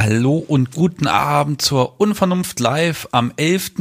Hallo und guten Abend zur Unvernunft Live am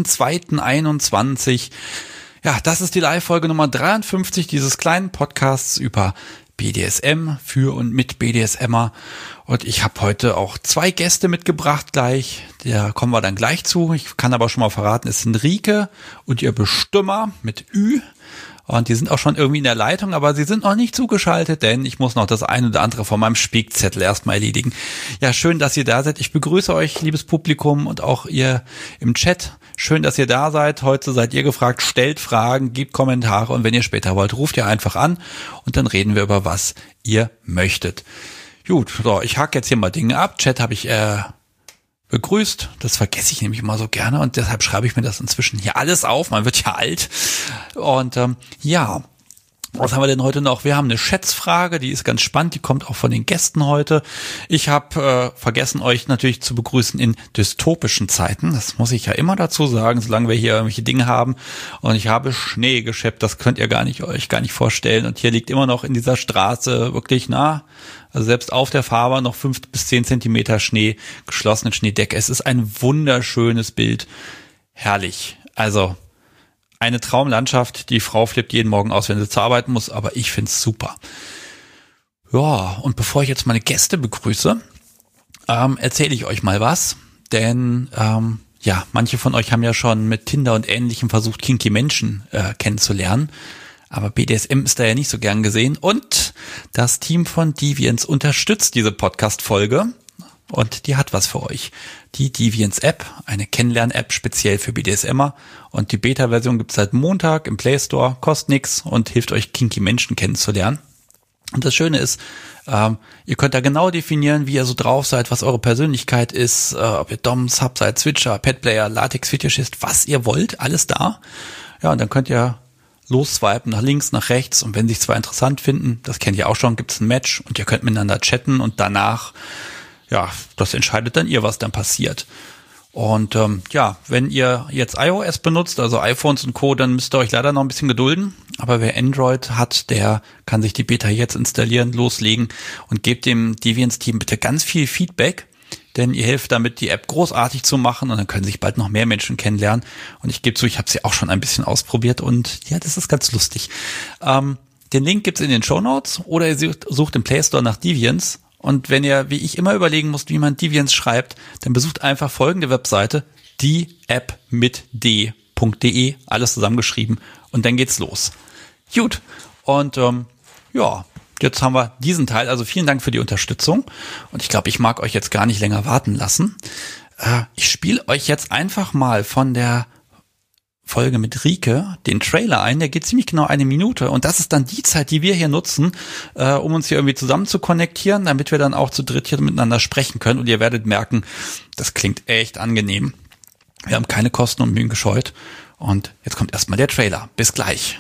11.02.21. Ja, das ist die Live-Folge Nummer 53 dieses kleinen Podcasts über BDSM, für und mit BDSMer. Und ich habe heute auch 2 Gäste mitgebracht gleich. Da kommen wir dann gleich zu. Ich kann aber schon mal verraten, es sind Rike und ihr Bestimmer mit Ü. Und die sind auch schon irgendwie in der Leitung, aber sie sind noch nicht zugeschaltet, denn ich muss noch das eine oder andere von meinem Spickzettel erstmal erledigen. Ja, schön, dass ihr da seid. Ich begrüße euch, liebes Publikum und auch ihr im Chat. Schön, dass ihr da seid. Heute seid ihr gefragt, stellt Fragen, gebt Kommentare und wenn ihr später wollt, ruft ihr einfach an und dann reden wir über was ihr möchtet. Gut, so, ich hake jetzt hier mal Dinge ab. Chat habe ich begrüßt. Das vergesse ich nämlich immer so gerne und deshalb schreibe ich mir das inzwischen hier alles auf. Man wird ja alt. Und ja, was haben wir denn heute noch? Wir haben eine Schätzfrage, die ist ganz spannend, die kommt auch von den Gästen heute. Ich habe vergessen, euch natürlich zu begrüßen in dystopischen Zeiten. Das muss ich ja immer dazu sagen, solange wir hier irgendwelche Dinge haben. Und ich habe Schnee gescheppt, das könnt ihr euch gar nicht vorstellen. Und hier liegt immer noch in dieser Straße wirklich also selbst auf der Fahrbahn noch 5 bis 10 Zentimeter Schnee, geschlossene Schneedecke. Es ist ein wunderschönes Bild. Herrlich. Also eine Traumlandschaft. Die Frau flippt jeden Morgen aus, wenn sie zur Arbeit muss, aber ich find's super. Ja, und bevor ich jetzt meine Gäste begrüße, erzähle ich euch mal was. Denn ja, manche von euch haben ja schon mit Tinder und Ähnlichem versucht, kinky Menschen kennenzulernen. Aber BDSM ist da ja nicht so gern gesehen. Und das Team von Deviants unterstützt diese Podcast-Folge. Und die hat was für euch. Die Deviants-App, eine Kennenlern-App speziell für BDSMer. Und die Beta-Version gibt's seit Montag im Play Store, kostet nix und hilft euch, kinky Menschen kennenzulernen. Und das Schöne ist, ihr könnt da genau definieren, wie ihr so drauf seid, was eure Persönlichkeit ist, ob ihr Dom, Sub seid, Switcher, Petplayer, Latex-Fetischist, was ihr wollt, alles da. Ja, und dann könnt ihr losswipen nach links, nach rechts und wenn sich 2 interessant finden, das kennt ihr auch schon, gibt's ein Match und ihr könnt miteinander chatten und danach, ja, das entscheidet dann ihr, was dann passiert. Und ja, wenn ihr jetzt iOS benutzt, also iPhones und Co., dann müsst ihr euch leider noch ein bisschen gedulden. Aber wer Android hat, der kann sich die Beta jetzt installieren, loslegen und gebt dem Deviants-Team bitte ganz viel Feedback. Denn ihr helft damit, die App großartig zu machen und dann können sich bald noch mehr Menschen kennenlernen. Und ich gebe zu, ich habe sie auch schon ein bisschen ausprobiert und ja, das ist ganz lustig. Den Link gibt's in den Shownotes oder ihr sucht im Play Store nach Deviants. Und wenn ihr, wie ich immer überlegen müsst, wie man Deviants schreibt, dann besucht einfach folgende Webseite, dieappmitd.de, alles zusammengeschrieben und dann geht's los. Gut, und ja, jetzt haben wir diesen Teil, also vielen Dank für die Unterstützung und ich glaube, ich mag euch jetzt gar nicht länger warten lassen. Ich spiele euch jetzt einfach mal von der Folge mit Rike den Trailer ein, der geht ziemlich genau 1 Minute und das ist dann die Zeit, die wir hier nutzen, um uns hier irgendwie zusammen zu konnektieren, damit wir dann auch zu dritt hier miteinander sprechen können und ihr werdet merken, das klingt echt angenehm. Wir haben keine Kosten und Mühen gescheut und jetzt kommt erstmal der Trailer. Bis gleich.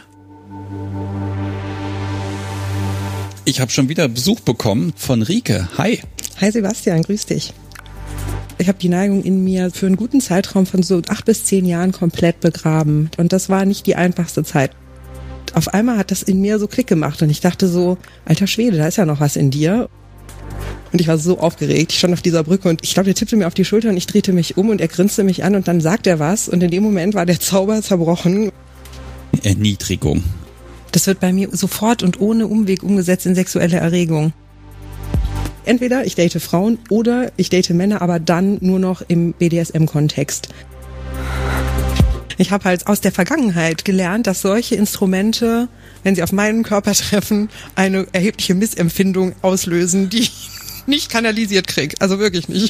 Ich habe schon wieder Besuch bekommen von Rike. Hi. Hi Sebastian, grüß dich. Ich habe die Neigung in mir für einen guten Zeitraum von so 8 bis 10 Jahren komplett begraben. Und das war nicht die einfachste Zeit. Auf einmal hat das in mir so Klick gemacht und ich dachte so, alter Schwede, da ist ja noch was in dir. Und ich war so aufgeregt. Ich stand auf dieser Brücke und ich glaube, der tippte mir auf die Schulter und ich drehte mich um und er grinste mich an und dann sagt er was. Und in dem Moment war der Zauber zerbrochen. Erniedrigung. Das wird bei mir sofort und ohne Umweg umgesetzt in sexuelle Erregung. Entweder ich date Frauen oder ich date Männer, aber dann nur noch im BDSM-Kontext. Ich habe halt aus der Vergangenheit gelernt, dass solche Instrumente, wenn sie auf meinen Körper treffen, eine erhebliche Missempfindung auslösen, die ich nicht kanalisiert kriege. Also wirklich nicht.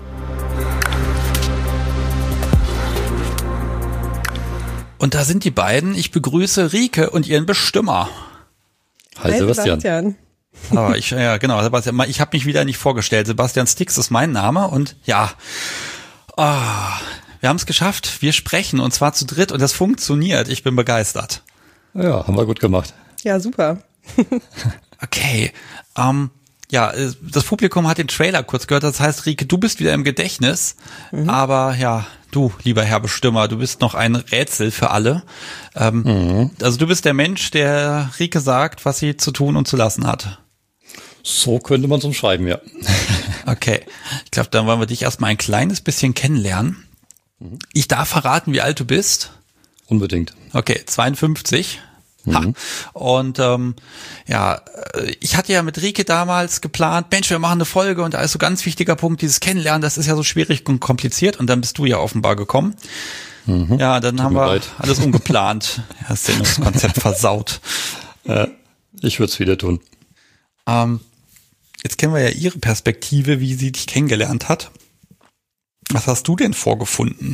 Und da sind die beiden. Ich begrüße Rike und ihren Bestimmer. Hi Sebastian. Oh, ja, genau, Sebastian. Ich habe mich wieder nicht vorgestellt. Sebastian Stix ist mein Name und ja, wir haben es geschafft. Wir sprechen und zwar zu dritt und das funktioniert. Ich bin begeistert. Ja, haben wir gut gemacht. Ja, super. Okay, ja, das Publikum hat den Trailer kurz gehört. Das heißt, Rike, du bist wieder im Gedächtnis. Aber ja, du, lieber Herr Bestimmer, du bist noch ein Rätsel für alle. Also du bist der Mensch, der Rike sagt, was sie zu tun und zu lassen hat. So könnte man es umschreiben, ja. Okay, ich glaube, dann wollen wir dich erstmal ein kleines bisschen kennenlernen. Ich darf verraten, wie alt du bist. Unbedingt. Okay, 52. Ha. Und ich hatte ja mit Rike damals geplant, Mensch, wir machen eine Folge und da ist so ganz wichtiger Punkt, dieses Kennenlernen, das ist ja so schwierig und kompliziert und dann bist du ja offenbar gekommen. Ja, dann haben wir alles umgeplant. Das Sendungskonzept versaut. Ja, ich würde es wieder tun. Jetzt kennen wir ja ihre Perspektive, wie sie dich kennengelernt hat. Was hast du denn vorgefunden?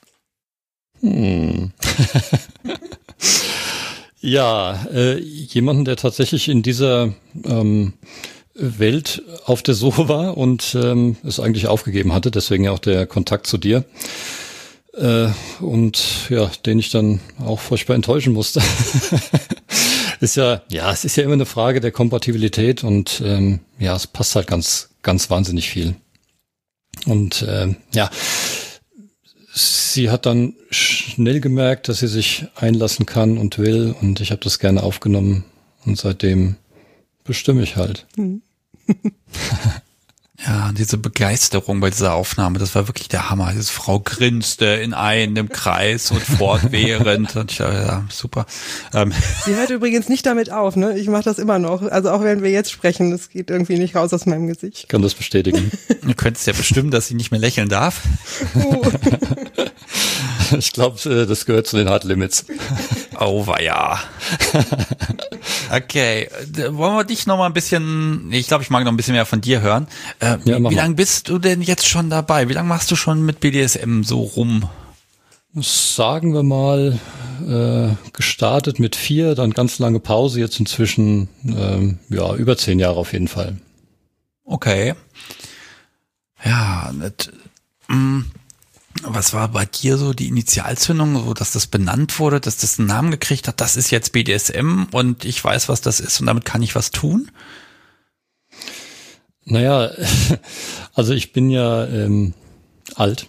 Ja, jemanden, der tatsächlich in dieser Welt auf der Suche war und es eigentlich aufgegeben hatte, deswegen auch der Kontakt zu dir. Und ja, den ich dann auch furchtbar enttäuschen musste. Es ist ja immer eine Frage der Kompatibilität und es passt halt ganz, ganz wahnsinnig viel. Und sie hat dann schnell gemerkt, dass sie sich einlassen kann und will und ich habe das gerne aufgenommen und seitdem bestimme ich halt. Ja, diese Begeisterung bei dieser Aufnahme, das war wirklich der Hammer. Diese Frau grinste in einem Kreis und fortwährend. Und ich, ja, super. Sie hört übrigens nicht damit auf, ne? Ich mache das immer noch. Also auch wenn wir jetzt sprechen, das geht irgendwie nicht raus aus meinem Gesicht. Ich kann das bestätigen. Du könntest ja bestimmen, dass sie nicht mehr lächeln darf. Ich glaube, das gehört zu den Hard Limits. Oh, weia. Okay, wollen wir dich noch mal ein bisschen, ich glaube, ich mag noch ein bisschen mehr von dir hören. Wie lange bist du denn jetzt schon dabei? Wie lange machst du schon mit BDSM so rum? Sagen wir mal, gestartet mit 4, dann ganz lange Pause, jetzt inzwischen über 10 Jahre auf jeden Fall. Okay. Ja, was war bei dir so die Initialzündung, so dass das benannt wurde, dass das einen Namen gekriegt hat, das ist jetzt BDSM und ich weiß, was das ist und damit kann ich was tun? Naja, also ich bin ja alt.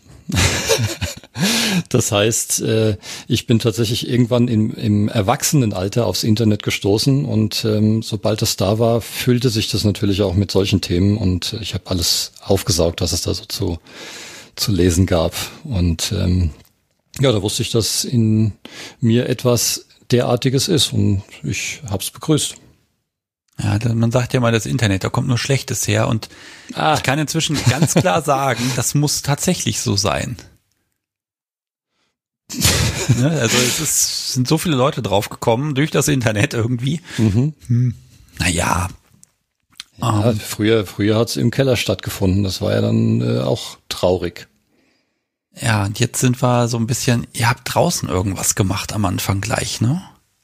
Das heißt, ich bin tatsächlich irgendwann im Erwachsenenalter aufs Internet gestoßen und sobald das da war, füllte sich das natürlich auch mit solchen Themen und ich habe alles aufgesaugt, was es da so zu lesen gab. Und da wusste ich, dass in mir etwas derartiges ist und ich habe es begrüßt. Ja, man sagt ja mal, das Internet, da kommt nur Schlechtes her und ich kann inzwischen ganz klar sagen, das muss tatsächlich so sein. Ne, also sind so viele Leute draufgekommen durch das Internet irgendwie. Naja. Ja, früher hat es im Keller stattgefunden. Das war ja dann auch traurig. Ja, und jetzt sind wir so ein bisschen, ihr habt draußen irgendwas gemacht am Anfang gleich, ne?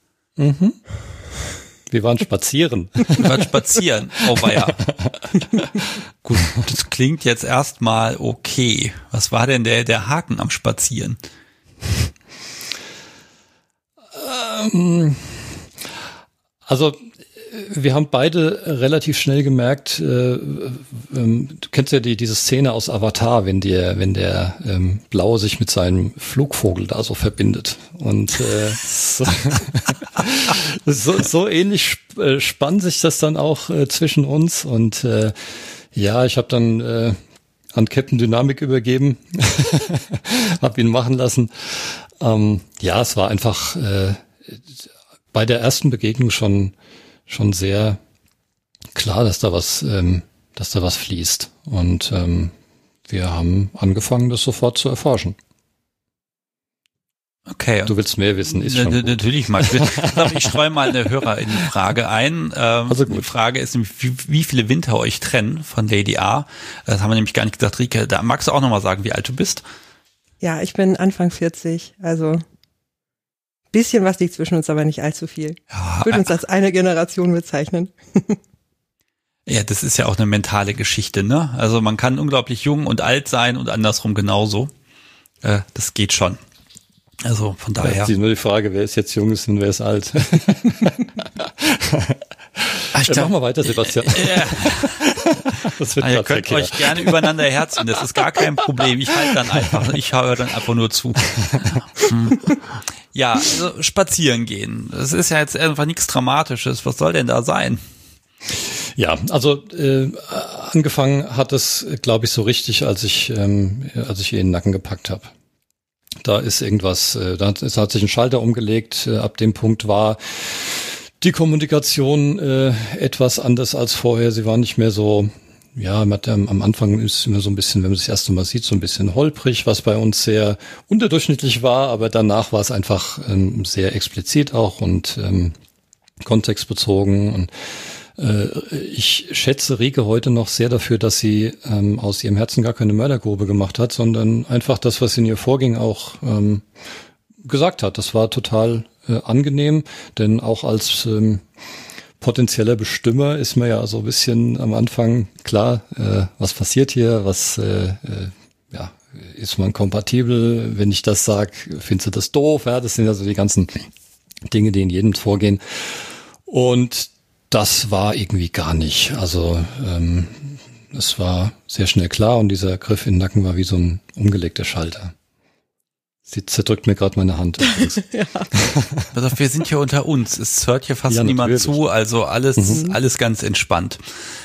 Wir waren spazieren. Oh weia. Gut, das klingt jetzt erstmal okay. Was war denn der Haken am Spazieren? Also wir haben beide relativ schnell gemerkt, du kennst ja diese Szene aus Avatar, wenn der Blaue sich mit seinem Flugvogel da so verbindet. Und so ähnlich spannt sich das dann auch zwischen uns. Und ich habe dann an Captain Dynamik übergeben, hab ihn machen lassen. Es war einfach bei der ersten Begegnung schon sehr klar, dass da was fließt. Und wir haben angefangen, das sofort zu erforschen. Okay. Du willst mehr wissen, ist schon gut. Natürlich mal. Ich streue mal eine Hörerinnenfrage ein. Also gut. Die Frage ist, wie viele Winter euch trennen von Lady A? Das haben wir nämlich gar nicht gesagt. Rike, da magst du auch nochmal sagen, wie alt du bist? Ja, ich bin Anfang 40, also bisschen was liegt zwischen uns, aber nicht allzu viel. Ja, ich würde uns als eine Generation bezeichnen. Ja, das ist ja auch eine mentale Geschichte, ne? Also man kann unglaublich jung und alt sein und andersrum genauso. Das geht schon. Also von daher. Das ist nur die Frage, wer ist jetzt jung und wer ist alt? Mach mal weiter, Sebastian. Das wird ihr könnt euch gerne übereinander herziehen, das ist gar kein Problem. Ich höre dann einfach nur zu. Ja, also spazieren gehen. Das ist ja jetzt einfach nichts Dramatisches. Was soll denn da sein? Ja, also angefangen hat es, glaube ich, so richtig, als ich ihr in den Nacken gepackt habe. Da ist irgendwas, da hat sich ein Schalter umgelegt. Ab dem Punkt war die Kommunikation etwas anders als vorher. Sie war nicht mehr so, ja, am Anfang ist es immer so ein bisschen, wenn man das erste Mal sieht, so ein bisschen holprig, was bei uns sehr unterdurchschnittlich war, aber danach war es einfach sehr explizit auch und kontextbezogen. Und ich schätze Rike heute noch sehr dafür, dass sie aus ihrem Herzen gar keine Mördergrube gemacht hat, sondern einfach das, was in ihr vorging, auch gesagt hat. Das war total angenehm, denn auch als potenzieller Bestimmer ist mir ja so ein bisschen am Anfang klar, was passiert hier, ist man kompatibel, wenn ich das sage, findest du das doof, ja, das sind ja so die ganzen Dinge, die in jedem vorgehen. Und das war irgendwie gar nicht. Also es war sehr schnell klar und dieser Griff in den Nacken war wie so ein umgelegter Schalter. Sie zerdrückt mir gerade meine Hand. Ja. Also wir sind hier unter uns. Es hört hier fast niemand zu, also alles ganz entspannt.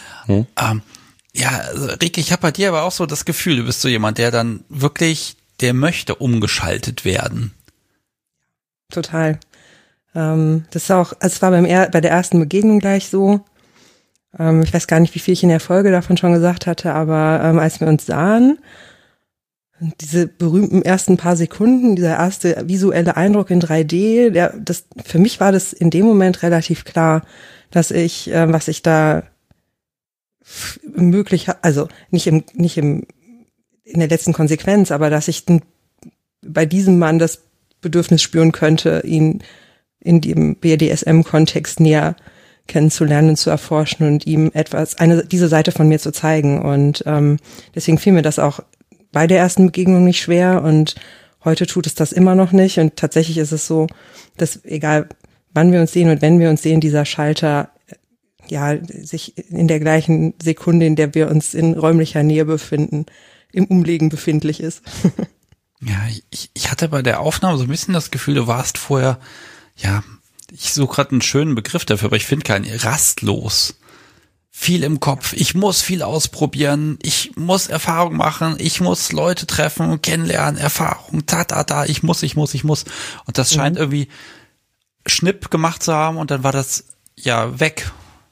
Also Rike, ich habe bei dir aber auch so das Gefühl, du bist so jemand, der dann wirklich, der möchte umgeschaltet werden. Total. Das ist auch, also es war bei der ersten Begegnung gleich so. Ich weiß gar nicht, wie viel ich in der Folge davon schon gesagt hatte, aber als wir uns sahen, diese berühmten ersten paar Sekunden, dieser erste visuelle Eindruck in 3D, für mich war das in dem Moment relativ klar, dass ich, was ich da möglich, also nicht in der letzten Konsequenz, aber dass ich bei diesem Mann das Bedürfnis spüren könnte, ihn in dem BDSM-Kontext näher kennenzulernen und zu erforschen und ihm diese Seite von mir zu zeigen. Und deswegen fiel mir das auch bei der ersten Begegnung nicht schwer und heute tut es das immer noch nicht. Und tatsächlich ist es so, dass egal wann wir uns sehen und wenn wir uns sehen, dieser Schalter sich in der gleichen Sekunde, in der wir uns in räumlicher Nähe befinden, im Umlegen befindlich ist. Ja, ich hatte bei der Aufnahme so ein bisschen das Gefühl, du warst vorher, ich suche gerade einen schönen Begriff dafür, aber ich finde keinen, rastlos. Viel im Kopf, ich muss viel ausprobieren, ich muss Erfahrung machen, ich muss Leute treffen und kennenlernen, Erfahrung, ich muss. Und das scheint irgendwie Schnipp gemacht zu haben und dann war das weg.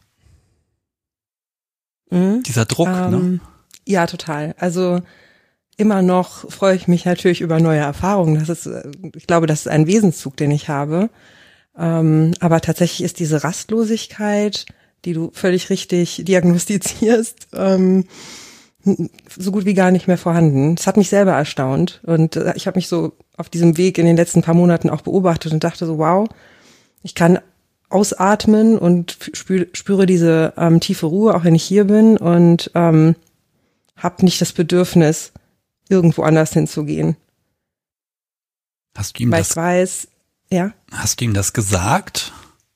Dieser Druck, ne? Ja, total. Also immer noch freue ich mich natürlich über neue Erfahrungen. Ich glaube, das ist ein Wesenszug, den ich habe. Aber tatsächlich ist diese Rastlosigkeit, die du völlig richtig diagnostizierst, so gut wie gar nicht mehr vorhanden. Das hat mich selber erstaunt und ich habe mich so auf diesem Weg in den letzten paar Monaten auch beobachtet und dachte so, wow, ich kann ausatmen und spüre diese tiefe Ruhe, auch wenn ich hier bin und habe nicht das Bedürfnis, irgendwo anders hinzugehen. Hast du ihm Hast du ihm das gesagt?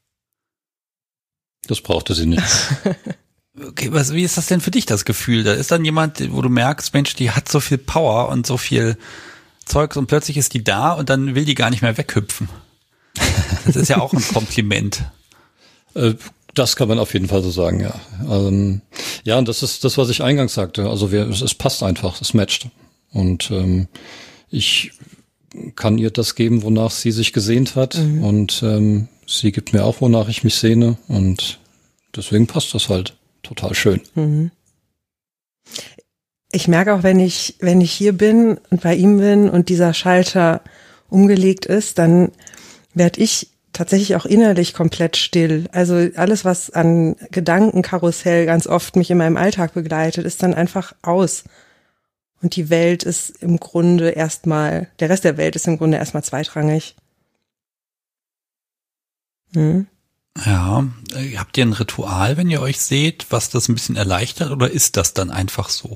Das brauchte sie nicht. Okay, wie ist das denn für dich, das Gefühl? Da ist dann jemand, wo du merkst, Mensch, die hat so viel Power und so viel Zeugs und plötzlich ist die da und dann will die gar nicht mehr weghüpfen. Das ist ja auch ein Kompliment. Das kann man auf jeden Fall so sagen, ja. Und das ist das, was ich eingangs sagte. Also es passt einfach, es matcht. Und ich kann ihr das geben, wonach sie sich gesehnt hat. Und sie gibt mir auch, wonach ich mich sehne. Und deswegen passt das halt total schön. Ich merke auch, wenn ich hier bin und bei ihm bin und dieser Schalter umgelegt ist, dann werde ich tatsächlich auch innerlich komplett still. Also alles, was an Gedankenkarussell ganz oft mich in meinem Alltag begleitet, ist dann einfach aus. Und die Welt ist im Grunde der Rest der Welt ist im Grunde erstmal zweitrangig. Ja, habt ihr ein Ritual, wenn ihr euch seht, was das ein bisschen erleichtert oder ist das dann einfach so?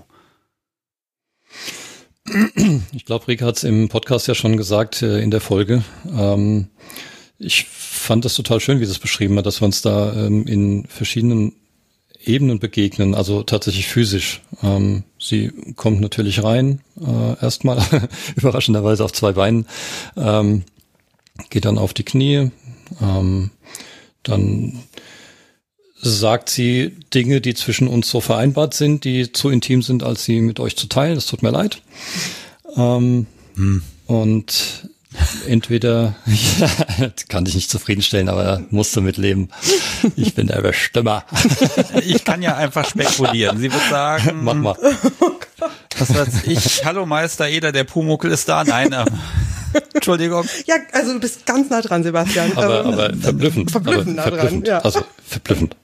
Ich glaube, Rike hat es im Podcast ja schon gesagt in der Folge. Ich fand das total schön, wie sie es beschrieben hat, dass wir uns da in verschiedenen Ebenen begegnen, also tatsächlich physisch. Sie kommt natürlich rein, erstmal überraschenderweise auf 2 Beinen, geht dann auf die Knie, dann sagt sie Dinge, die zwischen uns so vereinbart sind, die zu intim sind, als sie mit euch zu teilen. Das tut mir leid. Und entweder, kann dich nicht zufriedenstellen, aber musst du mitleben. Ich bin der Bestimmer. Ich kann ja einfach spekulieren. Sie wird sagen, mach mal. Was weiß ich, hallo Meister Eder, der Pumuckl ist da. Nein, Entschuldigung. Ja, also du bist ganz nah dran, Sebastian. Aber verblüffend. Verblüffend nah dran, ja. Also verblüffend.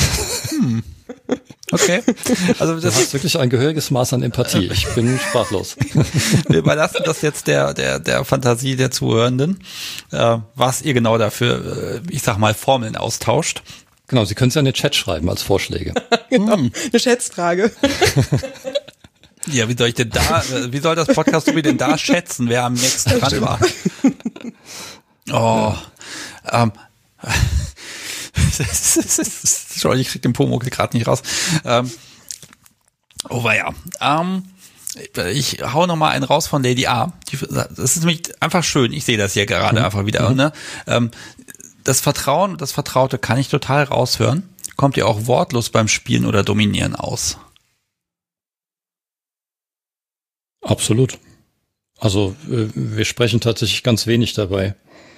Okay. Also Du hast wirklich ein gehöriges Maß an Empathie. Ich bin sprachlos. Wir überlassen das jetzt der Fantasie der Zuhörenden, was ihr genau dafür, ich sag mal, Formeln austauscht. Genau, Sie können es ja in den Chat schreiben als Vorschläge. Genau, eine Schätzfrage. Ja, wie soll das Podcast denn da schätzen, wer am nächsten dran war? Entschuldigung, ich krieg den Pumuckl gerade nicht raus. Weia. Ich hau noch mal einen raus von Lady A. Das ist nämlich einfach schön. Ich sehe das hier gerade einfach wieder. Ne? Das Vertrauen und das Vertraute kann ich total raushören. Kommt ihr auch wortlos beim Spielen oder Dominieren aus? Absolut. Also wir sprechen tatsächlich ganz wenig dabei.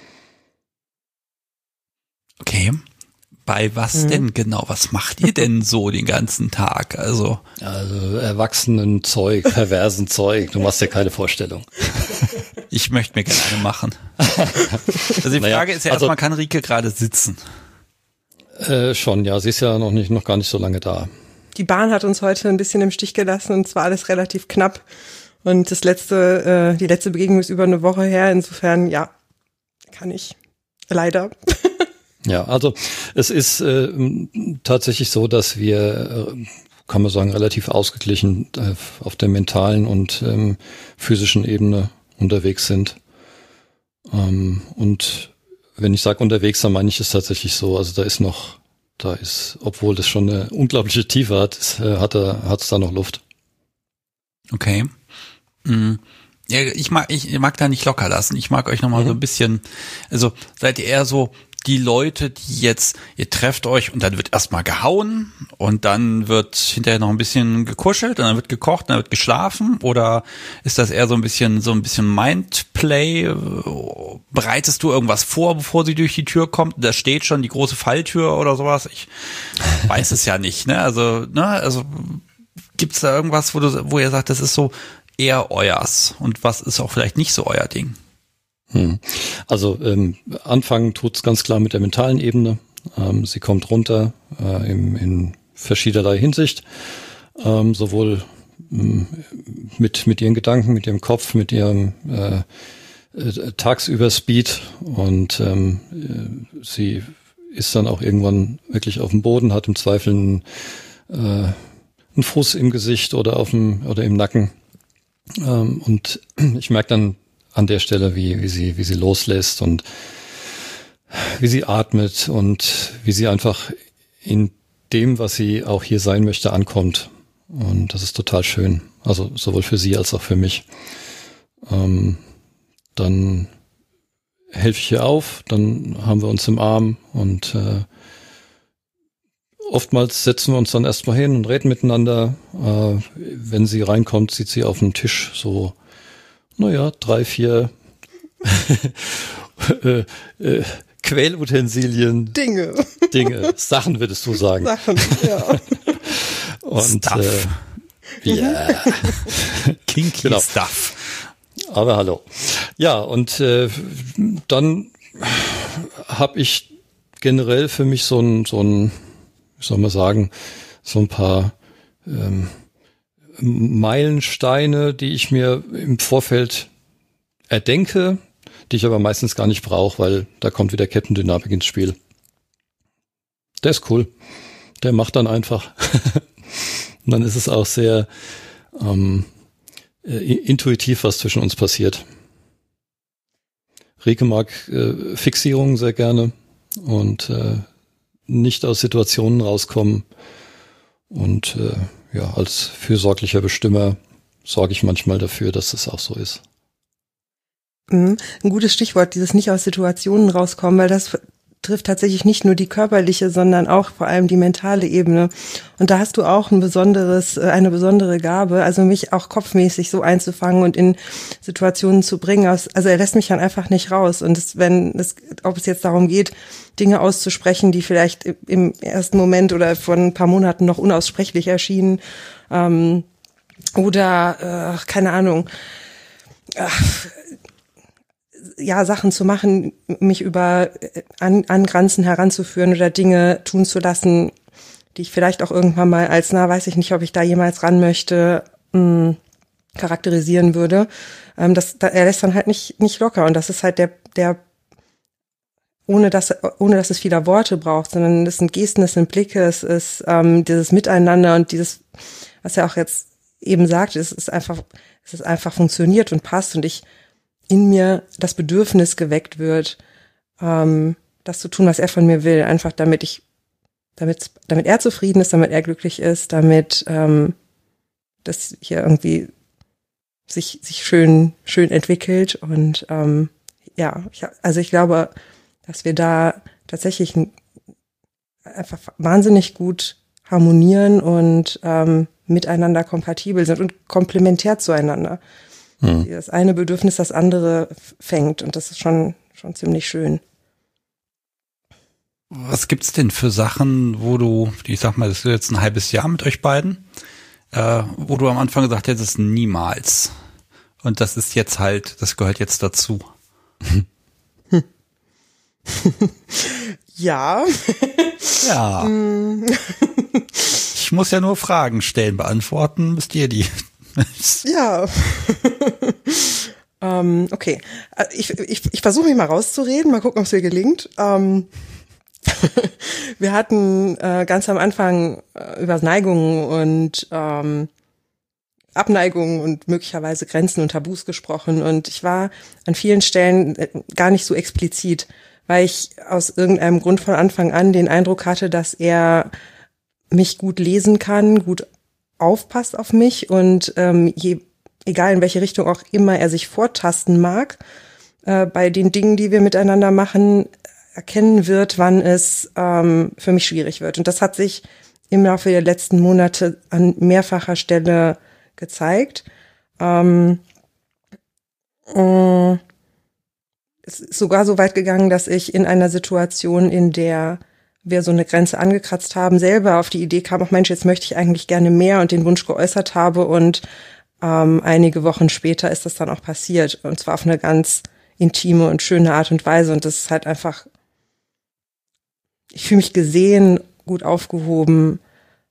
Okay. Bei was denn genau? Was macht ihr denn so den ganzen Tag? Also erwachsenen Zeug, perversen Zeug. Du machst dir keine Vorstellung. Ich möchte mir gerne eine machen. Also die Frage ist ja erstmal, kann Rike gerade sitzen? Schon, ja. Sie ist ja noch gar nicht so lange da. Die Bahn hat uns heute ein bisschen im Stich gelassen und zwar alles relativ knapp. Und die letzte Begegnung ist über eine Woche her. Insofern, ja, kann ich. Leider. Ja, also es ist tatsächlich so, dass wir, kann man sagen, relativ ausgeglichen auf der mentalen und physischen Ebene unterwegs sind. Und wenn ich sage unterwegs, dann meine ich es tatsächlich so. Also da ist, obwohl das schon eine unglaubliche Tiefe hat, hat es da noch Luft. Okay. Ja, ich mag da nicht locker lassen. Ich mag euch nochmal so ein bisschen, also seid ihr eher so die Leute, die jetzt, ihr trefft euch und dann wird erstmal gehauen und dann wird hinterher noch ein bisschen gekuschelt und dann wird gekocht und dann wird geschlafen, oder ist das eher so ein bisschen Mindplay? Bereitest du irgendwas vor, bevor sie durch die Tür kommt? Da steht schon die große Falltür oder sowas. Ich weiß es ja nicht, ne? Also gibt's da irgendwas, wo ihr sagt, das ist so eher euers, und was ist auch vielleicht nicht so euer Ding? Also anfangen tut's ganz klar mit der mentalen Ebene. Sie kommt runter in verschiedenerlei Hinsicht, sowohl mit ihren Gedanken, mit ihrem Kopf, mit ihrem tagsüber Speed, und sie ist dann auch irgendwann wirklich auf dem Boden, hat im Zweifel einen Fuß im Gesicht oder im Nacken. Und ich merke dann an der Stelle, wie sie loslässt und wie sie atmet und wie sie einfach in dem, was sie auch hier sein möchte, ankommt. Und das ist total schön. Also sowohl für sie als auch für mich. Dann helfe ich ihr auf, dann haben wir uns im Arm und oftmals setzen wir uns dann erstmal hin und reden miteinander. Wenn sie reinkommt, sieht sie auf dem Tisch so, 3, 4 Quälutensilien. Dinge. Sachen würdest du sagen. Sachen, ja. Und Stuff. Ja. Kinky Genau. Stuff. Aber hallo. Ja, und dann habe ich generell für mich so ein, wie soll man sagen, so ein paar Meilensteine, die ich mir im Vorfeld erdenke, die ich aber meistens gar nicht brauche, weil da kommt wieder Kettendynamik ins Spiel. Der ist cool. Der macht dann einfach. Und dann ist es auch sehr intuitiv, was zwischen uns passiert. Rike mag Fixierungen sehr gerne und nicht aus Situationen rauskommen. Und als fürsorglicher Bestimmer sorge ich manchmal dafür, dass es auch so ist. Ein gutes Stichwort, dieses nicht aus Situationen rauskommen, weil das trifft tatsächlich nicht nur die körperliche, sondern auch vor allem die mentale Ebene. Und da hast du auch eine besondere Gabe, also mich auch kopfmäßig so einzufangen und in Situationen zu bringen. Also er lässt mich dann einfach nicht raus. Und ob es jetzt darum geht, Dinge auszusprechen, die vielleicht im ersten Moment oder vor ein paar Monaten noch unaussprechlich erschienen, oder keine Ahnung, Sachen zu machen, mich an Grenzen heranzuführen oder Dinge tun zu lassen, die ich vielleicht auch irgendwann mal als, weiß ich nicht, ob ich da jemals ran möchte, charakterisieren würde. Er lässt dann halt nicht locker. Und das ist halt der ohne dass es viele Worte braucht, sondern es sind Gesten, es sind Blicke, es ist dieses Miteinander und dieses, was er auch jetzt eben sagt, es ist einfach funktioniert und passt und in mir das Bedürfnis geweckt wird, das zu tun, was er von mir will, einfach damit er zufrieden ist, damit er glücklich ist, damit das hier irgendwie sich schön entwickelt und ich glaube, dass wir da tatsächlich einfach wahnsinnig gut harmonieren und miteinander kompatibel sind und komplementär zueinander. Das eine Bedürfnis das andere fängt und das ist schon ziemlich schön. Was gibt's denn für Sachen, ich sag mal, das ist jetzt ein halbes Jahr mit euch beiden, wo du am Anfang gesagt hättest, niemals. Und das ist jetzt halt, das gehört jetzt dazu. Ja. Ja. Ich muss ja nur Fragen stellen, beantworten müsst ihr die. Ja. Okay. Ich versuche mich mal rauszureden, mal gucken, ob es mir gelingt. Wir hatten ganz am Anfang über Neigungen und Abneigungen und möglicherweise Grenzen und Tabus gesprochen und ich war an vielen Stellen gar nicht so explizit, weil ich aus irgendeinem Grund von Anfang an den Eindruck hatte, dass er mich gut lesen kann, gut aufpasst auf mich und egal in welche Richtung auch immer er sich vortasten mag, bei den Dingen, die wir miteinander machen, erkennen wird, wann es für mich schwierig wird. Und das hat sich im Laufe der letzten Monate an mehrfacher Stelle gezeigt. Es ist sogar so weit gegangen, dass ich in einer Situation, in der wir so eine Grenze angekratzt haben, selber auf die Idee kam, ach Mensch, jetzt möchte ich eigentlich gerne mehr und den Wunsch geäußert habe und einige Wochen später ist das dann auch passiert und zwar auf eine ganz intime und schöne Art und Weise und das ist halt einfach, ich fühle mich gesehen, gut aufgehoben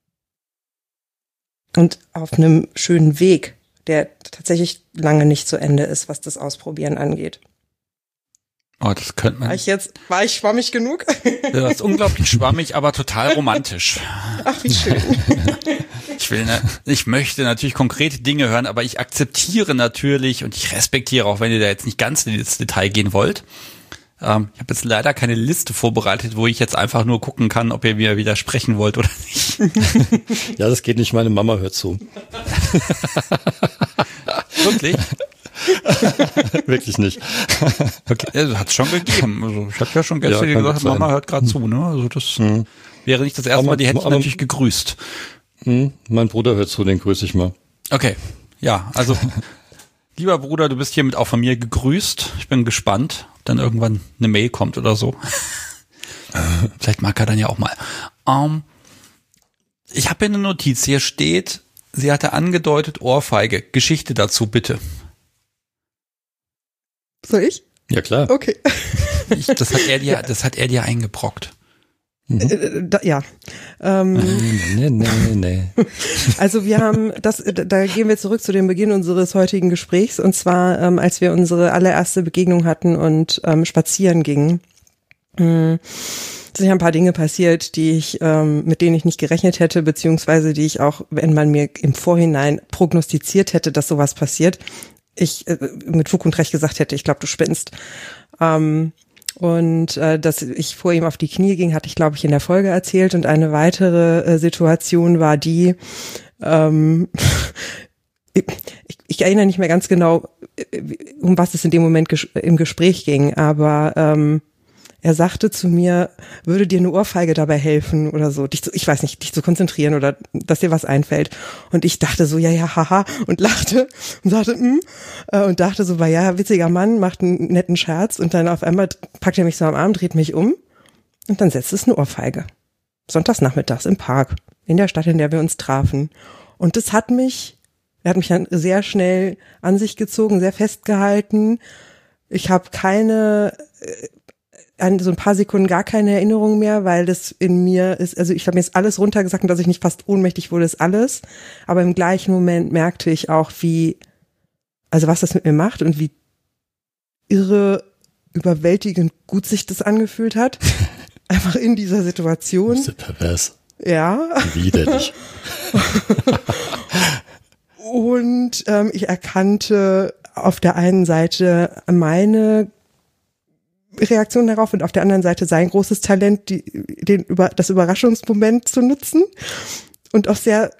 und auf einem schönen Weg, der tatsächlich lange nicht zu Ende ist, was das Ausprobieren angeht. Oh, das könnte man. War ich schwammig genug? Das ist unglaublich schwammig, aber total romantisch. Ach, wie schön. Ich möchte natürlich konkrete Dinge hören, aber ich akzeptiere natürlich und ich respektiere auch, wenn ihr da jetzt nicht ganz ins Detail gehen wollt. Ich habe jetzt leider keine Liste vorbereitet, wo ich jetzt einfach nur gucken kann, ob ihr mir widersprechen wollt oder nicht. Ja, das geht nicht. Meine Mama hört zu. Wirklich? Wirklich nicht. Okay, also hat's schon gegeben. Also ich habe ja schon gestern gesagt, Mama hört gerade zu, ne? Also das wäre nicht das erste Mal, die hätte ich natürlich gegrüßt. Mein Bruder hört zu, den grüße ich mal. Okay, ja, also lieber Bruder, du bist hiermit auch von mir gegrüßt. Ich bin gespannt, ob dann irgendwann eine Mail kommt oder so. Vielleicht mag er dann ja auch mal. Ich habe hier eine Notiz, hier steht, sie hatte angedeutet Ohrfeige. Geschichte dazu, bitte. Soll ich? Ja, klar. Okay. Das hat er dir eingebrockt. Ja. Nee. Also wir haben da gehen wir zurück zu dem Beginn unseres heutigen Gesprächs und zwar, als wir unsere allererste Begegnung hatten und spazieren gingen. Sind ja ein paar Dinge passiert, mit denen ich nicht gerechnet hätte, beziehungsweise die ich auch, wenn man mir im Vorhinein prognostiziert hätte, dass sowas passiert, ich mit Fug und Recht gesagt hätte, ich glaube, du spinnst. Und dass ich vor ihm auf die Knie ging, hatte ich, glaube ich, in der Folge erzählt. Und eine weitere Situation war die, ich erinnere nicht mehr ganz genau, um was es in dem Moment im Gespräch ging, aber er sagte zu mir, würde dir eine Ohrfeige dabei helfen oder so, ich weiß nicht, dich zu konzentrieren oder dass dir was einfällt. Und ich dachte so, ja, haha, und lachte und sagte, und dachte so, ja, witziger Mann, macht einen netten Scherz, und dann auf einmal packt er mich so am Arm, dreht mich um und dann setzt es eine Ohrfeige. Sonntags nachmittags im Park, in der Stadt, in der wir uns trafen. Und er hat mich dann sehr schnell an sich gezogen, sehr festgehalten. Ich habe so ein paar Sekunden gar keine Erinnerung mehr, weil das in mir ist, also ich habe mir jetzt alles runtergesagt, und dass ich nicht fast ohnmächtig wurde, ist alles. Aber im gleichen Moment merkte ich auch, was das mit mir macht und wie irre, überwältigend gut sich das angefühlt hat. Einfach in dieser Situation. Das ist pervers. Ja. Widerlich. Und ich erkannte auf der einen Seite meine Reaktion darauf und auf der anderen Seite sein großes Talent, das Überraschungsmoment zu nutzen, und auch sehr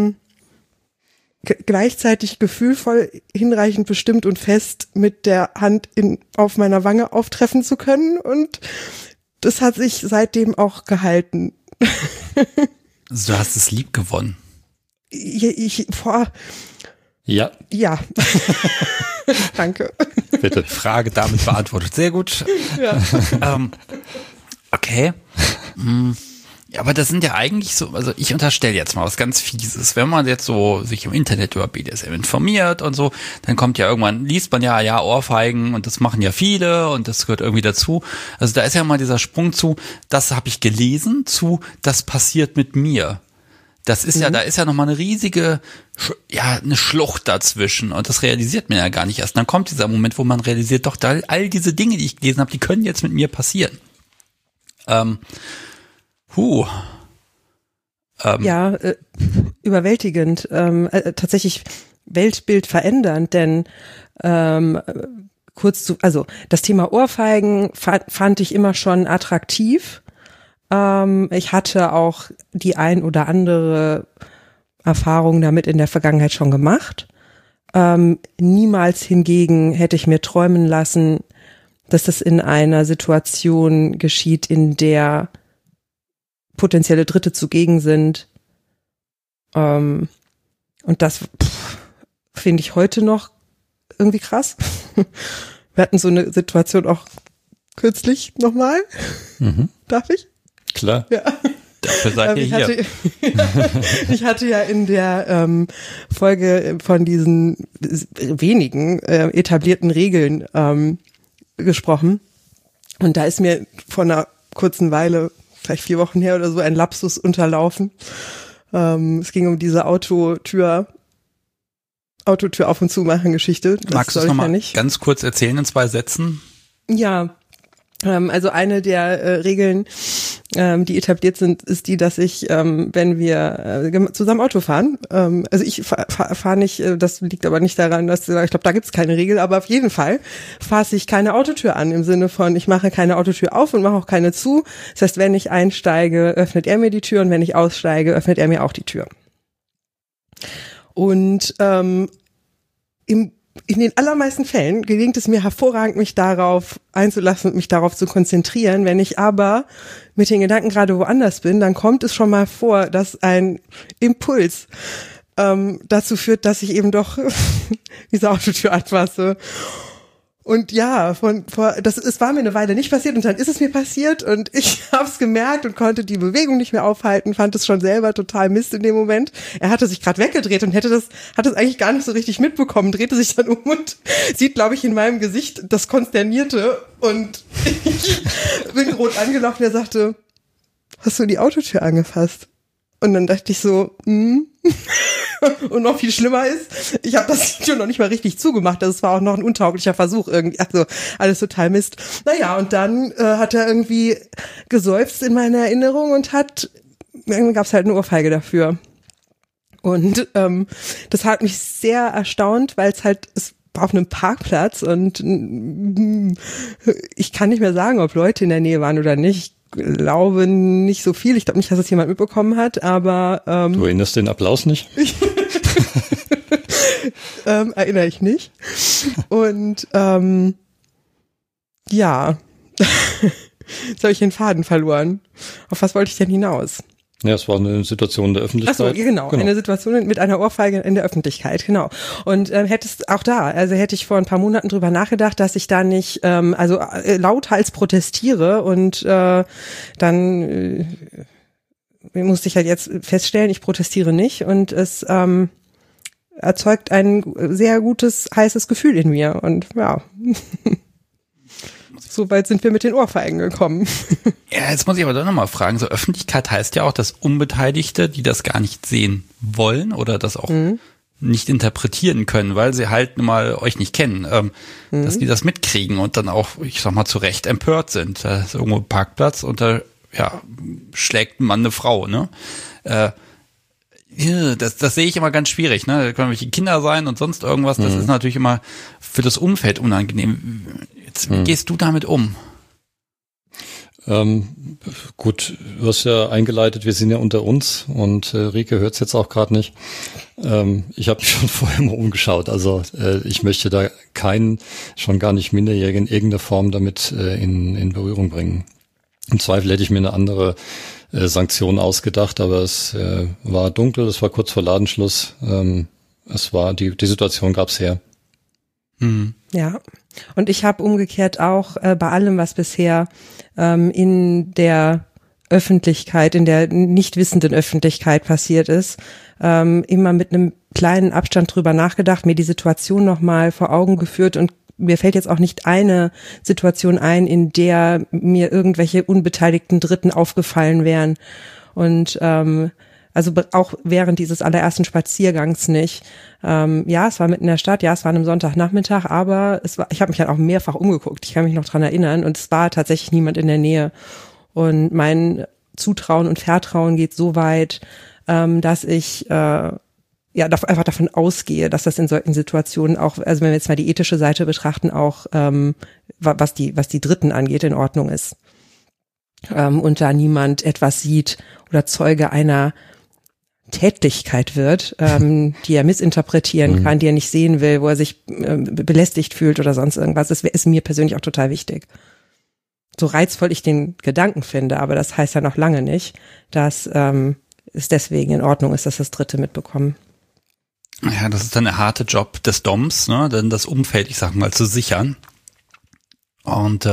gleichzeitig gefühlvoll, hinreichend bestimmt und fest mit der Hand auf meiner Wange auftreffen zu können, und das hat sich seitdem auch gehalten. Du hast es lieb gewonnen. Ja. Ja. Danke. Bitte. Frage damit beantwortet. Sehr gut. Ja. Okay. Ja, aber das sind ja eigentlich so, also ich unterstelle jetzt mal was ganz Fieses. Wenn man jetzt so sich im Internet über BDSM informiert und so, dann kommt ja irgendwann, liest man ja Ohrfeigen, und das machen ja viele und das gehört irgendwie dazu. Also da ist ja mal dieser Sprung zu, das habe ich gelesen, zu, das passiert mit mir. Das ist ja, da ist ja nochmal eine riesige, eine Schlucht dazwischen, und das realisiert man ja gar nicht erst. Und dann kommt dieser Moment, wo man realisiert, doch, all diese Dinge, die ich gelesen habe, die können jetzt mit mir passieren. Ja, überwältigend, tatsächlich Weltbild verändernd, denn das Thema Ohrfeigen fand ich immer schon attraktiv. Ich hatte auch die ein oder andere Erfahrung damit in der Vergangenheit schon gemacht. Niemals hingegen hätte ich mir träumen lassen, dass das in einer Situation geschieht, in der potenzielle Dritte zugegen sind. Und das finde ich heute noch irgendwie krass. Wir hatten so eine Situation auch kürzlich nochmal. Darf ich? Klar. Ja. Dafür seid ihr hier. Ich hatte ja in der Folge von diesen wenigen etablierten Regeln gesprochen. Und da ist mir vor einer kurzen Weile, vielleicht 4 Wochen her oder so, ein Lapsus unterlaufen. Es ging um diese Autotür auf und zu machen Geschichte. Magst du es nochmal ganz kurz erzählen in 2 Sätzen? Ja. Also eine der Regeln, die etabliert sind, ist die, dass ich, wenn wir zusammen Auto fahren, also ich fahre nicht, das liegt aber nicht daran, dass ich glaube, da gibt's keine Regel, aber auf jeden Fall fasse ich keine Autotür an, im Sinne von, ich mache keine Autotür auf und mache auch keine zu. Das heißt, wenn ich einsteige, öffnet er mir die Tür, und wenn ich aussteige, öffnet er mir auch die Tür. Und in den allermeisten Fällen gelingt es mir hervorragend, mich darauf einzulassen und mich darauf zu konzentrieren. Wenn ich aber mit den Gedanken gerade woanders bin, dann kommt es schon mal vor, dass ein Impuls dazu führt, dass ich eben doch diese Autotür anfasse. Und ja, es war mir eine Weile nicht passiert, und dann ist es mir passiert, und ich habe es gemerkt und konnte die Bewegung nicht mehr aufhalten, fand es schon selber total Mist in dem Moment. Er hatte sich gerade weggedreht und hat es eigentlich gar nicht so richtig mitbekommen, drehte sich dann um und sieht, glaube ich, in meinem Gesicht das Konsternierte, und ich bin rot angelaufen. Er sagte, hast du die Autotür angefasst? Und dann dachte ich so, Und noch viel schlimmer ist, ich habe das Tür noch nicht mal richtig zugemacht. Das war auch noch ein untauglicher Versuch irgendwie. Also alles total Mist. Naja, und dann hat er irgendwie geseufzt in meiner Erinnerung und irgendwie gab es halt eine Ohrfeige dafür. Und das hat mich sehr erstaunt, weil es war auf einem Parkplatz, und ich kann nicht mehr sagen, ob Leute in der Nähe waren oder nicht. Ich glaube nicht so viel. Ich glaube nicht, dass es jemand mitbekommen hat, aber du erinnerst den Applaus nicht? Erinnere ich nicht. Und ja, Jetzt habe ich den Faden verloren. Auf was wollte ich denn hinaus? Ja, es war eine Situation in der Öffentlichkeit. Ach so, genau. Eine Situation mit einer Ohrfeige in der Öffentlichkeit, genau. Und hätte ich vor ein paar Monaten drüber nachgedacht, dass ich da nicht lauthals protestiere und dann musste ich halt jetzt feststellen, ich protestiere nicht und es erzeugt ein sehr gutes, heißes Gefühl in mir und ja. So weit sind wir mit den Ohrfeigen gekommen. Ja, jetzt muss ich aber doch nochmal fragen, so Öffentlichkeit heißt ja auch, dass Unbeteiligte, die das gar nicht sehen wollen oder das auch nicht interpretieren können, weil sie halt nun mal euch nicht kennen, dass die das mitkriegen und dann auch, ich sag mal, zu Recht empört sind. Da ist irgendwo ein Parkplatz und da schlägt ein Mann eine Frau, ne? Das sehe ich immer ganz schwierig, ne? Da können welche Kinder sein und sonst irgendwas. Das ist natürlich immer für das Umfeld unangenehm. Jetzt, wie gehst du damit um? Gut, du hast ja eingeleitet, wir sind ja unter uns und Rike hört es jetzt auch gerade nicht. Ich habe mich schon vorher mal umgeschaut. Also ich möchte da keinen, schon gar nicht Minderjährigen in irgendeiner Form damit in Berührung bringen. Im Zweifel hätte ich mir eine andere Sanktion ausgedacht, aber es war dunkel, es war kurz vor Ladenschluss. Es war die Situation gab's her. Ja, und ich habe umgekehrt auch bei allem, was bisher in der Öffentlichkeit, in der nicht wissenden Öffentlichkeit passiert ist, immer mit einem kleinen Abstand drüber nachgedacht, mir die Situation nochmal vor Augen geführt und mir fällt jetzt auch nicht eine Situation ein, in der mir irgendwelche unbeteiligten Dritten aufgefallen wären. Und also auch während dieses allerersten Spaziergangs nicht. Ja, es war mitten in der Stadt, ja, es war an einem Sonntagnachmittag, aber ich habe mich halt auch mehrfach umgeguckt. Ich kann mich noch dran erinnern und es war tatsächlich niemand in der Nähe. Und mein Zutrauen und Vertrauen geht so weit, dass ich einfach davon ausgehe, dass das in solchen Situationen auch, also wenn wir jetzt mal die ethische Seite betrachten, auch was die Dritten angeht, in Ordnung ist. Und da niemand etwas sieht oder Zeuge einer Tätlichkeit wird, die er missinterpretieren kann, die er nicht sehen will, wo er sich belästigt fühlt oder sonst irgendwas. Das ist mir persönlich auch total wichtig. So reizvoll ich den Gedanken finde, aber das heißt ja noch lange nicht, dass es deswegen in Ordnung ist, dass das Dritte mitbekommen. Ja, das ist dann der harte Job des Doms, ne, dann das Umfeld, ich sag mal, zu sichern. Und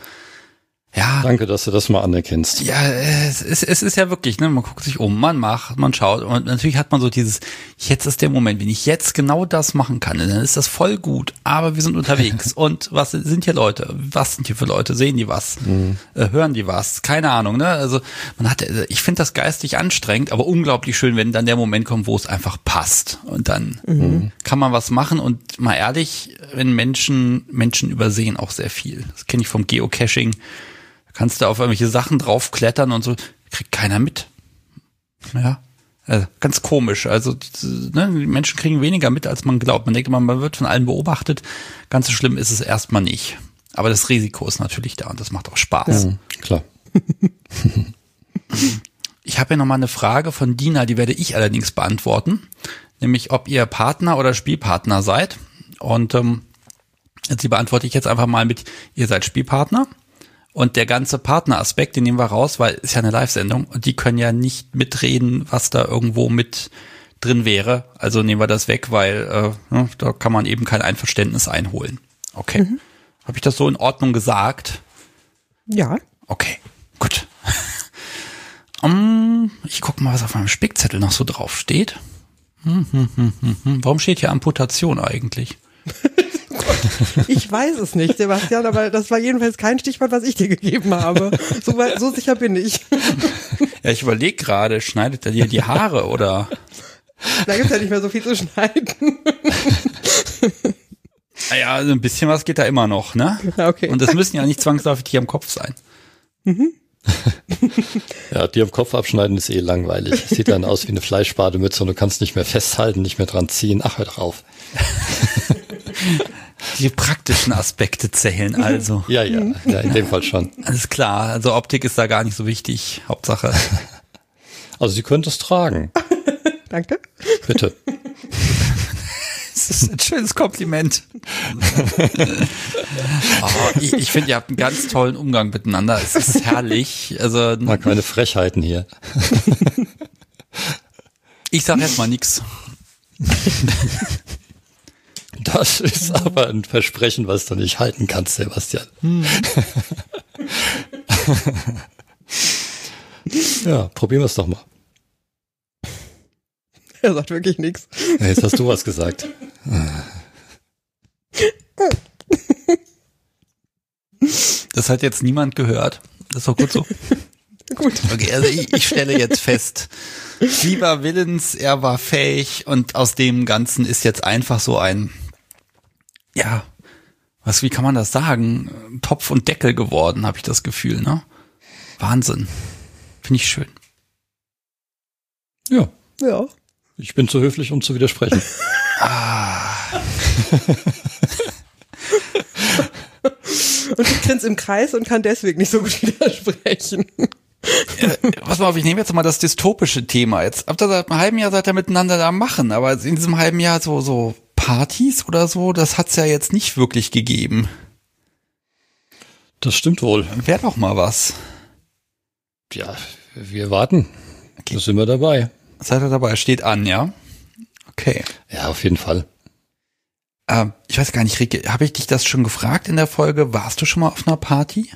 ja. Danke, dass du das mal anerkennst. Ja, es ist ja wirklich, ne, man guckt sich um, man macht, man schaut und natürlich hat man so dieses, jetzt ist der Moment, wenn ich jetzt genau das machen kann, dann ist das voll gut, aber wir sind unterwegs und was sind hier Leute, was sind hier für Leute, sehen die was, hören die was, keine Ahnung, ne, also ich finde das geistig anstrengend, aber unglaublich schön, wenn dann der Moment kommt, wo es einfach passt und dann kann man was machen und mal ehrlich, wenn Menschen übersehen auch sehr viel, das kenne ich vom Geocaching. Kannst du auf irgendwelche Sachen draufklettern und so, kriegt keiner mit. Ja, also ganz komisch. Also die Menschen kriegen weniger mit, als man glaubt. Man denkt immer, man wird von allen beobachtet. Ganz so schlimm ist es erstmal nicht. Aber das Risiko ist natürlich da und das macht auch Spaß. Ja, klar. Ich habe ja nochmal eine Frage von Dina, die werde ich allerdings beantworten. Nämlich, ob ihr Partner oder Spielpartner seid. Und die beantworte ich jetzt einfach mal mit, ihr seid Spielpartner. Und der ganze Partneraspekt, den nehmen wir raus, weil ist ja eine Live-Sendung und die können ja nicht mitreden, was da irgendwo mit drin wäre. Also nehmen wir das weg, weil da kann man eben kein Einverständnis einholen. Okay. Habe ich das so in Ordnung gesagt? Ja. Okay, gut. Ich gucke mal, was auf meinem Spickzettel noch so drauf steht. Warum steht hier Amputation eigentlich? Ich weiß es nicht, Sebastian, aber das war jedenfalls kein Stichwort, was ich dir gegeben habe. So sicher bin ich. Ja, ich überlege gerade, schneidet er dir die Haare oder? Da gibt's ja nicht mehr so viel zu schneiden. Naja, also ein bisschen was geht da immer noch, ne? Okay. Und das müssen ja nicht zwangsläufig die am Kopf sein. Ja, die am Kopf abschneiden ist eh langweilig. Sieht dann aus wie eine Fleischbademütze und du kannst nicht mehr festhalten, nicht mehr dran ziehen. Ach, hör doch auf. Die praktischen Aspekte zählen also. Ja, in dem Fall schon. Alles klar, also Optik ist da gar nicht so wichtig, Hauptsache. Also sie könnte es tragen. Danke. Bitte. Das ist ein schönes Kompliment. Ich finde, ihr habt einen ganz tollen Umgang miteinander. Es ist herrlich. Also mal keine Frechheiten hier. Ich sag erst mal nix. Das ist aber ein Versprechen, was du nicht halten kannst, Sebastian. Ja, probieren wir es doch mal. Er sagt wirklich nichts. Jetzt hast du was gesagt. Das hat jetzt niemand gehört. Das ist doch gut so. Gut. Okay, also ich stelle jetzt fest, sie war willens, er war fähig und aus dem Ganzen ist jetzt einfach so ein, ja, wie kann man das sagen? Topf und Deckel geworden, habe ich das Gefühl, ne? Wahnsinn. Finde ich schön. Ja. Ja. Ich bin zu höflich, um zu widersprechen. Und ich grinse im Kreis und kann deswegen nicht so gut widersprechen. Pass mal auf, ich nehme jetzt mal das dystopische Thema. Jetzt habt ihr seit einem halben Jahr seid ihr miteinander da machen, aber in diesem halben Jahr so Partys oder so, das hat's ja jetzt nicht wirklich gegeben. Das stimmt wohl. Wäre doch mal was. Ja, wir warten. Okay. Da sind wir dabei. Seid ihr dabei? Steht an, ja? Okay. Ja, auf jeden Fall. Ich weiß gar nicht, Rieke, habe ich dich das schon gefragt in der Folge? Warst du schon mal auf einer Party?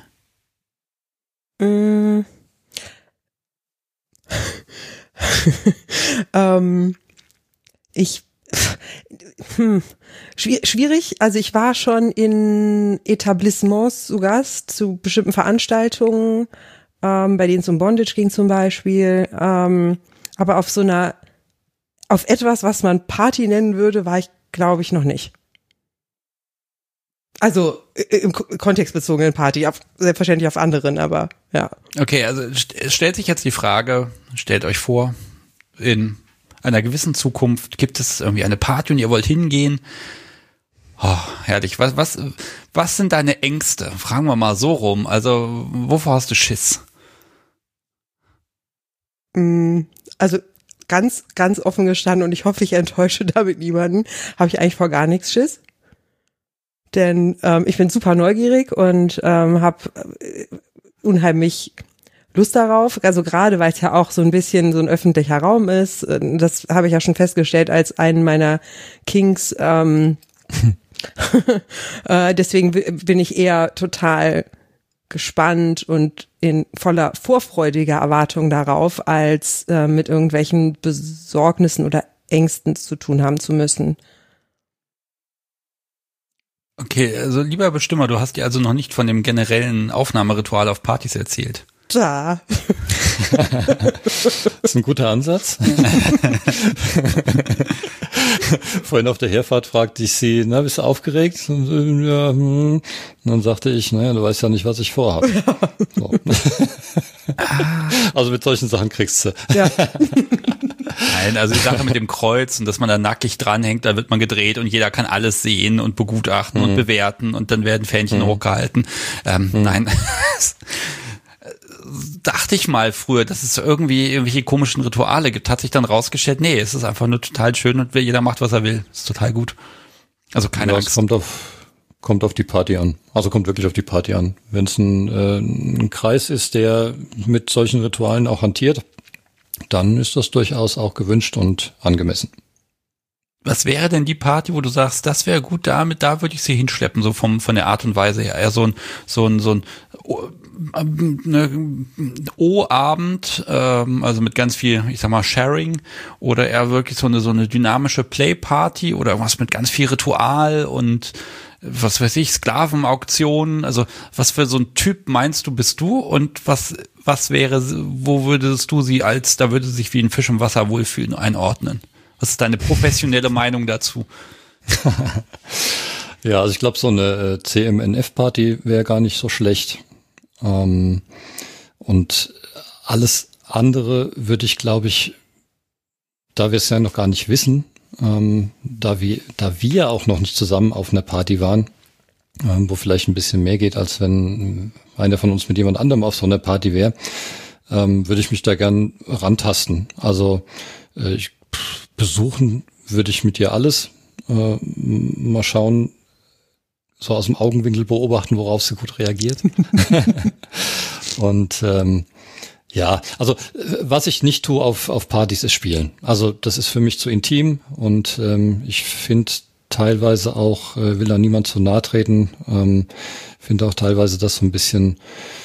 Schwierig. Also ich war schon in Etablissements zu Gast, zu bestimmten Veranstaltungen, bei denen es um Bondage ging zum Beispiel. Aber auf etwas, was man Party nennen würde, war ich, glaube ich, noch nicht. Also im kontextbezogenen Party, selbstverständlich auf anderen, aber ja. Okay, also es stellt sich jetzt die Frage, stellt euch vor, in einer gewissen Zukunft gibt es irgendwie eine Party und ihr wollt hingehen. Oh, herrlich. Was sind deine Ängste? Fragen wir mal so rum. Also, wovor hast du Schiss? Also ganz, ganz offen gestanden, und ich hoffe, ich enttäusche damit niemanden, habe ich eigentlich vor gar nichts Schiss. Denn ich bin super neugierig und habe unheimlich Lust darauf. Also gerade, weil es ja auch so ein bisschen so ein öffentlicher Raum ist. Das habe ich ja schon festgestellt als einen meiner Kinks. Deswegen bin ich eher total gespannt und in voller vorfreudiger Erwartung darauf, als mit irgendwelchen Besorgnissen oder Ängsten zu tun haben zu müssen. Okay, also lieber Bestimmer, du hast dir also noch nicht von dem generellen Aufnahmeritual auf Partys erzählt. Da. Das ist ein guter Ansatz. Vorhin auf der Herfahrt fragte ich sie, na, bist du aufgeregt? Und, ja, und dann sagte ich, naja, du weißt ja nicht, was ich vorhabe. So. Also mit solchen Sachen kriegst du. Ja. Nein, also die Sache mit dem Kreuz und dass man da nackig dranhängt, da wird man gedreht und jeder kann alles sehen und begutachten und bewerten und dann werden Fähnchen hochgehalten. Nein, dachte ich mal früher, dass es irgendwie irgendwelche komischen Rituale gibt, hat sich dann rausgestellt, nee, es ist einfach nur total schön und jeder macht, was er will. Ist total gut. Also keine Angst. Es kommt auf die Party an. Also kommt wirklich auf die Party an. Wenn es ein Kreis ist, der mit solchen Ritualen auch hantiert, dann ist das durchaus auch gewünscht und angemessen. Was wäre denn die Party, wo du sagst, das wäre gut, da würde ich sie hinschleppen, so von der Art und Weise her, eher so ein O-Abend, also mit ganz viel, ich sag mal, Sharing, oder eher wirklich so eine dynamische Play-Party oder irgendwas mit ganz viel Ritual und was weiß ich, Sklavenauktionen, also was für so ein Typ meinst du, bist du, und was wäre, wo würdest du sie da würde sie sich wie ein Fisch im Wasser wohlfühlen einordnen? Was ist deine professionelle Meinung dazu? Ja, also ich glaube, so eine CMNF-Party wäre gar nicht so schlecht. Und alles andere würde ich, glaube ich, da wir es ja noch gar nicht wissen, da wir auch noch nicht zusammen auf einer Party waren, wo vielleicht ein bisschen mehr geht, als wenn einer von uns mit jemand anderem auf so einer Party wäre, würde ich mich da gern rantasten. Also besuchen würde ich mit dir alles. mal schauen, so aus dem Augenwinkel beobachten, worauf sie gut reagiert. Und ja, also was ich nicht tue auf Partys ist spielen. Also das ist für mich zu intim und ich finde teilweise auch, will da niemand zu nahe treten, finde auch teilweise das so ein bisschen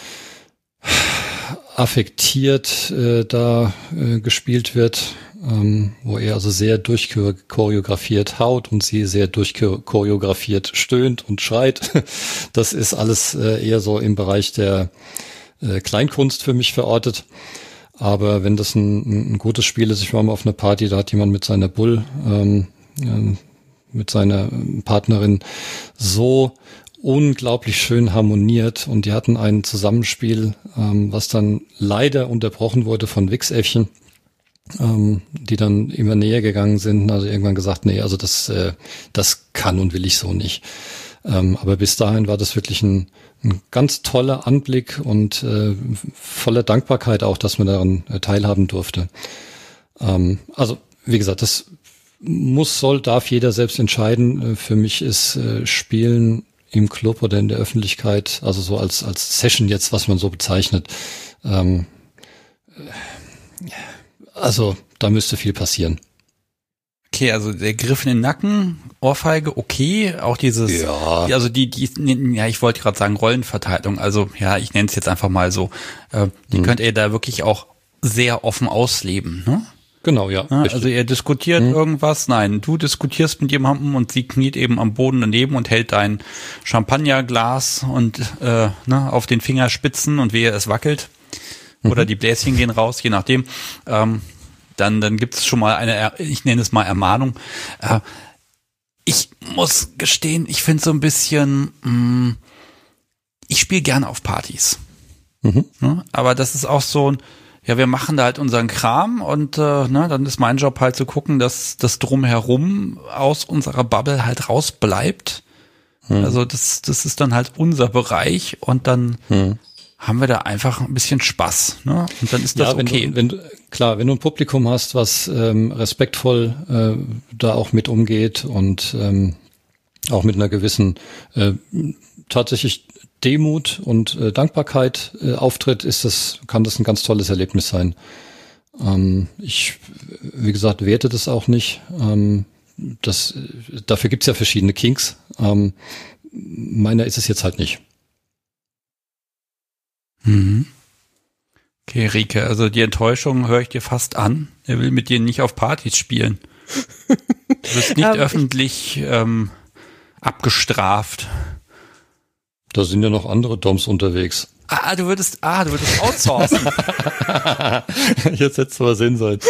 affektiert da gespielt wird, wo er also sehr durchchoreografiert haut und sie sehr durchchoreografiert stöhnt und schreit. Das ist alles eher so im Bereich der Kleinkunst für mich verortet. Aber wenn das ein gutes Spiel ist, ich war mal auf einer Party, da hat jemand mit seiner Bull, mit seiner Partnerin so unglaublich schön harmoniert und die hatten ein Zusammenspiel, was dann leider unterbrochen wurde von Wichsäffchen, die dann immer näher gegangen sind, also irgendwann gesagt, nee, also das kann und will ich so nicht. Aber bis dahin war das wirklich ein ganz toller Anblick und voller Dankbarkeit auch, dass man daran teilhaben durfte. Also wie gesagt, das darf jeder selbst entscheiden. Für mich ist Spielen im Club oder in der Öffentlichkeit, also so als Session jetzt, was man so bezeichnet, also da müsste viel passieren. Okay, also der Griff in den Nacken, Ohrfeige, okay, auch dieses, ja. Also ja, ich wollte gerade sagen Rollenverteilung, also ja, ich nenne es jetzt einfach mal so, die könnt ihr da wirklich auch sehr offen ausleben, ne? Genau, ja. Also ihr diskutiert irgendwas, nein, du diskutierst mit jemandem und sie kniet eben am Boden daneben und hält dein Champagnerglas und auf den Fingerspitzen und wehe, es wackelt. Oder die Bläschen gehen raus, je nachdem. Dann gibt es schon mal eine, ich nenne es mal Ermahnung. Ich muss gestehen, ich finde so ein bisschen, ich spiele gerne auf Partys. Ne? Aber das ist auch so ein, ja, wir machen da halt unseren Kram und dann ist mein Job halt zu gucken, dass das Drumherum aus unserer Bubble halt rausbleibt. Also das ist dann halt unser Bereich und dann haben wir da einfach ein bisschen Spaß, ne? Und dann ist das okay. Wenn du ein Publikum hast, was respektvoll da auch mit umgeht und auch mit einer gewissen tatsächlich Demut und Dankbarkeit auftritt, kann das ein ganz tolles Erlebnis sein. Ich, wie gesagt, werte das auch nicht. Dafür gibt's ja verschiedene Kinks. Meiner ist es jetzt halt nicht. Okay, Rike, also die Enttäuschung höre ich dir fast an. Er will mit dir nicht auf Partys spielen. Du wirst nicht öffentlich abgestraft. Da sind ja noch andere Doms unterwegs. Du würdest outsourcen. Jetzt hättest du was sehen sollen.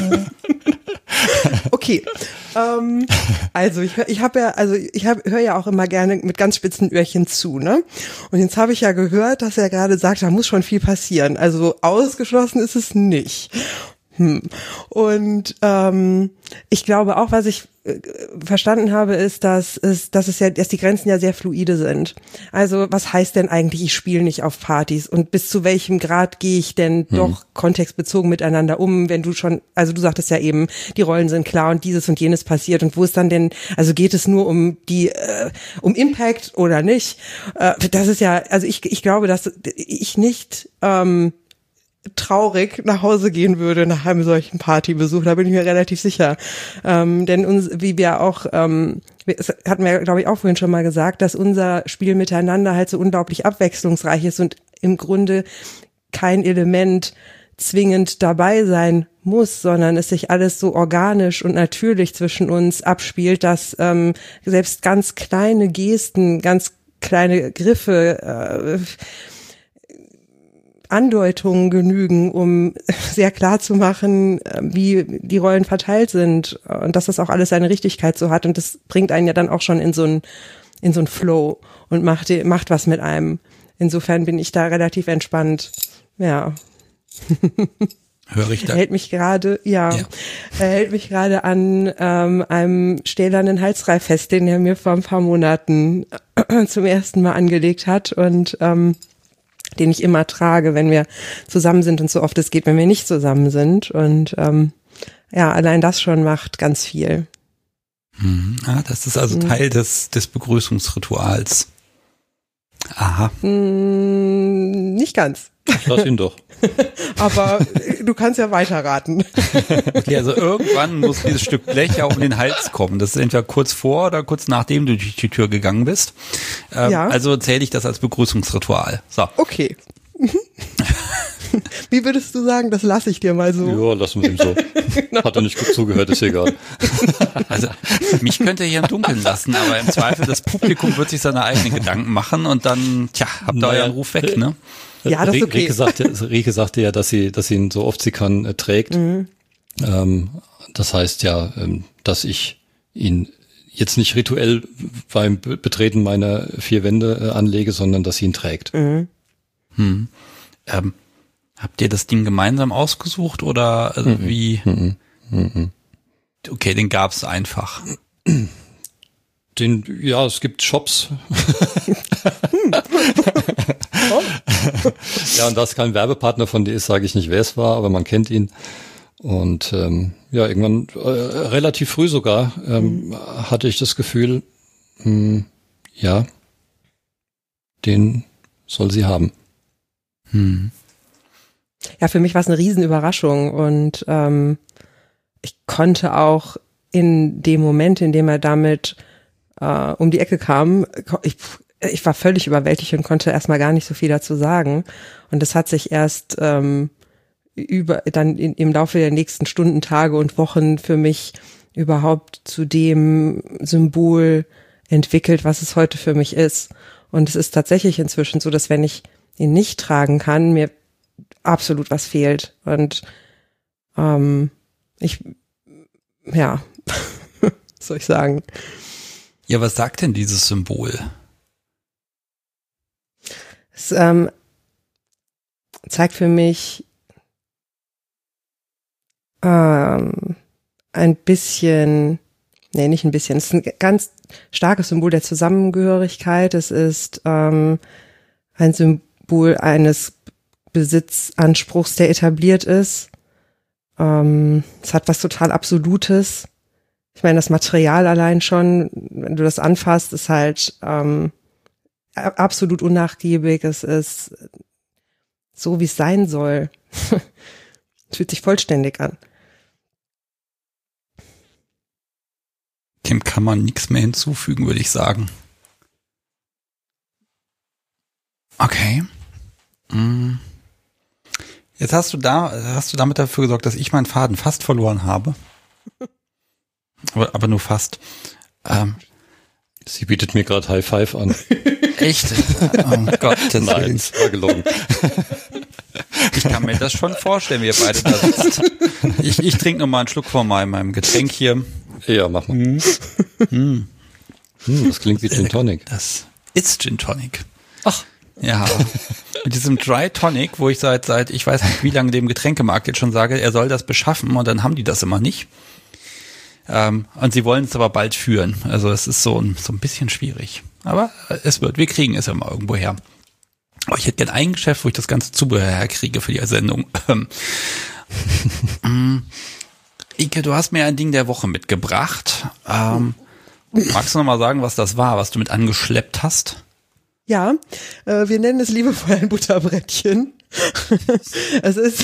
Okay, also ich höre ja auch immer gerne mit ganz spitzen Öhrchen zu, ne? Und jetzt habe ich ja gehört, dass er gerade sagt, da muss schon viel passieren. Also ausgeschlossen ist es nicht. Und ich glaube auch, was ich verstanden habe, ist, dass die Grenzen ja sehr fluide sind. Also was heißt denn eigentlich, ich spiele nicht auf Partys und bis zu welchem Grad gehe ich denn doch kontextbezogen miteinander um, wenn du schon, also du sagtest ja eben, die Rollen sind klar und dieses und jenes passiert und wo ist dann denn, also geht es nur um um Impact oder nicht? Das ist ja, also ich glaube, dass ich nicht traurig nach Hause gehen würde nach einem solchen Partybesuch, da bin ich mir relativ sicher. Denn wie wir auch, das hatten wir, glaube ich, auch vorhin schon mal gesagt, dass unser Spiel miteinander halt so unglaublich abwechslungsreich ist und im Grunde kein Element zwingend dabei sein muss, sondern es sich alles so organisch und natürlich zwischen uns abspielt, dass selbst ganz kleine Gesten, ganz kleine Griffe, Andeutungen genügen, um sehr klar zu machen, wie die Rollen verteilt sind und dass das auch alles seine Richtigkeit so hat und das bringt einen ja dann auch schon in so ein Flow und macht was mit einem. Insofern bin ich da relativ entspannt. Ja. Höre ich da? Er hält mich gerade an einem stählernen Halsreif fest, den er mir vor ein paar Monaten zum ersten Mal angelegt hat und den ich immer trage, wenn wir zusammen sind und so oft es geht, wenn wir nicht zusammen sind. Und allein das schon macht ganz viel. Das ist also Teil des Begrüßungsrituals. Aha. Nicht ganz. Lass ihn doch. Aber du kannst ja weiterraten. Okay, also irgendwann muss dieses Stück Blech ja um den Hals kommen. Das ist entweder kurz vor oder kurz nachdem du durch die Tür gegangen bist. Ja. Also zähle ich das als Begrüßungsritual. So. Okay. Wie würdest du sagen, das lasse ich dir mal so? Ja, lassen wir ihm so. Genau. Hat er nicht gut zugehört, ist egal. Also mich könnt ihr hier im Dunkeln lassen, aber im Zweifel das Publikum wird sich seine eigenen Gedanken machen und dann, habt ihr euren Ruf weg, ne? Ja, das ist okay. Rike sagte ja, dass sie ihn so oft sie kann trägt. Das heißt ja, dass ich ihn jetzt nicht rituell beim Betreten meiner 4 Wände anlege, sondern dass sie ihn trägt. Habt ihr das Ding gemeinsam ausgesucht oder wie? Okay, den gab's einfach. Es gibt Shops. Ja, und da es kein Werbepartner von dir ist, sage ich nicht, wer es war, aber man kennt ihn. Und irgendwann, relativ früh sogar, hatte ich das Gefühl, den soll sie haben. Ja, für mich war es eine Riesenüberraschung und ich konnte auch in dem Moment, in dem er damit um die Ecke kam, ich war völlig überwältigt und konnte erstmal gar nicht so viel dazu sagen. Und das hat sich erst dann im Laufe der nächsten Stunden, Tage und Wochen für mich überhaupt zu dem Symbol entwickelt, was es heute für mich ist. Und es ist tatsächlich inzwischen so, dass wenn ich ihn nicht tragen kann, mir absolut was fehlt. Und soll ich sagen. Ja, was sagt denn dieses Symbol? Es zeigt für mich ein bisschen, nicht ein bisschen, es ist ein ganz starkes Symbol der Zusammengehörigkeit. Es ist ein Symbol eines Besitzanspruchs, der etabliert ist. Es hat was total Absolutes. Ich meine, das Material allein schon, wenn du das anfasst, ist halt absolut unnachgiebig. Es ist so, wie es sein soll. Es fühlt sich vollständig an. Dem kann man nichts mehr hinzufügen, würde ich sagen. Okay. Jetzt hast du damit dafür gesorgt, dass ich meinen Faden fast verloren habe. Aber nur fast. Sie bietet mir gerade High Five an. Echt? Oh Gott, das Nein, das war gelogen. Ich kann mir das schon vorstellen, wie ihr beide da sitzt. Ich trinke noch mal einen Schluck von meinem Getränk hier. Ja, mach mal. Das klingt wie Gin Tonic. Das ist Gin Tonic. Ach. Ja. Mit diesem Dry Tonic, wo ich seit ich weiß nicht wie lange dem Getränkemarkt jetzt schon sage, er soll das beschaffen und dann haben die das immer nicht. Und sie wollen es aber bald führen. Also es ist so ein bisschen schwierig. Aber wir kriegen es ja mal irgendwo her. Aber ich hätte gerne ein Geschäft, wo ich das ganze Zubehör herkriege für die Sendung. Ike, du hast mir ein Ding der Woche mitgebracht. Magst du noch mal sagen, was das war, was du mit angeschleppt hast? Ja, wir nennen es liebevoll ein Butterbrettchen. Es ist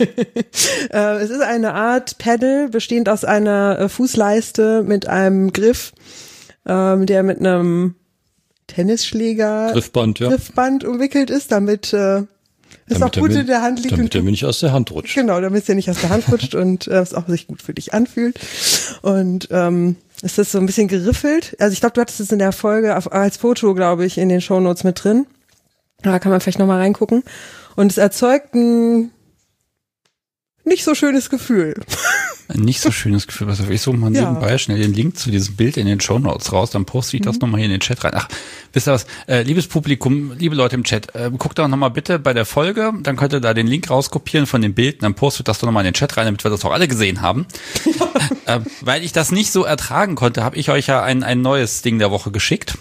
eine Art Paddle, bestehend aus einer Fußleiste mit einem Griff, der mit einem Tennisschläger Griffband umwickelt ist, damit es auch gut in der Hand liegt. Damit er mir nicht aus der Hand rutscht. Genau, damit es ja nicht aus der Hand rutscht und es auch sich gut für dich anfühlt. Und es ist so ein bisschen geriffelt. Also ich glaube, du hattest es in der Folge als Foto, glaube ich, in den Shownotes mit drin. Da kann man vielleicht nochmal reingucken. Und es erzeugt ein nicht so schönes Gefühl. Ein nicht so schönes Gefühl. Also ich suche mal nebenbei schnell den Link zu diesem Bild in den Shownotes raus, dann poste ich das nochmal hier in den Chat rein. Ach, wisst ihr was? Liebes Publikum, liebe Leute im Chat, guckt doch nochmal bitte bei der Folge, dann könnt ihr da den Link rauskopieren von dem Bild und dann postet das doch nochmal in den Chat rein, damit wir das auch alle gesehen haben. Weil ich das nicht so ertragen konnte, habe ich euch ja ein neues Ding der Woche geschickt.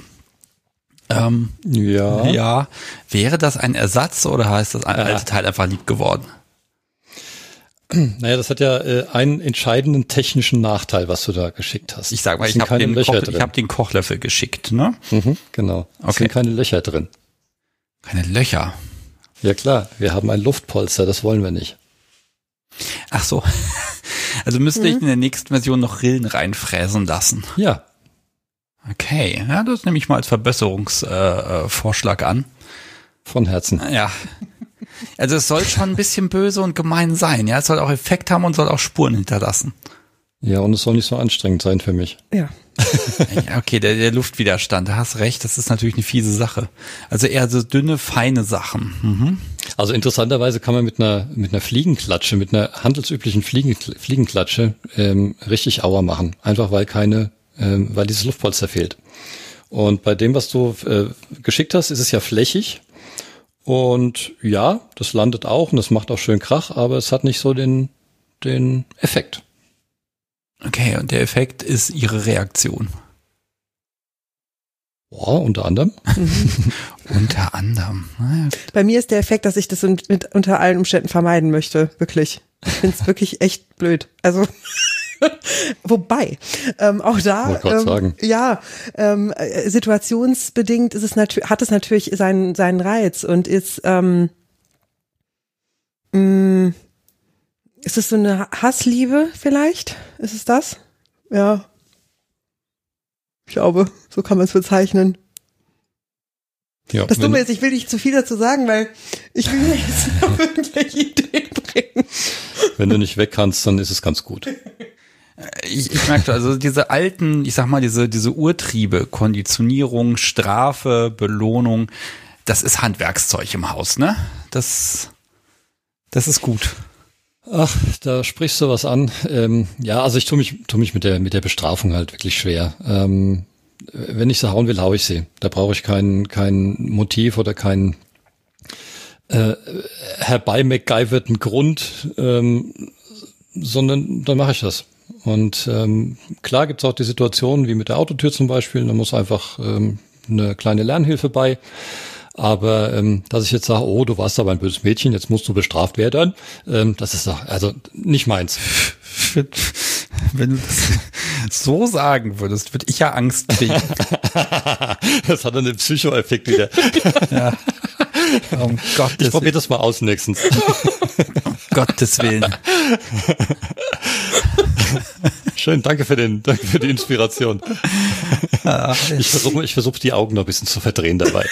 Ja. Wäre das ein Ersatz oder heißt das alte Teil einfach lieb geworden? Naja, das hat ja einen entscheidenden technischen Nachteil, was du da geschickt hast. Ich sag mal, ich habe den Kochlöffel geschickt, ne? Genau. Okay. Es sind keine Löcher drin. Keine Löcher? Ja klar, wir haben ein Luftpolster, das wollen wir nicht. Ach so. Also müsste ich in der nächsten Version noch Rillen reinfräsen lassen. Ja. Okay, ja, das nehme ich mal als Verbesserungsvorschlag an. Von Herzen. Ja. Also es soll schon ein bisschen böse und gemein sein, ja. Es soll auch Effekt haben und soll auch Spuren hinterlassen. Ja, und es soll nicht so anstrengend sein für mich. Ja. Ja, okay, der Luftwiderstand, da hast recht, das ist natürlich eine fiese Sache. Also eher so dünne, feine Sachen. Mhm. Also interessanterweise kann man mit einer Fliegenklatsche, mit einer handelsüblichen Fliegenklatsche richtig Aua machen. Einfach weil dieses Luftpolster fehlt. Und bei dem, was du geschickt hast, ist es ja flächig. Und ja, das landet auch und das macht auch schön Krach, aber es hat nicht so den Effekt. Okay, und der Effekt ist ihre Reaktion. Boah, unter anderem. Unter anderem. Naja. Bei mir ist der Effekt, dass ich das unter allen Umständen vermeiden möchte. Wirklich. Ich finde es wirklich echt blöd. Also wobei, auch da, sagen. ja, situationsbedingt hat es natürlich seinen Reiz und ist es so eine Hassliebe vielleicht? Ist es das? Ja. Ich glaube, so kann man es bezeichnen. Ja, das Dumme ist, ich will nicht zu viel dazu sagen, weil ich will mir jetzt noch irgendwelche Ideen bringen. Wenn du nicht weg kannst, dann ist es ganz gut. Ich merke, also diese alten, ich sag mal, diese Urtriebe, Konditionierung, Strafe, Belohnung, das ist Handwerkszeug im Haus, ne? Das ist gut. Ach, da sprichst du was an. Ja, also ich tu mich mit der Bestrafung halt wirklich schwer. Wenn ich sie hauen will, hau ich sie. Da brauche ich kein Motiv oder keinen herbei-MacGyverten Grund, sondern dann mache ich das. Und klar gibt's auch die Situation wie mit der Autotür zum Beispiel, da muss einfach eine kleine Lernhilfe bei. Aber dass ich jetzt sage, oh, du warst aber ein böses Mädchen, jetzt musst du bestraft werden, das ist doch, also nicht meins. Wenn du das so sagen würdest, würde ich ja Angst kriegen. Das hat dann den Psycho-Effekt wieder. Ja. Ich probiere das mal aus nächstens. Um Gottes Willen. Schön, danke für die Inspiration. Ich versuche die Augen noch ein bisschen zu verdrehen dabei.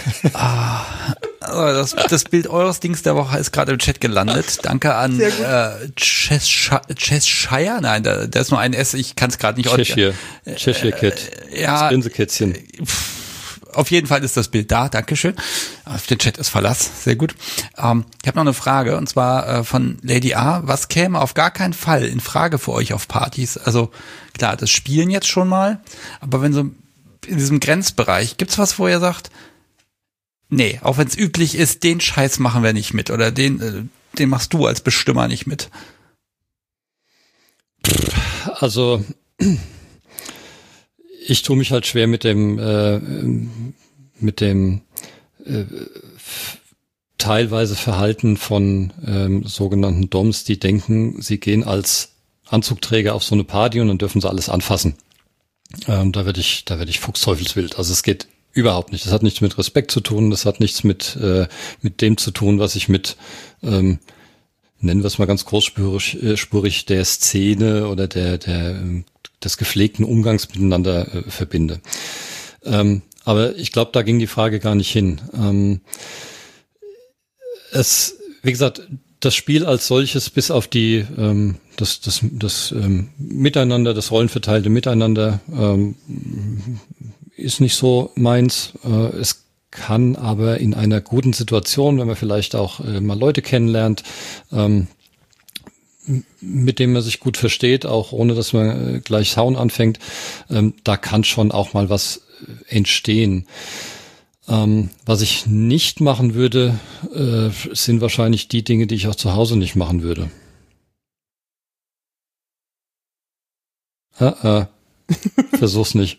Das Bild eures Dings der Woche ist gerade im Chat gelandet. Danke an Cheshire. Nein, da ist nur ein S, ich kann es gerade nicht Cheshire Cat. Ja, das Grinsekätzchen. Auf jeden Fall ist das Bild da, Dankeschön. Auf den Chat ist Verlass, sehr gut. Ich habe noch eine Frage, und zwar von Lady A. Was käme auf gar keinen Fall in Frage für euch auf Partys? Also klar, das Spielen jetzt schon mal, aber wenn so in diesem Grenzbereich, gibt's was, wo ihr sagt, nee, auch wenn es üblich ist, den Scheiß machen wir nicht mit, oder den machst du als Bestimmer nicht mit? Also ich tue mich halt schwer mit dem teilweise Verhalten von sogenannten Doms, die denken, sie gehen als Anzugträger auf so eine Party und dann dürfen sie alles anfassen. Da werde ich fuchsteufelswild. Also es geht überhaupt nicht. Das hat nichts mit Respekt zu tun. Das hat nichts mit dem zu tun, was ich mit nennen wir es mal ganz großspurig der Szene oder des gepflegten Umgangs miteinander verbinde. Aber ich glaube, da ging die Frage gar nicht hin. Wie gesagt, das Spiel als solches, bis auf das Miteinander, das rollenverteilte Miteinander, ist nicht so meins. Es kann aber in einer guten Situation, wenn man vielleicht auch mal Leute kennenlernt, mit dem man sich gut versteht, auch ohne dass man gleich Hauen anfängt, da kann schon auch mal was entstehen. Was ich nicht machen würde, sind wahrscheinlich die Dinge, die ich auch zu Hause nicht machen würde. Versuch's nicht.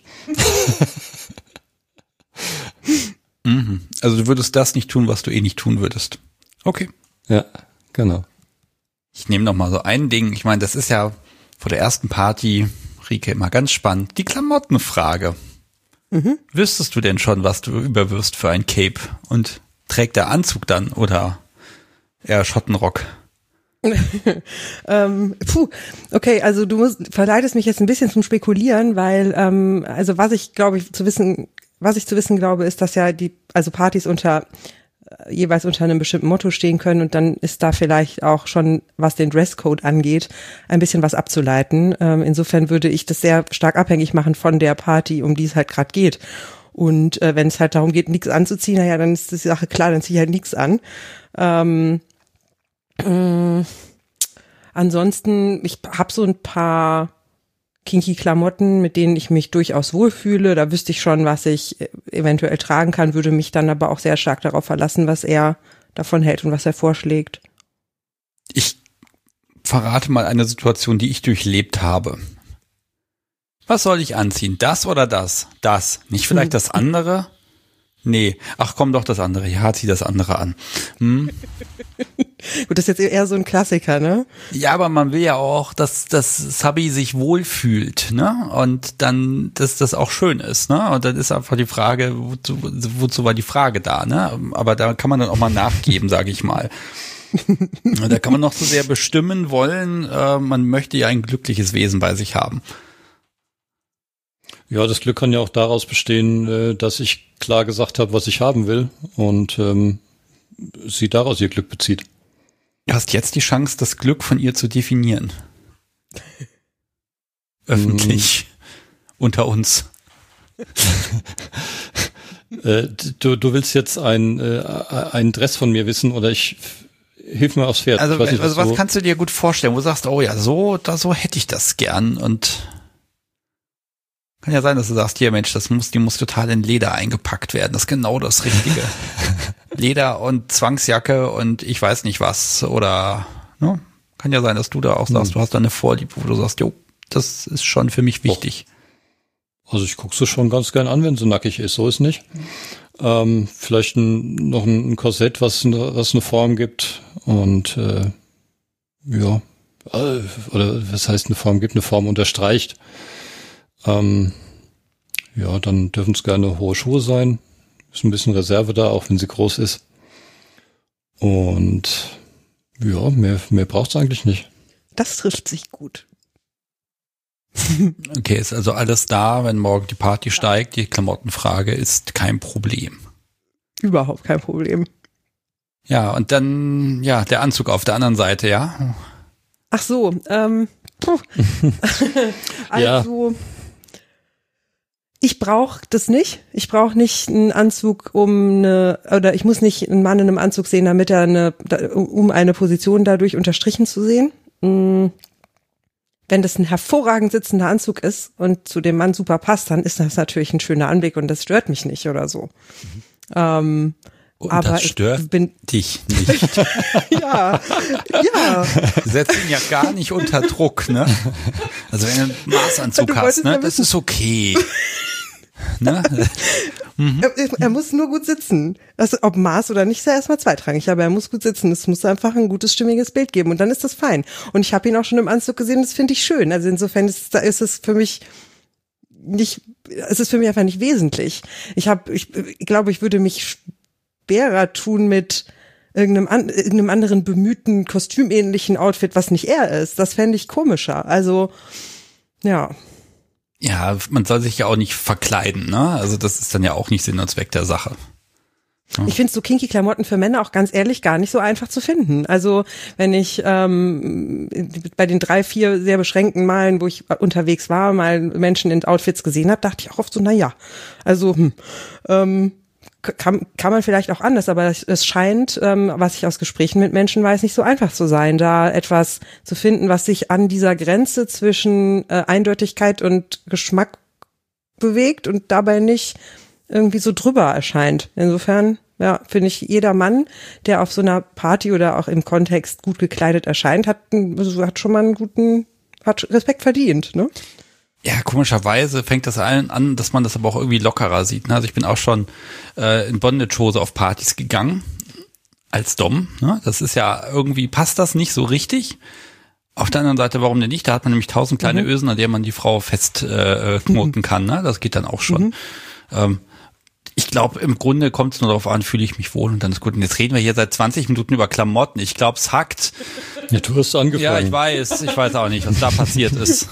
Also du würdest das nicht tun, was du eh nicht tun würdest. Okay. Ja, genau. Ich nehme noch mal so ein Ding. Ich meine, das ist ja vor der ersten Party, Rike, immer ganz spannend. Die Klamottenfrage. Wüsstest du denn schon, was du überwirfst für ein Cape? Und trägt der Anzug dann oder eher Schottenrock? Okay, also du verleitest mich jetzt ein bisschen zum Spekulieren, weil also was ich zu wissen glaube, ist, dass ja Partys jeweils unter einem bestimmten Motto stehen können und dann ist da vielleicht auch schon, was den Dresscode angeht, ein bisschen was abzuleiten. Insofern würde ich das sehr stark abhängig machen von der Party, um die es halt gerade geht. Und wenn es halt darum geht, nichts anzuziehen, naja, dann ist die Sache klar, dann ziehe ich halt nichts an. Ansonsten, ich habe so ein paar kinky Klamotten, mit denen ich mich durchaus wohlfühle. Da wüsste ich schon, was ich eventuell tragen kann, würde mich dann aber auch sehr stark darauf verlassen, was er davon hält und was er vorschlägt. Ich verrate mal eine Situation, die ich durchlebt habe. Was soll ich anziehen? Das oder das? Das. Nicht vielleicht das andere? Nee. Ach komm, doch das andere. Ja, zieh das andere an. Gut, das ist jetzt eher so ein Klassiker, ne? Ja, aber man will ja auch, dass das Subby sich wohlfühlt, ne? Und dann, dass das auch schön ist, ne? Und dann ist einfach die Frage, wozu war die Frage da, ne? Aber da kann man dann auch mal nachgeben, sage ich mal. Da kann man noch so sehr bestimmen wollen, man möchte ja ein glückliches Wesen bei sich haben. Ja, das Glück kann ja auch daraus bestehen, dass ich klar gesagt habe, was ich haben will und sie daraus ihr Glück bezieht. Du hast jetzt die Chance, das Glück von ihr zu definieren. Öffentlich. Unter uns. Du willst jetzt ein Dress von mir wissen oder hilf mir aufs Pferd. Also, ich weiß nicht, was kannst du dir gut vorstellen, wo du sagst, oh ja, so hätte ich das gern und kann ja sein, dass du sagst, hier Mensch, die muss total in Leder eingepackt werden. Das ist genau das Richtige. Leder und Zwangsjacke und ich weiß nicht was. Oder ne? Kann ja sein, dass du da auch sagst, du hast da eine Vorliebe, wo du sagst, jo, das ist schon für mich wichtig. Also ich gucke sie schon ganz gern an, wenn sie nackig ist. So ist nicht. Vielleicht noch ein Korsett, was eine Form gibt. Und ja, oder was heißt eine Form gibt, eine Form unterstreicht. Ja, dann dürfen es gerne hohe Schuhe sein. Ist ein bisschen Reserve da, auch wenn sie groß ist. Und ja, mehr braucht es eigentlich nicht. Das trifft sich gut. Okay, ist also alles da, wenn morgen die Party steigt. Die Klamottenfrage ist kein Problem. Überhaupt kein Problem. Ja, und dann, ja, der Anzug auf der anderen Seite, ja? Ach so, also... Ja. Ich brauche das nicht. Ich brauche nicht einen Anzug, ich muss nicht einen Mann in einem Anzug sehen, damit er um eine Position dadurch unterstrichen zu sehen. Wenn das ein hervorragend sitzender Anzug ist und zu dem Mann super passt, dann ist das natürlich ein schöner Anblick und das stört mich nicht oder so. Und aber das stört dich nicht. Ja. Setzt ihn ja gar nicht unter Druck, ne? Also wenn du einen Maßanzug hast, ne, das ist okay. Ne? Er muss nur gut sitzen. Also ob Maß oder nicht, ist ja erstmal zweitrangig, aber er muss gut sitzen. Es muss einfach ein gutes, stimmiges Bild geben und dann ist das fein. Und ich habe ihn auch schon im Anzug gesehen, das finde ich schön. Also insofern ist es für mich einfach nicht wesentlich. Ich glaube, ich würde mich schwerer tun mit irgendeinem anderen bemühten, kostümähnlichen Outfit, was nicht er ist. Das fände ich komischer. Also, ja. Ja, man soll sich ja auch nicht verkleiden, ne? Also das ist dann ja auch nicht Sinn und Zweck der Sache. Ja. Ich finde so kinky Klamotten für Männer auch ganz ehrlich gar nicht so einfach zu finden. Also wenn ich bei den 3, 4 sehr beschränkten Malen, wo ich unterwegs war, mal Menschen in Outfits gesehen habe, dachte ich auch oft so, naja, also kann man vielleicht auch anders, aber es scheint, was ich aus Gesprächen mit Menschen weiß, nicht so einfach zu sein, da etwas zu finden, was sich an dieser Grenze zwischen Eindeutigkeit und Geschmack bewegt und dabei nicht irgendwie so drüber erscheint. Insofern, ja, finde ich, jeder Mann, der auf so einer Party oder auch im Kontext gut gekleidet erscheint, hat schon mal hat Respekt verdient, ne? Ja, komischerweise fängt das allen an, dass man das aber auch irgendwie lockerer sieht. Also ich bin auch schon in Bondage-Hose auf Partys gegangen. als Dom. Ne? Das ist ja irgendwie, passt das nicht so richtig. Auf der anderen Seite, warum denn nicht? Da hat man nämlich 1000 kleine Ösen, an der man die Frau fest knoten kann. Ne? Das geht dann auch schon. Ich glaube, im Grunde kommt es nur darauf an, fühle ich mich wohl und dann ist gut. Und jetzt reden wir hier seit 20 Minuten über Klamotten. Ich glaube, es hackt. Ja, du hast angefangen. Ja, ich weiß auch nicht, was da passiert ist.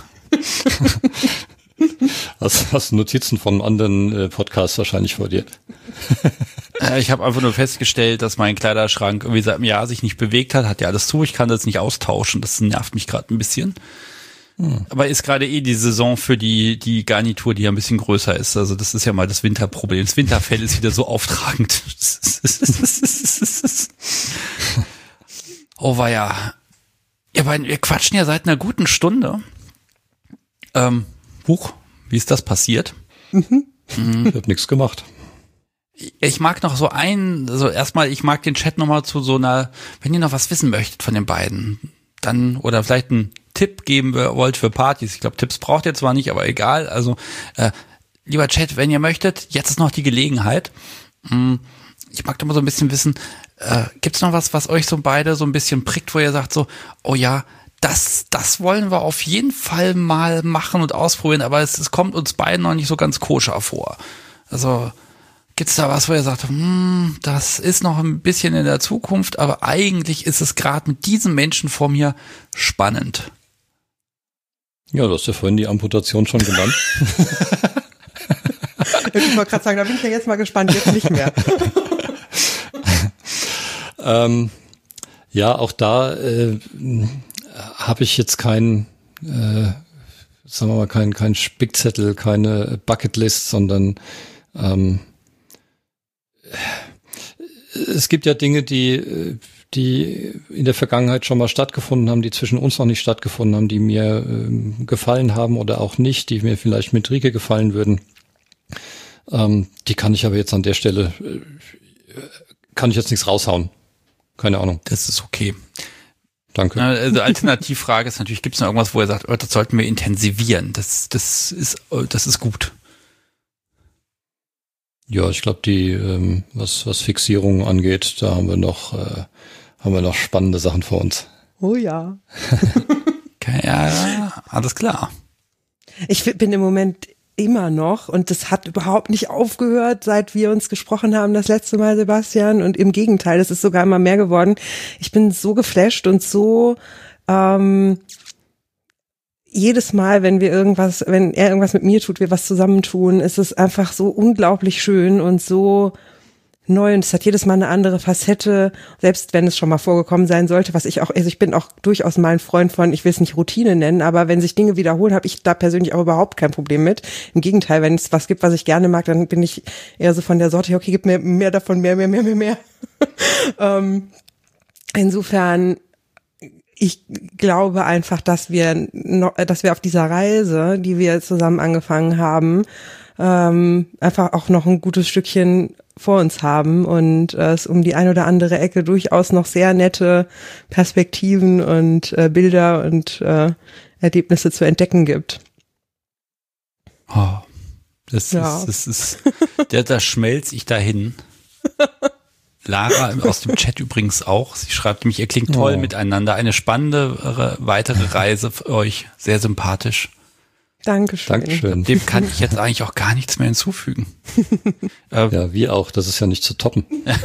Hast Notizen von anderen Podcasts wahrscheinlich vor dir. Ich habe einfach nur festgestellt, dass mein Kleiderschrank irgendwie seit einem Jahr sich nicht bewegt hat ja alles zu, ich kann das nicht austauschen, das nervt mich gerade ein bisschen. Aber ist gerade die Saison für die Garnitur, die ja ein bisschen größer ist. Also das ist ja mal das Winterproblem. Das Winterfell ist wieder so auftragend. Oh weia. Ihr beiden, wir quatschen ja seit einer guten Stunde. Wie ist das passiert? Ich hab nichts gemacht. Ich mag noch erstmal, ich mag den Chat nochmal zu so einer, wenn ihr noch was wissen möchtet von den beiden, dann, oder vielleicht einen Tipp geben wollt für Partys. Ich glaube, Tipps braucht ihr zwar nicht, aber egal. Also, lieber Chat, wenn ihr möchtet, jetzt ist noch die Gelegenheit. Ich mag doch mal so ein bisschen wissen, gibt's noch was euch so beide so ein bisschen prickt, wo ihr sagt so, oh ja, das wollen wir auf jeden Fall mal machen und ausprobieren, aber es kommt uns beiden noch nicht so ganz koscher vor. Also, gibt's da was, wo ihr sagt, das ist noch ein bisschen in der Zukunft, aber eigentlich ist es gerade mit diesem Menschen vor mir spannend? Ja, du hast ja vorhin die Amputation schon genannt. Ich wollte gerade sagen, da bin ich ja jetzt mal gespannt, jetzt nicht mehr. Ja, auch da habe ich jetzt keinen Spickzettel, keine Bucketlist, sondern es gibt ja Dinge, die in der Vergangenheit schon mal stattgefunden haben, die zwischen uns noch nicht stattgefunden haben, die mir gefallen haben oder auch nicht, die mir vielleicht mit Rike gefallen würden. Die kann ich aber jetzt an der Stelle, kann ich jetzt nichts raushauen. Keine Ahnung. Das ist okay. Danke. Also Alternativfrage ist natürlich, gibt es noch irgendwas, wo ihr sagt, das sollten wir intensivieren? Das ist gut. Ja, ich glaube, was Fixierungen angeht, da haben wir noch spannende Sachen vor uns. Oh ja. Okay, ja, alles klar. Ich bin im Moment immer noch, und das hat überhaupt nicht aufgehört, seit wir uns gesprochen haben das letzte Mal, Sebastian, und im Gegenteil, es ist sogar immer mehr geworden. Ich bin so geflasht und so jedes Mal, wenn er irgendwas mit mir tut, wir was zusammentun, ist es einfach so unglaublich schön und so neu, und es hat jedes Mal eine andere Facette, selbst wenn es schon mal vorgekommen sein sollte, ich bin auch durchaus mal ein Freund von, ich will es nicht Routine nennen, aber wenn sich Dinge wiederholen, habe ich da persönlich auch überhaupt kein Problem mit. Im Gegenteil, wenn es was gibt, was ich gerne mag, dann bin ich eher so von der Sorte, okay, gib mir mehr davon, mehr. Insofern, ich glaube einfach, dass wir auf dieser Reise, die wir zusammen angefangen haben, einfach auch noch ein gutes Stückchen vor uns haben und es um die ein oder andere Ecke durchaus noch sehr nette Perspektiven und Bilder und Erlebnisse zu entdecken gibt. Oh, da schmelze ich dahin. Lara aus dem Chat übrigens auch. Sie schreibt nämlich, ihr klingt toll miteinander. Eine spannende weitere Reise für euch. Sehr sympathisch. Dankeschön. Dem kann ich jetzt eigentlich auch gar nichts mehr hinzufügen. Ja, wir auch. Das ist ja nicht zu toppen.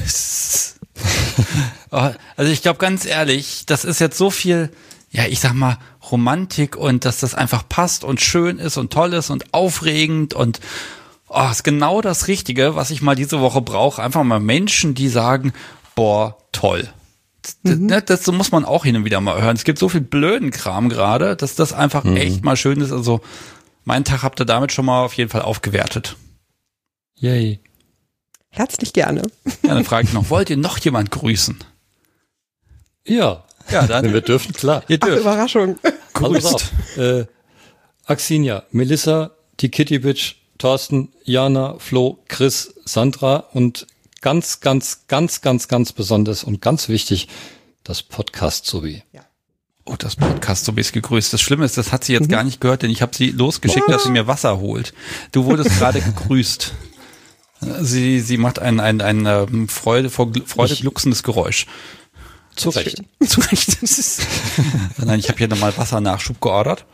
Also ich glaube ganz ehrlich, das ist jetzt so viel, ja, ich sag mal, Romantik und dass das einfach passt und schön ist und toll ist und aufregend und ist genau das Richtige, was ich mal diese Woche brauche. Einfach mal Menschen, die sagen, boah, toll. Das muss man auch hin und wieder mal hören. Es gibt so viel blöden Kram gerade, dass das einfach echt mal schön ist. Also meinen Tag habt ihr damit schon mal auf jeden Fall aufgewertet. Yay. Herzlich gerne. Ja, dann frage ich noch, wollt ihr noch jemand grüßen? Ja, dann. Wenn wir dürfen, klar. Ihr dürft. Überraschung. Grüßt. Axinia, Melissa, die Kitty Bitch, Thorsten, Jana, Flo, Chris, Sandra und ganz, ganz, ganz, ganz, ganz besonders und ganz wichtig, das Podcast-Sobi. Ja. Oh, das Podcast-Sobi ist gegrüßt. Das Schlimme ist, das hat sie jetzt gar nicht gehört, denn ich habe sie losgeschickt, dass sie mir Wasser holt. Du wurdest gerade gegrüßt. Sie macht ein Freude glucksendes Geräusch. Zu Recht. Zu Recht. Nein, ich habe hier nochmal Wassernachschub geordert.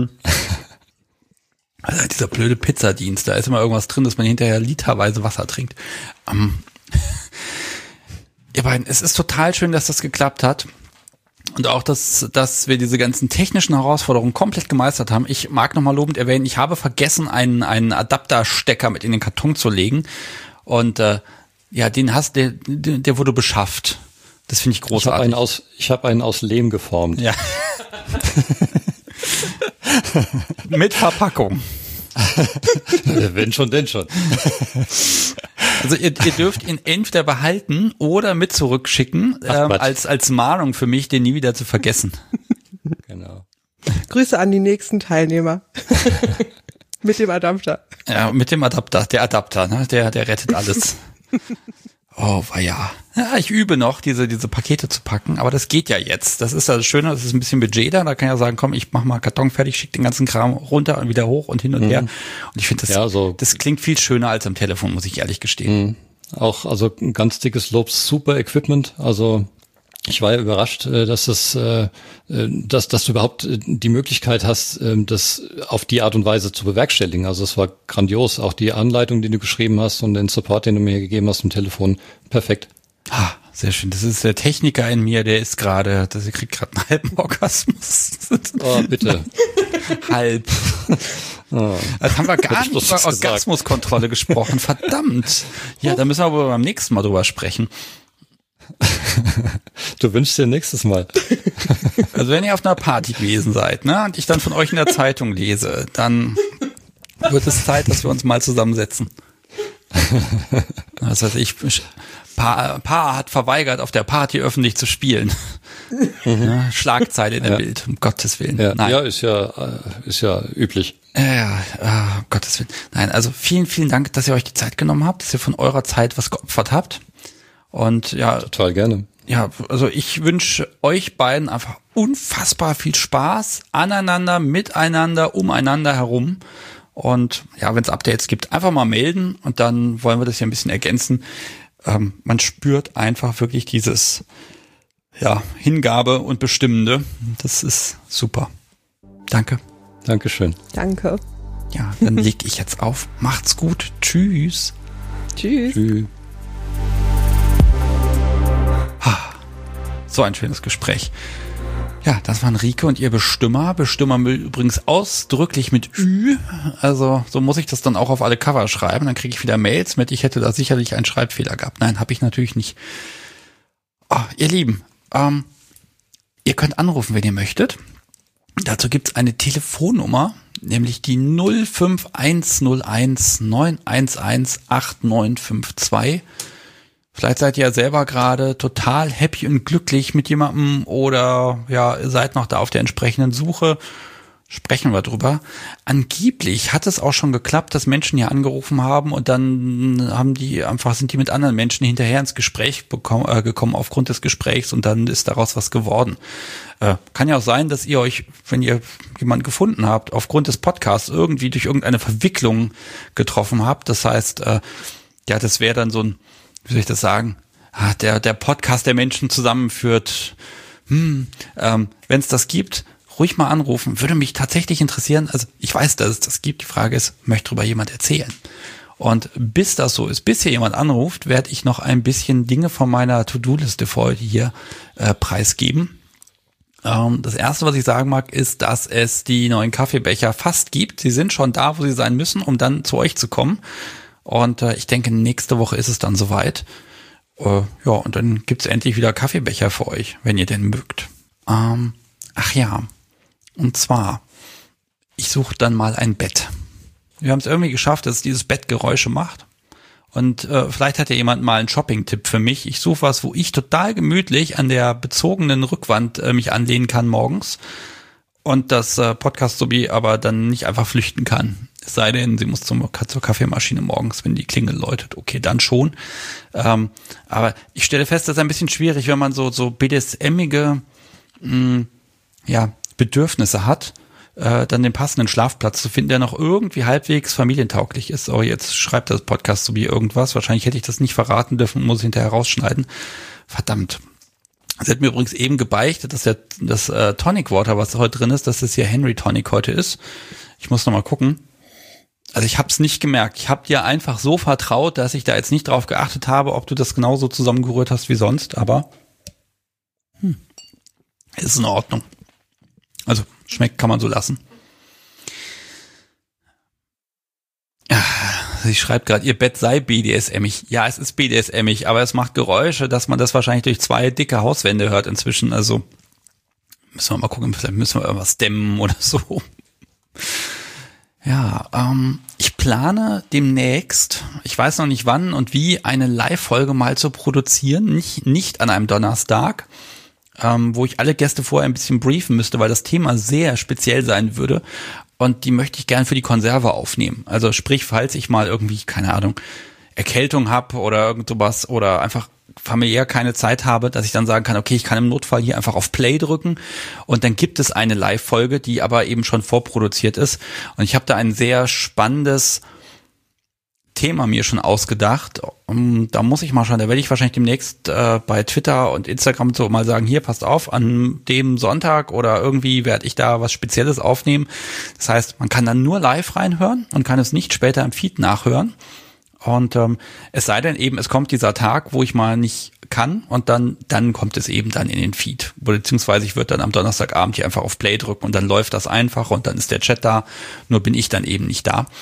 Also dieser blöde Pizzadienst, da ist immer irgendwas drin, dass man hinterher literweise Wasser trinkt. Ihr beiden, es ist total schön, dass das geklappt hat. Und auch, dass wir diese ganzen technischen Herausforderungen komplett gemeistert haben. Ich mag nochmal lobend erwähnen, ich habe vergessen, einen Adapterstecker mit in den Karton zu legen. Und ja, der wurde beschafft. Das finde ich großartig. Ich habe einen aus Lehm geformt. Ja. Mit Verpackung. Wenn schon, denn schon. Also ihr dürft ihn entweder behalten oder mit zurückschicken, als Mahnung für mich, den nie wieder zu vergessen. Genau. Grüße an die nächsten Teilnehmer. Mit dem Adapter. Ja, mit dem Adapter. Der Adapter, ne? Der rettet alles. Oh, ja. Ja, ich übe noch, diese Pakete zu packen, aber das geht ja jetzt. Das ist das Schöne, das ist ein bisschen Budget da. Da kann ich ja sagen, komm, ich mach mal Karton fertig, schick den ganzen Kram runter und wieder hoch und hin und her. Und ich finde, das klingt viel schöner als am Telefon, muss ich ehrlich gestehen. Auch, also ein ganz dickes Lob, super Equipment. Also ich war ja überrascht, dass du überhaupt die Möglichkeit hast, das auf die Art und Weise zu bewerkstelligen. Also es war grandios. Auch die Anleitung, die du geschrieben hast und den Support, den du mir gegeben hast am Telefon, perfekt. Ah, sehr schön. Das ist der Techniker in mir, der kriegt gerade einen halben Orgasmus. Oh, bitte. Halb. Oh. Also haben wir gar nicht über Orgasmuskontrolle gesprochen. Verdammt. Ja, da müssen wir aber beim nächsten Mal drüber sprechen. Du wünschst dir nächstes Mal. Also wenn ihr auf einer Party gewesen seid, ne, und ich dann von euch in der Zeitung lese, dann wird es Zeit, dass wir uns mal zusammensetzen. Das heißt, Paar hat verweigert, auf der Party öffentlich zu spielen. Ja, Schlagzeile in der Bild, um Gottes Willen. Ja, Nein. Ja, ist ja üblich. Ja, um Gottes Willen. Nein, also vielen, vielen Dank, dass ihr euch die Zeit genommen habt, dass ihr von eurer Zeit was geopfert habt. Und ja, total gerne. Ja, also ich wünsche euch beiden einfach unfassbar viel Spaß aneinander, miteinander, umeinander herum. Und ja, wenn es Updates gibt, einfach mal melden und dann wollen wir das hier ein bisschen ergänzen. Man spürt einfach wirklich dieses Hingabe und Bestimmende. Das ist super. Danke. Dankeschön. Danke. Ja, dann leg ich jetzt auf. Macht's gut. Tschüss. Tschüss. Tschüss. So ein schönes Gespräch. Ja, das waren Rike und ihr Bestimmer. Bestimmermüll übrigens ausdrücklich mit Ü. Also so muss ich das dann auch auf alle Cover schreiben. Dann kriege ich wieder Mails mit, ich hätte da sicherlich einen Schreibfehler gehabt. Nein, habe ich natürlich nicht. Oh, ihr Lieben, ihr könnt anrufen, wenn ihr möchtet. Dazu gibt's eine Telefonnummer, nämlich die 05101 911 8952. Vielleicht seid ihr ja selber gerade total happy und glücklich mit jemandem oder ja, seid noch da auf der entsprechenden Suche. Sprechen wir drüber. Angeblich hat es auch schon geklappt, dass Menschen hier angerufen haben und dann sind die mit anderen Menschen hinterher ins Gespräch gekommen aufgrund des Gesprächs und dann ist daraus was geworden. Kann ja auch sein, dass ihr euch, wenn ihr jemanden gefunden habt, aufgrund des Podcasts irgendwie durch irgendeine Verwicklung getroffen habt. Das heißt, das wäre dann so ein, wie soll ich das sagen? Der Podcast, der Menschen zusammenführt. Wenn es das gibt, ruhig mal anrufen. Würde mich tatsächlich interessieren. Also ich weiß, dass es das gibt. Die Frage ist, möchte darüber jemand erzählen? Und bis das so ist, bis hier jemand anruft, werde ich noch ein bisschen Dinge von meiner To-Do-Liste für heute hier preisgeben. Das erste, was ich sagen mag, ist, dass es die neuen Kaffeebecher fast gibt. Sie sind schon da, wo sie sein müssen, um dann zu euch zu kommen. Und ich denke, nächste Woche ist es dann soweit. Und dann gibt's endlich wieder Kaffeebecher für euch, wenn ihr denn mögt. Und zwar, ich suche dann mal ein Bett. Wir haben es irgendwie geschafft, dass dieses Bett Geräusche macht. Und vielleicht hat ja jemand mal einen Shopping-Tipp für mich. Ich suche was, wo ich total gemütlich an der bezogenen Rückwand mich anlehnen kann morgens. Und das Podcast-Sobi aber dann nicht einfach flüchten kann. Es sei denn, sie muss zur Kaffeemaschine morgens, wenn die Klingel läutet. Okay, dann schon. Aber ich stelle fest, das ist ein bisschen schwierig, wenn man so BDSM-ige Bedürfnisse hat, dann den passenden Schlafplatz zu finden, der noch irgendwie halbwegs familientauglich ist. Oh, jetzt schreibt das Podcast so wie irgendwas. Wahrscheinlich hätte ich das nicht verraten dürfen und muss hinterher rausschneiden. Verdammt. Sie hat mir übrigens eben gebeichtet, dass das Tonic Water, was heute drin ist, dass das hier Henry Tonic heute ist. Ich muss noch mal gucken. Also ich habe es nicht gemerkt. Ich habe dir einfach so vertraut, dass ich da jetzt nicht drauf geachtet habe, ob du das genauso zusammengerührt hast wie sonst. Aber ist in Ordnung. Also schmeckt, kann man so lassen. Sie schreibt gerade, ihr Bett sei BDSM-ig. Ja, es ist BDSM-ig, aber es macht Geräusche, dass man das wahrscheinlich durch 2 dicke Hauswände hört inzwischen. Also müssen wir mal gucken, vielleicht müssen wir irgendwas dämmen oder so. Ja, ich plane demnächst, ich weiß noch nicht wann und wie, eine Live-Folge mal zu produzieren. Nicht an einem Donnerstag, wo ich alle Gäste vorher ein bisschen briefen müsste, weil das Thema sehr speziell sein würde. Und die möchte ich gern für die Konserve aufnehmen. Also sprich, falls ich mal irgendwie, keine Ahnung, Erkältung habe oder irgend sowas oder einfach familiär keine Zeit habe, dass ich dann sagen kann, okay, ich kann im Notfall hier einfach auf Play drücken und dann gibt es eine Live-Folge, die aber eben schon vorproduziert ist. Und ich habe da ein sehr spannendes Thema mir schon ausgedacht. Da muss ich mal schauen, da werde ich wahrscheinlich demnächst bei Twitter und Instagram so mal sagen, hier, passt auf, an dem Sonntag oder irgendwie werde ich da was Spezielles aufnehmen. Das heißt, man kann dann nur live reinhören und kann es nicht später im Feed nachhören. Und es sei denn eben, es kommt dieser Tag, wo ich mal nicht kann und dann kommt es eben dann in den Feed. Beziehungsweise ich würde dann am Donnerstagabend hier einfach auf Play drücken und dann läuft das einfach und dann ist der Chat da, nur bin ich dann eben nicht da.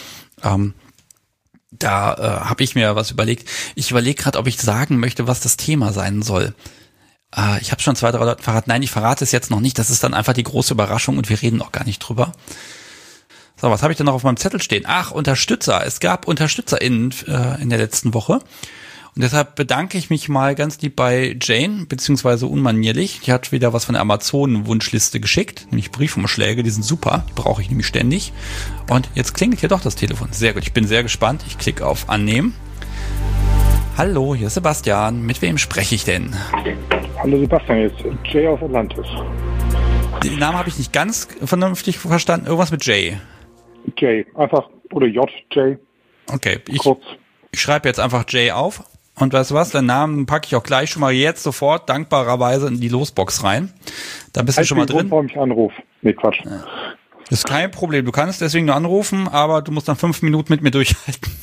Da habe ich mir was überlegt. Ich überlege gerade, ob ich sagen möchte, was das Thema sein soll. Ich habe schon 2, 3 Leute verraten. Nein, ich verrate es jetzt noch nicht. Das ist dann einfach die große Überraschung und wir reden noch gar nicht drüber. So, was habe ich denn noch auf meinem Zettel stehen? Ach, Unterstützer. Es gab UnterstützerInnen in der letzten Woche. Und deshalb bedanke ich mich mal ganz lieb bei Jane, beziehungsweise unmanierlich. Die hat wieder was von der Amazon-Wunschliste geschickt, nämlich Briefumschläge, die sind super, die brauche ich nämlich ständig. Und jetzt klingelt hier doch das Telefon. Sehr gut, ich bin sehr gespannt. Ich klicke auf Annehmen. Hallo, hier ist Sebastian. Mit wem spreche ich denn? Hallo Sebastian, jetzt Jay aus Atlantis. Den Namen habe ich nicht ganz vernünftig verstanden. Irgendwas mit Jay. Jay, einfach, oder J, Jay. Okay, Kurz. Ich schreibe jetzt einfach Jay auf. Und weißt du was, den Namen packe ich auch gleich schon mal jetzt sofort dankbarerweise in die Losbox rein. Da bist du schon mal drin. Warum ich anrufe. Nee, Quatsch. Ja. Ist kein Problem. Du kannst deswegen nur anrufen, aber du musst dann 5 Minuten mit mir durchhalten.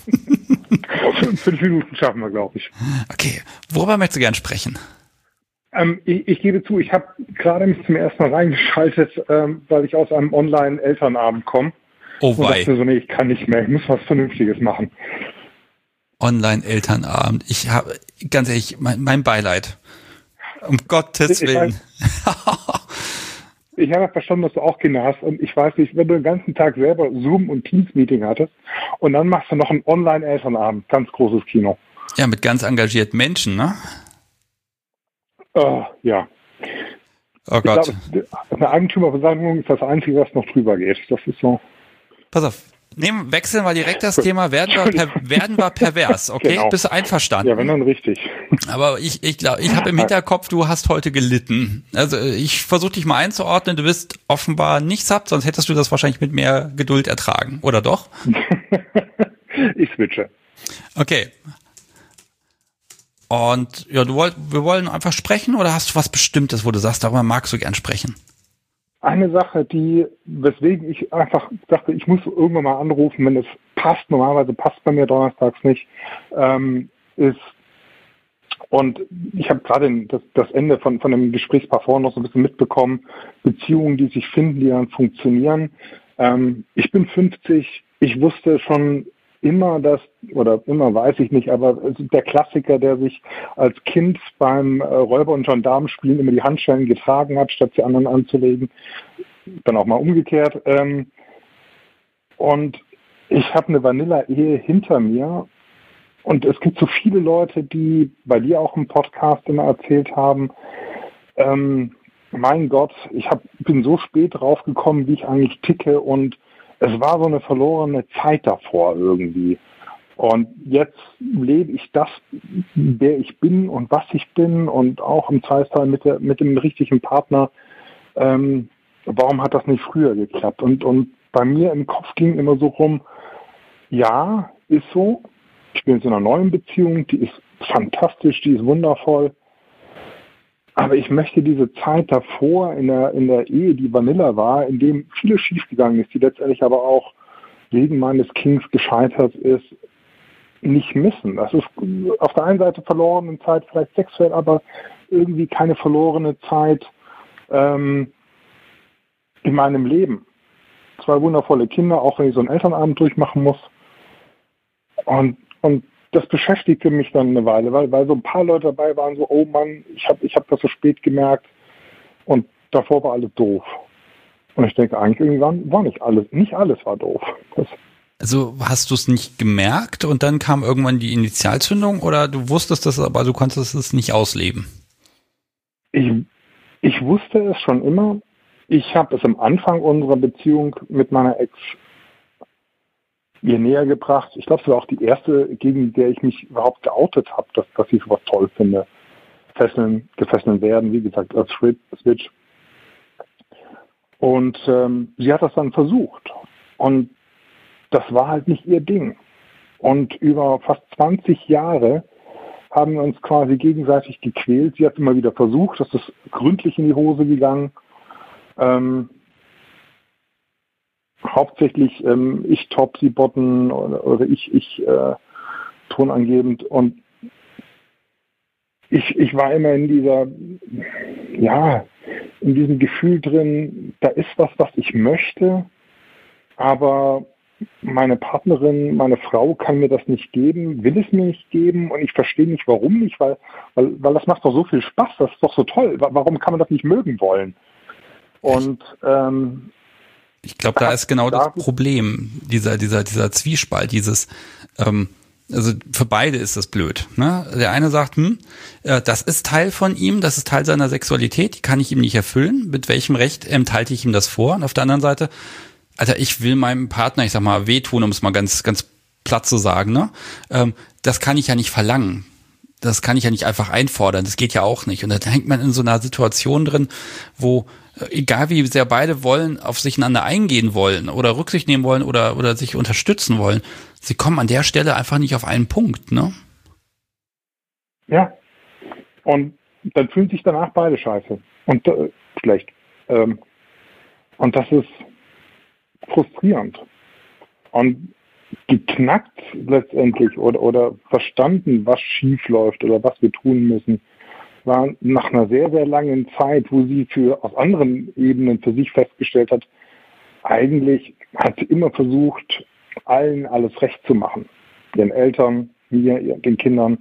5 Minuten schaffen wir, glaube ich. Okay. Worüber möchtest du gern sprechen? Ich gebe zu, ich habe gerade mich zum ersten Mal reingeschaltet, weil ich aus einem Online-Elternabend komme. Oh wei. Und dachte so, nee, ich kann nicht mehr. Ich muss was Vernünftiges machen. Online-Elternabend. Ich habe, ganz ehrlich, mein Beileid. Um Gottes Willen. Ich habe verstanden, dass du auch Kinder hast und ich weiß nicht, wenn du den ganzen Tag selber Zoom und Teams-Meeting hattest und dann machst du noch einen Online-Elternabend. Ganz großes Kino. Ja, mit ganz engagierten Menschen, ne? Ja. Oh Gott. Ich glaube, eine Eigentümerversammlung ist das Einzige, was noch drüber geht. Das ist so. Pass auf. Wechseln wir direkt das Thema, werden wir pervers, okay? Genau. Bist du einverstanden? Ja, wenn dann richtig. Aber ich glaube, ich habe im Hinterkopf, du hast heute gelitten. Also ich versuche dich mal einzuordnen, du bist offenbar nicht satt, sonst hättest du das wahrscheinlich mit mehr Geduld ertragen, oder doch? Ich switche. Okay. Und ja, wir wollen einfach sprechen oder hast du was Bestimmtes, wo du sagst, darüber magst du gern sprechen? Eine Sache, weswegen ich einfach dachte, ich muss irgendwann mal anrufen, wenn es passt, normalerweise passt bei mir donnerstags nicht, ist, und ich habe gerade das Ende von dem Gesprächspaar vorhin noch so ein bisschen mitbekommen, Beziehungen, die sich finden, die dann funktionieren. Ich bin 50, ich wusste schon immer immer weiß ich nicht, aber der Klassiker, der sich als Kind beim Räuber- und Gendarmenspielen immer die Handschellen getragen hat, statt sie anderen anzulegen, dann auch mal umgekehrt. Und ich habe eine Vanilla-Ehe hinter mir und es gibt so viele Leute, die bei dir auch im Podcast immer erzählt haben, mein Gott, bin so spät draufgekommen, wie ich eigentlich ticke und es war so eine verlorene Zeit davor irgendwie. Und jetzt lebe ich das, wer ich bin und was ich bin und auch im Zweifelsfall mit dem richtigen Partner warum hat das nicht früher geklappt? Und bei mir im Kopf ging immer so rum, ja, ist so. Ich bin jetzt in einer neuen Beziehung, die ist fantastisch, die ist wundervoll. Aber ich möchte diese Zeit davor in der Ehe, die Vanilla war, in dem vieles schiefgegangen ist, die letztendlich aber auch wegen meines Kings gescheitert ist, nicht missen. Das ist auf der einen Seite verlorene Zeit, vielleicht sexuell, aber irgendwie keine verlorene Zeit in meinem Leben. 2 wundervolle Kinder, auch wenn ich so einen Elternabend durchmachen muss. Und das beschäftigte mich dann eine Weile, weil so ein paar Leute dabei waren, so, oh Mann, ich hab das so spät gemerkt und davor war alles doof. Und ich denke, eigentlich irgendwann war nicht alles war doof. Also hast du es nicht gemerkt und dann kam irgendwann die Initialzündung oder du wusstest das, aber du konntest es nicht ausleben? Ich wusste es schon immer. Ich habe es am Anfang unserer Beziehung mit meiner Ex ihr näher gebracht. Ich glaube, es war auch die erste, gegen der ich mich überhaupt geoutet habe, dass ich sowas toll finde. Gefesseln werden, wie gesagt, als Switch. Und sie hat das dann versucht. Und das war halt nicht ihr Ding. Und über fast 20 Jahre haben wir uns quasi gegenseitig gequält. Sie hat immer wieder versucht, das ist gründlich in die Hose gegangen. Hauptsächlich ich top, sie botten oder ich tonangebend. Und ich war immer in diesem Gefühl drin, da ist was ich möchte, aber meine Partnerin, meine Frau kann mir das nicht geben, will es mir nicht geben und ich verstehe nicht, warum nicht, weil das macht doch so viel Spaß, das ist doch so toll. Warum kann man das nicht mögen wollen? Und ich glaube, da ist genau das Problem, dieser Zwiespalt, also für beide ist das blöd. Ne? Der eine sagt, das ist Teil von ihm, das ist Teil seiner Sexualität, die kann ich ihm nicht erfüllen. Mit welchem Recht enthalte ich ihm das vor? Und auf der anderen Seite, Alter, ich will meinem Partner, ich sag mal, wehtun, um es mal ganz, ganz platt zu sagen. Ne? Das kann ich ja nicht verlangen. Das kann ich ja nicht einfach einfordern. Das geht ja auch nicht. Und da hängt man in so einer Situation drin, wo egal wie sehr beide wollen, auf sich einander eingehen wollen oder Rücksicht nehmen wollen oder sich unterstützen wollen, sie kommen an der Stelle einfach nicht auf einen Punkt, ne? Ja. Und dann fühlen sich danach beide scheiße. Und schlecht. Und das ist frustrierend. Und geknackt letztendlich oder verstanden, was schief läuft oder was wir tun müssen, war nach einer sehr, sehr langen Zeit, wo sie aus anderen Ebenen für sich festgestellt hat, eigentlich hat sie immer versucht, allen alles recht zu machen. Den Eltern, mir, den Kindern.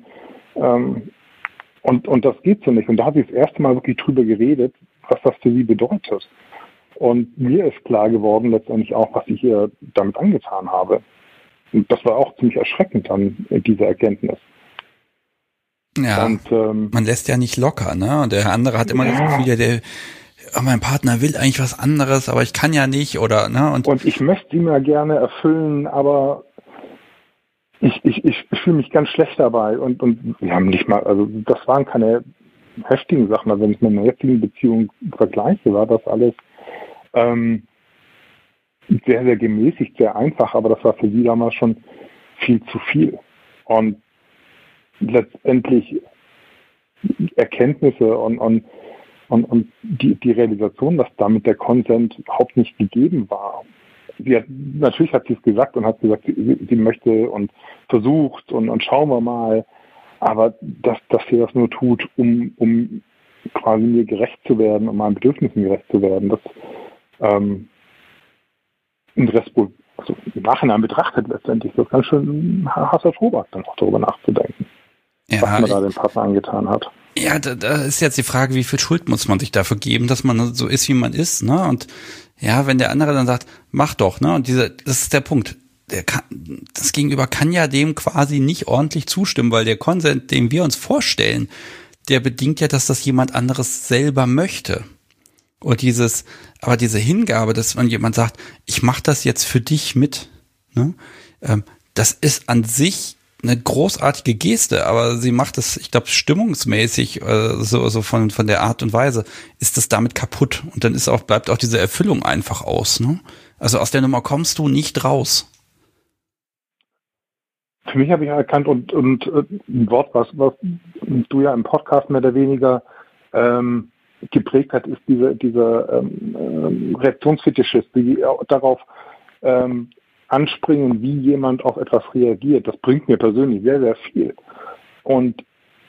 Und das geht so nicht. Und da hat sie das erste Mal wirklich drüber geredet, was das für sie bedeutet. Und mir ist klar geworden letztendlich auch, was ich ihr damit angetan habe. Und das war auch ziemlich erschreckend dann, diese Erkenntnis. Ja, und man lässt ja nicht locker, ne? Und der andere hat immer das Gefühl, mein Partner will eigentlich was anderes, aber ich kann ja nicht, oder, ne? Und ich möchte ihn ja gerne erfüllen, aber ich fühle mich ganz schlecht dabei. Und wir haben nicht mal, also das waren keine heftigen Sachen, also wenn ich mit meiner jetzigen Beziehung vergleiche, war das alles sehr, sehr gemäßigt, sehr einfach, aber das war für sie damals schon viel zu viel. Und letztendlich Erkenntnisse und die Realisation, dass damit der Consent überhaupt nicht gegeben war. Natürlich hat sie es gesagt und hat gesagt, sie möchte und versucht und schauen wir mal, aber dass sie das nur tut, um quasi mir gerecht zu werden, um meinen Bedürfnissen gerecht zu werden, das also im Nachhinein betrachtet letztendlich, das ist ganz schön harter Tobak, dann auch darüber nachzudenken, was man da dem Partner angetan hat. Ja, da ist jetzt die Frage, wie viel Schuld muss man sich dafür geben, dass man so ist, wie man ist, ne? Und ja, wenn der andere dann sagt, mach doch, ne? Und das ist der Punkt. Das Gegenüber kann ja dem quasi nicht ordentlich zustimmen, weil der Consent, den wir uns vorstellen, der bedingt ja, dass das jemand anderes selber möchte. Und aber diese Hingabe, dass man jemand sagt, ich mache das jetzt für dich mit, ne? Das ist an sich eine großartige Geste, aber sie macht es, ich glaube, stimmungsmäßig, so von der Art und Weise, ist das damit kaputt. Und dann bleibt auch diese Erfüllung einfach aus, ne? Also aus der Nummer kommst du nicht raus. Für mich habe ich erkannt und ein Wort, was du ja im Podcast mehr oder weniger geprägt hat, ist dieser Reaktionsfetischist, die darauf anspringen, wie jemand auf etwas reagiert. Das bringt mir persönlich sehr, sehr viel. Und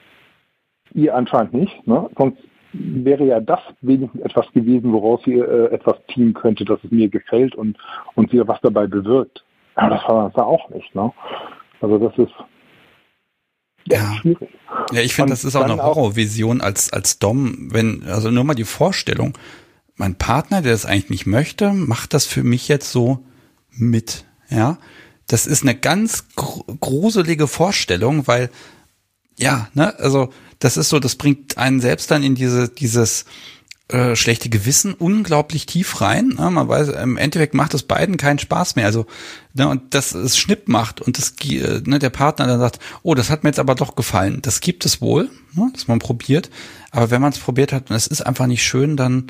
ihr anscheinend nicht, ne? Sonst wäre ja das wenigstens etwas gewesen, woraus ihr etwas ziehen könnte, dass es mir gefällt und sie was dabei bewirkt. Aber das war das auch nicht, ne? Also das ist schwierig. Ja, ich finde, das ist auch eine Horrorvision als Dom, also nur mal die Vorstellung, mein Partner, der das eigentlich nicht möchte, macht das für mich jetzt so mit, ja. Das ist eine ganz gruselige Vorstellung, weil, ja, ne, also das ist so, das bringt einen selbst dann in dieses schlechte Gewissen unglaublich tief rein. Ne? Man weiß, im Endeffekt macht es beiden keinen Spaß mehr. Also, ne, und dass es Schnipp macht und der Partner dann sagt, oh, das hat mir jetzt aber doch gefallen. Das gibt es wohl, ne, dass man probiert. Aber wenn man es probiert hat und es ist einfach nicht schön, dann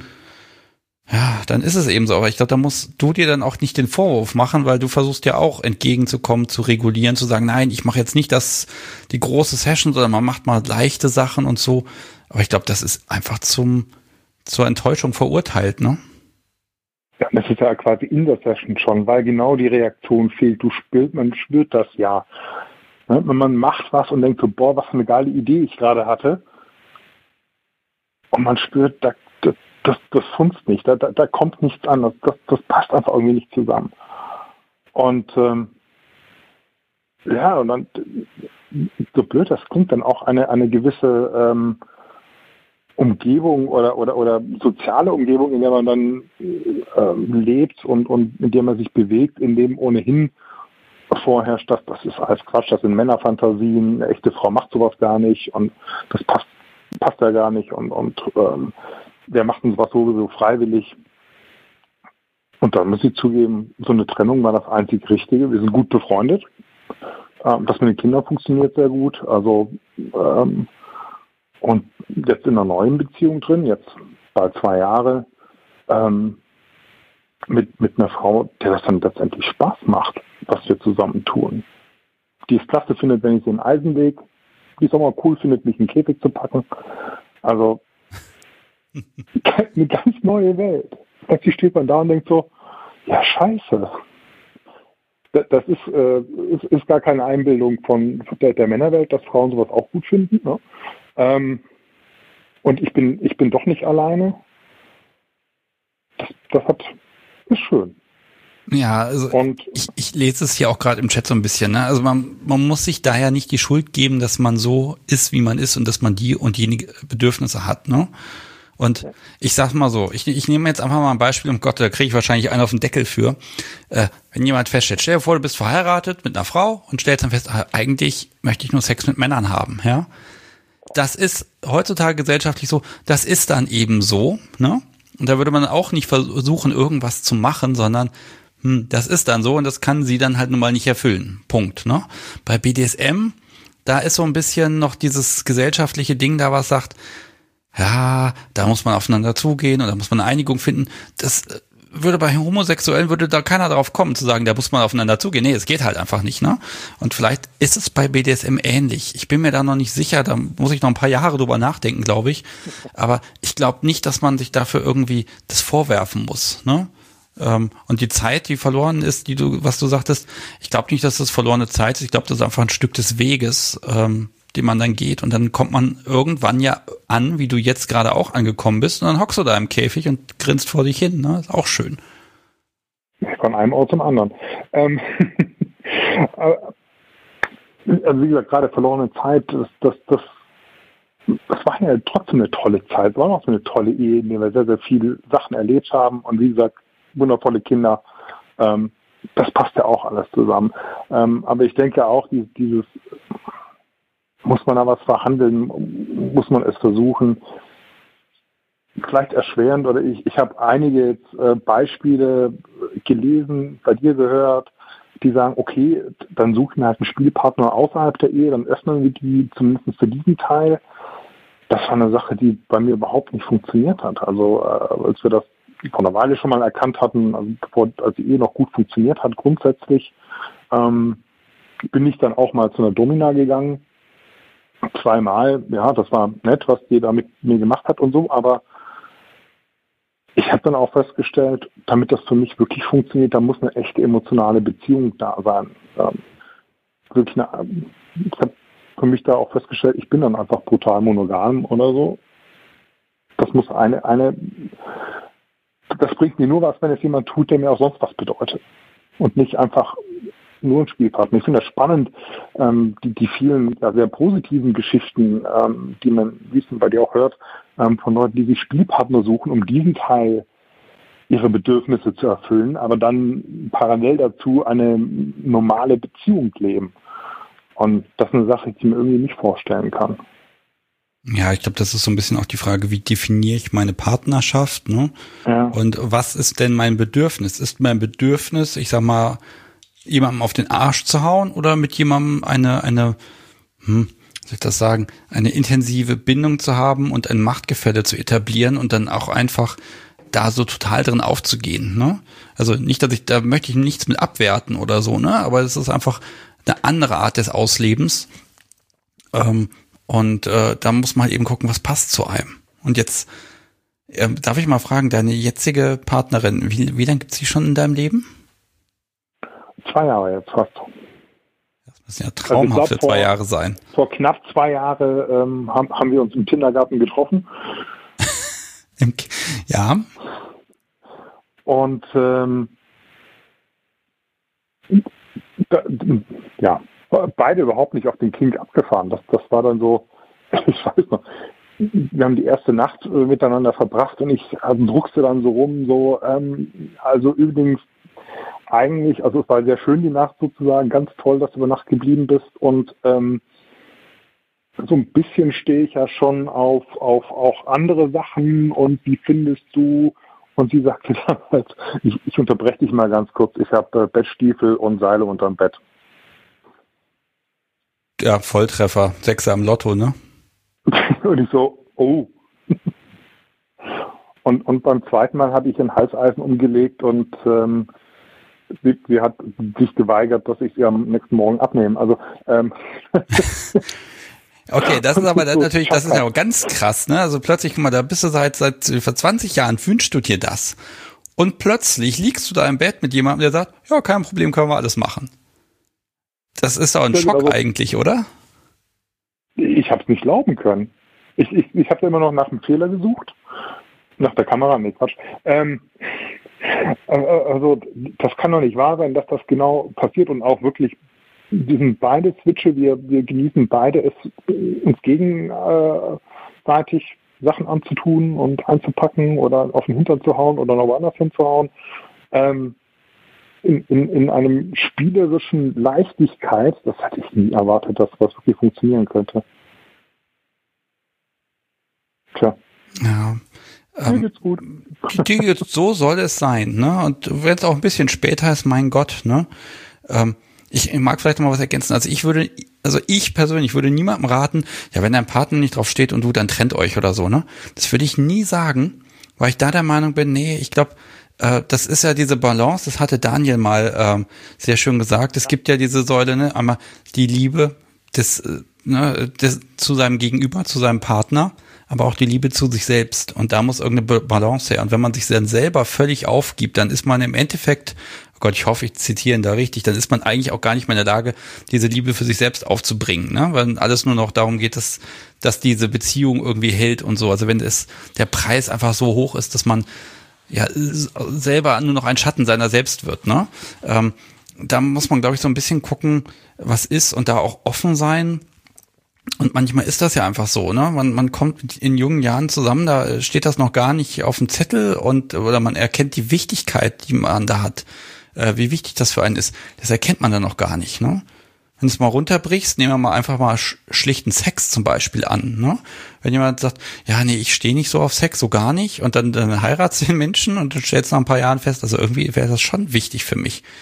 ist es eben so. Aber ich glaube, da musst du dir dann auch nicht den Vorwurf machen, weil du versuchst ja auch entgegenzukommen, zu regulieren, zu sagen, nein, ich mache jetzt nicht die große Session, sondern man macht mal leichte Sachen und so. Aber ich glaube, das ist einfach zur Enttäuschung verurteilt, ne? Ja, das ist ja quasi in der Session schon, weil genau die Reaktion fehlt. Man spürt das ja. Ne? Wenn man macht was und denkt so, boah, was für eine geile Idee ich gerade hatte. Und man spürt, das funzt nicht, da kommt nichts an, das passt einfach irgendwie nicht zusammen. Und und dann, so blöd das klingt, dann auch eine gewisse Umgebung oder soziale Umgebung, in der man dann lebt und in der man sich bewegt, in dem ohnehin vorherrscht, das ist alles Quatsch, das sind Männerfantasien, eine echte Frau macht sowas gar nicht und das passt ja gar nicht und der macht sowas sowieso freiwillig. Und dann muss ich zugeben, so eine Trennung war das einzig Richtige. Wir sind gut befreundet. Das mit den Kindern funktioniert sehr gut. Also und jetzt in einer neuen Beziehung drin, jetzt bald 2 Jahre, mit einer Frau, der das dann letztendlich Spaß macht, was wir zusammen tun. Die es klasse findet, wenn ich sie in den Eisenweg, die es auch mal cool findet, mich in den Käfig zu packen. Also eine ganz neue Welt. Plötzlich steht man da und denkt so, ja scheiße. Das ist gar keine Einbildung von der Männerwelt, dass Frauen sowas auch gut finden. Ne? Und ich bin doch nicht alleine. Das ist schön. Ja, also ich lese es hier auch gerade im Chat so ein bisschen. Ne? Also man muss sich daher nicht die Schuld geben, dass man so ist, wie man ist und dass man die und jene Bedürfnisse hat. Ne? Und ich sag mal so, ich nehme jetzt einfach mal ein Beispiel, um Gott, da kriege ich wahrscheinlich einen auf den Deckel für. Wenn jemand feststellt, stell dir vor, du bist verheiratet mit einer Frau und stellst dann fest, eigentlich möchte ich nur Sex mit Männern haben, ja. Das ist heutzutage gesellschaftlich so, das ist dann eben so, ne? Und da würde man auch nicht versuchen, irgendwas zu machen, sondern das ist dann so und das kann sie dann halt nun mal nicht erfüllen. Punkt, ne? Bei BDSM, da ist so ein bisschen noch dieses gesellschaftliche Ding da, was sagt, ja, da muss man aufeinander zugehen und da muss man eine Einigung finden. Das würde bei Homosexuellen, würde da keiner drauf kommen, zu sagen, da muss man aufeinander zugehen. Nee, es geht halt einfach nicht, ne? Und vielleicht ist es bei BDSM ähnlich. Ich bin mir da noch nicht sicher, da muss ich noch ein paar Jahre drüber nachdenken, glaube ich. Aber ich glaube nicht, dass man sich dafür irgendwie das vorwerfen muss, ne? Und die Zeit, die verloren ist, was du sagtest, ich glaube nicht, dass das verlorene Zeit ist. Ich glaube, das ist einfach ein Stück des Weges, den man dann geht und dann kommt man irgendwann ja an, wie du jetzt gerade auch angekommen bist und dann hockst du da im Käfig und grinst vor dich hin, ne? Ist auch schön. Von einem Ort zum anderen. Also wie gesagt, gerade verlorene Zeit, das war ja trotzdem eine tolle Zeit, es war noch so eine tolle Ehe, in der wir sehr, sehr viele Sachen erlebt haben und wie gesagt, wundervolle Kinder, das passt ja auch alles zusammen. Aber ich denke auch, dieses muss man da was verhandeln? Muss man es versuchen? Vielleicht erschwerend oder ich habe einige jetzt Beispiele gelesen, bei dir gehört, die sagen, okay, dann suche ich mir halt einen Spielpartner außerhalb der Ehe, dann öffnen wir die zumindest für diesen Teil. Das war eine Sache, die bei mir überhaupt nicht funktioniert hat. Also als wir das vor einer Weile schon mal erkannt hatten, also als die Ehe noch gut funktioniert hat, grundsätzlich, bin ich dann auch mal zu einer Domina gegangen. 2-mal, ja, das war nett, was die da mit mir gemacht hat und so, aber ich habe dann auch festgestellt, damit das für mich wirklich funktioniert, da muss eine echte emotionale Beziehung da sein. Ich habe für mich da auch festgestellt, ich bin dann einfach brutal monogam oder so. Das muss das bringt mir nur was, wenn es jemand tut, der mir auch sonst was bedeutet. Und nicht einfach nur ein Spielpartner. Ich finde das spannend, die vielen sehr positiven Geschichten, die man, wie es bei dir auch hört, von Leuten, die sich Spielpartner suchen, um diesen Teil ihre Bedürfnisse zu erfüllen, aber dann parallel dazu eine normale Beziehung leben. Und das ist eine Sache, die ich mir irgendwie nicht vorstellen kann. Ja, ich glaube, das ist so ein bisschen auch die Frage, wie definiere ich meine Partnerschaft, ne? Ja. Und was ist denn mein Bedürfnis? Ist mein Bedürfnis, ich sag mal, jemandem auf den Arsch zu hauen oder mit jemandem eine intensive Bindung zu haben und ein Machtgefälle zu etablieren und dann auch einfach da so total drin aufzugehen, ne? Also nicht, da möchte ich nichts mit abwerten oder so, ne? Aber es ist einfach eine andere Art des Auslebens. Und da muss man halt eben gucken, was passt zu einem. Und jetzt darf ich mal fragen, deine jetzige Partnerin, wie lange gibt's die schon in deinem Leben? 2 Jahre jetzt fast. Das müssen ja traumhafte 2 Jahre sein. Vor knapp 2 Jahren haben wir uns im Kindergarten getroffen. Ja. Und beide überhaupt nicht auf den Kink abgefahren. Das war dann so, ich weiß noch, wir haben die erste Nacht miteinander verbracht und ich druckste dann so rum, also übrigens eigentlich, also es war sehr schön die Nacht sozusagen, ganz toll, dass du über Nacht geblieben bist und so ein bisschen stehe ich ja schon auf auch andere Sachen und wie findest du? Und sie sagte dann halt, ich unterbreche dich mal ganz kurz, ich habe Bettstiefel und Seile unterm Bett. Ja, Volltreffer, 6er im Lotto, ne? Und ich so, oh. Und beim zweiten Mal habe ich ein Halseisen umgelegt und sie hat sich geweigert, dass ich sie am nächsten Morgen abnehme. Also okay, das ist aber natürlich, das ist ja auch ganz krass, ne? Also plötzlich, guck mal, da bist du seit vor 20 Jahren, wünschst du dir das. Und plötzlich liegst du da im Bett mit jemandem, der sagt, ja, kein Problem, können wir alles machen. Das ist doch ein Schock eigentlich, oder? Ich habe es nicht glauben können. Ich habe immer noch nach einem Fehler gesucht. Nach der Kamera, nee, Quatsch. Also das kann doch nicht wahr sein, dass das genau passiert und auch wirklich, wir sind beide Switche, wir genießen beide es, uns gegenseitig Sachen anzutun und einzupacken oder auf den Hintern zu hauen oder noch woanders hinzuhauen. In einem spielerischen Leichtigkeit, das hätte ich nie erwartet, dass was wirklich funktionieren könnte. Tja. Ja. Mir geht's gut. So soll es sein, ne? Und wenn es auch ein bisschen später ist, mein Gott, ne? Ich mag vielleicht noch mal was ergänzen. Also ich persönlich würde niemandem raten, ja, wenn dein Partner nicht drauf steht und du, dann trennt euch oder so, ne? Das würde ich nie sagen, weil ich da der Meinung bin, nee, ich glaube, das ist ja diese Balance, das hatte Daniel mal sehr schön gesagt. Es gibt ja diese Säule, ne, einmal die Liebe des zu seinem Gegenüber, zu seinem Partner, aber auch die Liebe zu sich selbst. Und da muss irgendeine Balance her. Und wenn man sich dann selber völlig aufgibt, dann ist man im Endeffekt, oh Gott, ich hoffe, ich zitiere ihn da richtig, dann ist man eigentlich auch gar nicht mehr in der Lage, diese Liebe für sich selbst aufzubringen, ne? Weil alles nur noch darum geht, dass diese Beziehung irgendwie hält und so. Also wenn der Preis einfach so hoch ist, dass man ja selber nur noch ein Schatten seiner selbst wird, ne? Da muss man, glaube ich, so ein bisschen gucken, was ist und da auch offen sein. Und manchmal ist das ja einfach so, ne? Man kommt in jungen Jahren zusammen, da steht das noch gar nicht auf dem Zettel oder man erkennt die Wichtigkeit, die man da hat, wie wichtig das für einen ist. Das erkennt man dann noch gar nicht, ne? Wenn du es mal runterbrichst, nehmen wir mal einfach mal schlichten Sex zum Beispiel an, ne? Wenn jemand sagt, ja, nee, ich stehe nicht so auf Sex, so gar nicht, und dann heiratst du den Menschen und du stellst nach ein paar Jahren fest, also irgendwie wäre das schon wichtig für mich.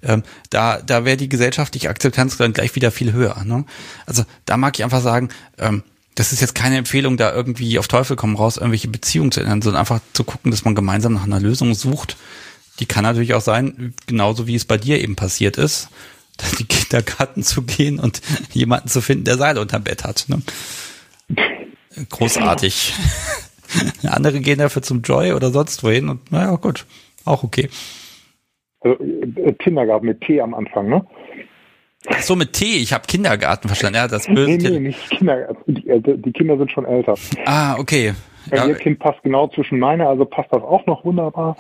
da wäre die gesellschaftliche Akzeptanz dann gleich wieder viel höher. Ne? Also da mag ich einfach sagen, das ist jetzt keine Empfehlung, da irgendwie auf Teufel komm raus, irgendwelche Beziehungen zu ändern, sondern einfach zu gucken, dass man gemeinsam nach einer Lösung sucht. Die kann natürlich auch sein, genauso wie es bei dir eben passiert ist, in den Kindergarten zu gehen und jemanden zu finden, der Seil unterm Bett hat. Ne? Großartig. Andere gehen dafür zum Joy oder sonst wohin und naja, gut, auch okay. Also, Kindergarten mit T am Anfang, ne? Ach so, mit T, ich habe Kindergarten verstanden. Ja, das böse. Nee, nicht Kindergarten. Die Kinder sind schon älter. Ah, okay. Ja, ihr Kind passt genau zwischen meine, also passt das auch noch wunderbar.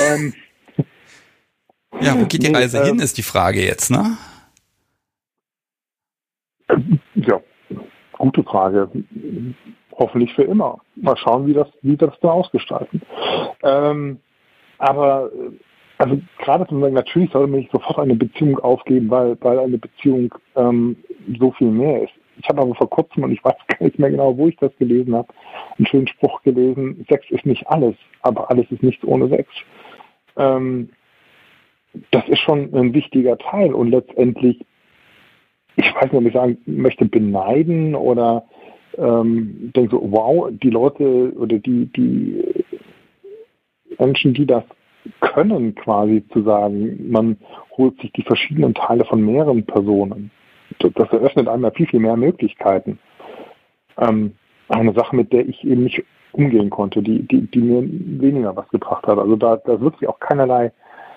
Ja, wo geht die Reise hin, ist die Frage jetzt, ne? Ja, gute Frage. Hoffentlich für immer. Mal schauen, wie das da ausgestalten. Aber also gerade zum Beispiel, natürlich sollte man nicht sofort eine Beziehung aufgeben, weil eine Beziehung so viel mehr ist. Ich habe aber vor kurzem, und ich weiß gar nicht mehr genau, wo ich das gelesen habe, einen schönen Spruch gelesen: Sex ist nicht alles, aber alles ist nichts ohne Sex. Das ist schon ein wichtiger Teil und letztendlich, ich weiß nicht, ob ich sagen möchte, beneiden oder denke so, wow, die Leute oder die Menschen, die das können, quasi zu sagen, man holt sich die verschiedenen Teile von mehreren Personen. Das eröffnet einem ja viel, viel mehr Möglichkeiten. Eine Sache, mit der ich eben nicht umgehen konnte, die mir weniger was gebracht hat. Also da ist wirklich auch keinerlei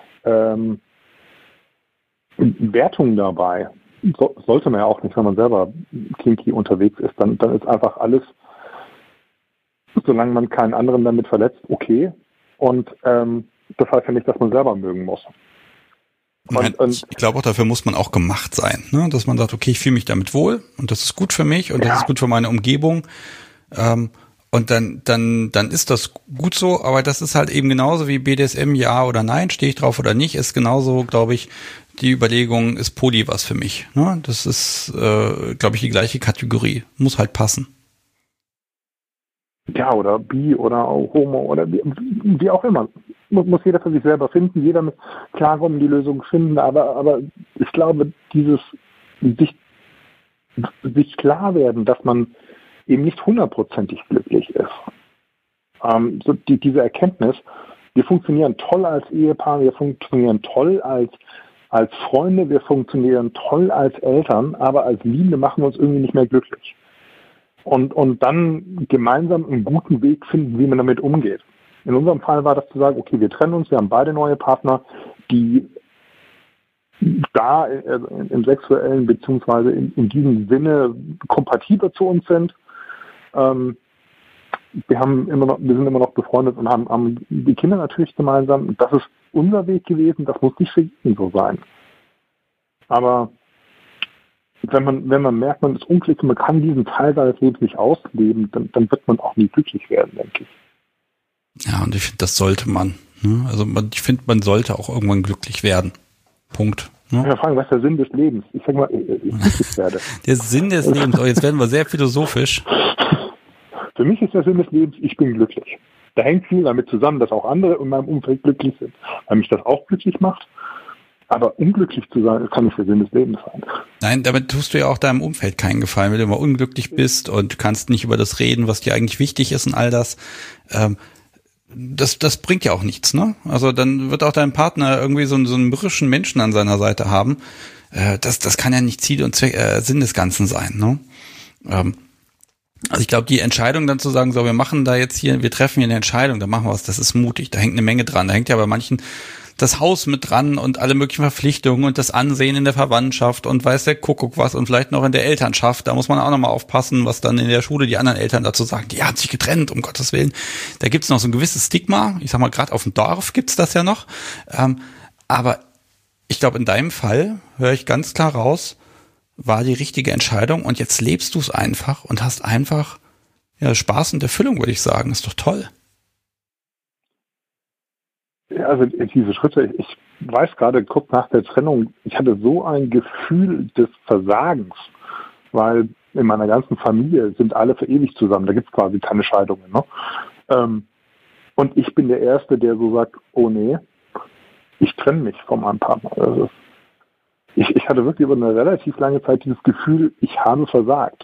Wertung dabei. Sollte man ja auch nicht, wenn man selber kinky unterwegs ist. Dann ist einfach alles, solange man keinen anderen damit verletzt, okay. Und das heißt ja nicht, dass man selber mögen muss. Ich glaube auch, dafür muss man auch gemacht sein, ne? Dass man sagt, okay, ich fühle mich damit wohl und das ist gut für mich und das ist gut für meine Umgebung. Und dann ist das gut so, aber das ist halt eben genauso wie BDSM, ja oder nein, stehe ich drauf oder nicht, ist genauso, glaube ich, die Überlegung, ist Poly was für mich. Ne? Das ist, glaube ich, die gleiche Kategorie. Muss halt passen. Ja, oder bi oder auch homo oder wie auch immer. Muss jeder für sich selber finden, jeder mit klarkommen, die Lösung finden, aber ich glaube, dieses sich klar werden, dass man eben nicht 100%ig glücklich ist. Diese Erkenntnis, wir funktionieren toll als Ehepaar, wir funktionieren toll als Freunde, wir funktionieren toll als Eltern, aber als Liebende machen wir uns irgendwie nicht mehr glücklich. Und dann gemeinsam einen guten Weg finden, wie man damit umgeht. In unserem Fall war das zu sagen, okay, wir trennen uns, wir haben beide neue Partner, die da im sexuellen beziehungsweise in diesem Sinne kompatibel zu uns sind. Wir sind immer noch befreundet und haben die Kinder natürlich gemeinsam. Das ist unser Weg gewesen, das muss nicht für jeden so sein. Aber wenn man merkt, man ist unglücklich und man kann diesen Teil seines Lebens nicht ausleben, dann wird man auch nie glücklich werden, denke ich. Ja, und ich finde, das sollte man. Ne? Also ich finde, man sollte auch irgendwann glücklich werden. Punkt. Ne? Ja, fragen, was ist der Sinn des Lebens? Ich sag mal, ich glücklich werde. Der Sinn des Lebens, jetzt werden wir sehr philosophisch. Für mich ist der Sinn des Lebens, ich bin glücklich. Da hängt viel damit zusammen, dass auch andere in meinem Umfeld glücklich sind, weil mich das auch glücklich macht. Aber unglücklich zu sein, kann nicht der Sinn des Lebens sein. Nein, damit tust du ja auch deinem Umfeld keinen Gefallen, wenn du immer unglücklich bist und du kannst nicht über das reden, was dir eigentlich wichtig ist und all das. Das bringt ja auch nichts, ne? Also dann wird auch dein Partner irgendwie so einen mürrischen Menschen an seiner Seite haben. Das kann ja nicht Ziel und Sinn des Ganzen sein, ne? Also ich glaube, die Entscheidung dann zu sagen, so, wir machen da jetzt hier, wir treffen hier eine Entscheidung, da machen wir was, das ist mutig, da hängt eine Menge dran. Da hängt ja bei manchen das Haus mit dran und alle möglichen Verpflichtungen und das Ansehen in der Verwandtschaft und weiß der Kuckuck was und vielleicht noch in der Elternschaft. Da muss man auch nochmal aufpassen, was dann in der Schule die anderen Eltern dazu sagen. Die haben sich getrennt, um Gottes Willen. Da gibt's noch so ein gewisses Stigma. Ich sag mal, gerade auf dem Dorf gibt's das ja noch. Aber ich glaube, in deinem Fall höre ich ganz klar raus, war die richtige Entscheidung und jetzt lebst du es einfach und hast einfach Spaß und Erfüllung, würde ich sagen. Ist doch toll. Ja, also diese Schritte, ich weiß gerade kurz nach der Trennung, ich hatte so ein Gefühl des Versagens, weil in meiner ganzen Familie sind alle für ewig zusammen, da gibt es quasi keine Scheidungen. Ne? Und ich bin der Erste, der so sagt, oh nee, ich trenne mich von meinem Partner. ich hatte wirklich über eine relativ lange Zeit dieses Gefühl, ich habe versagt.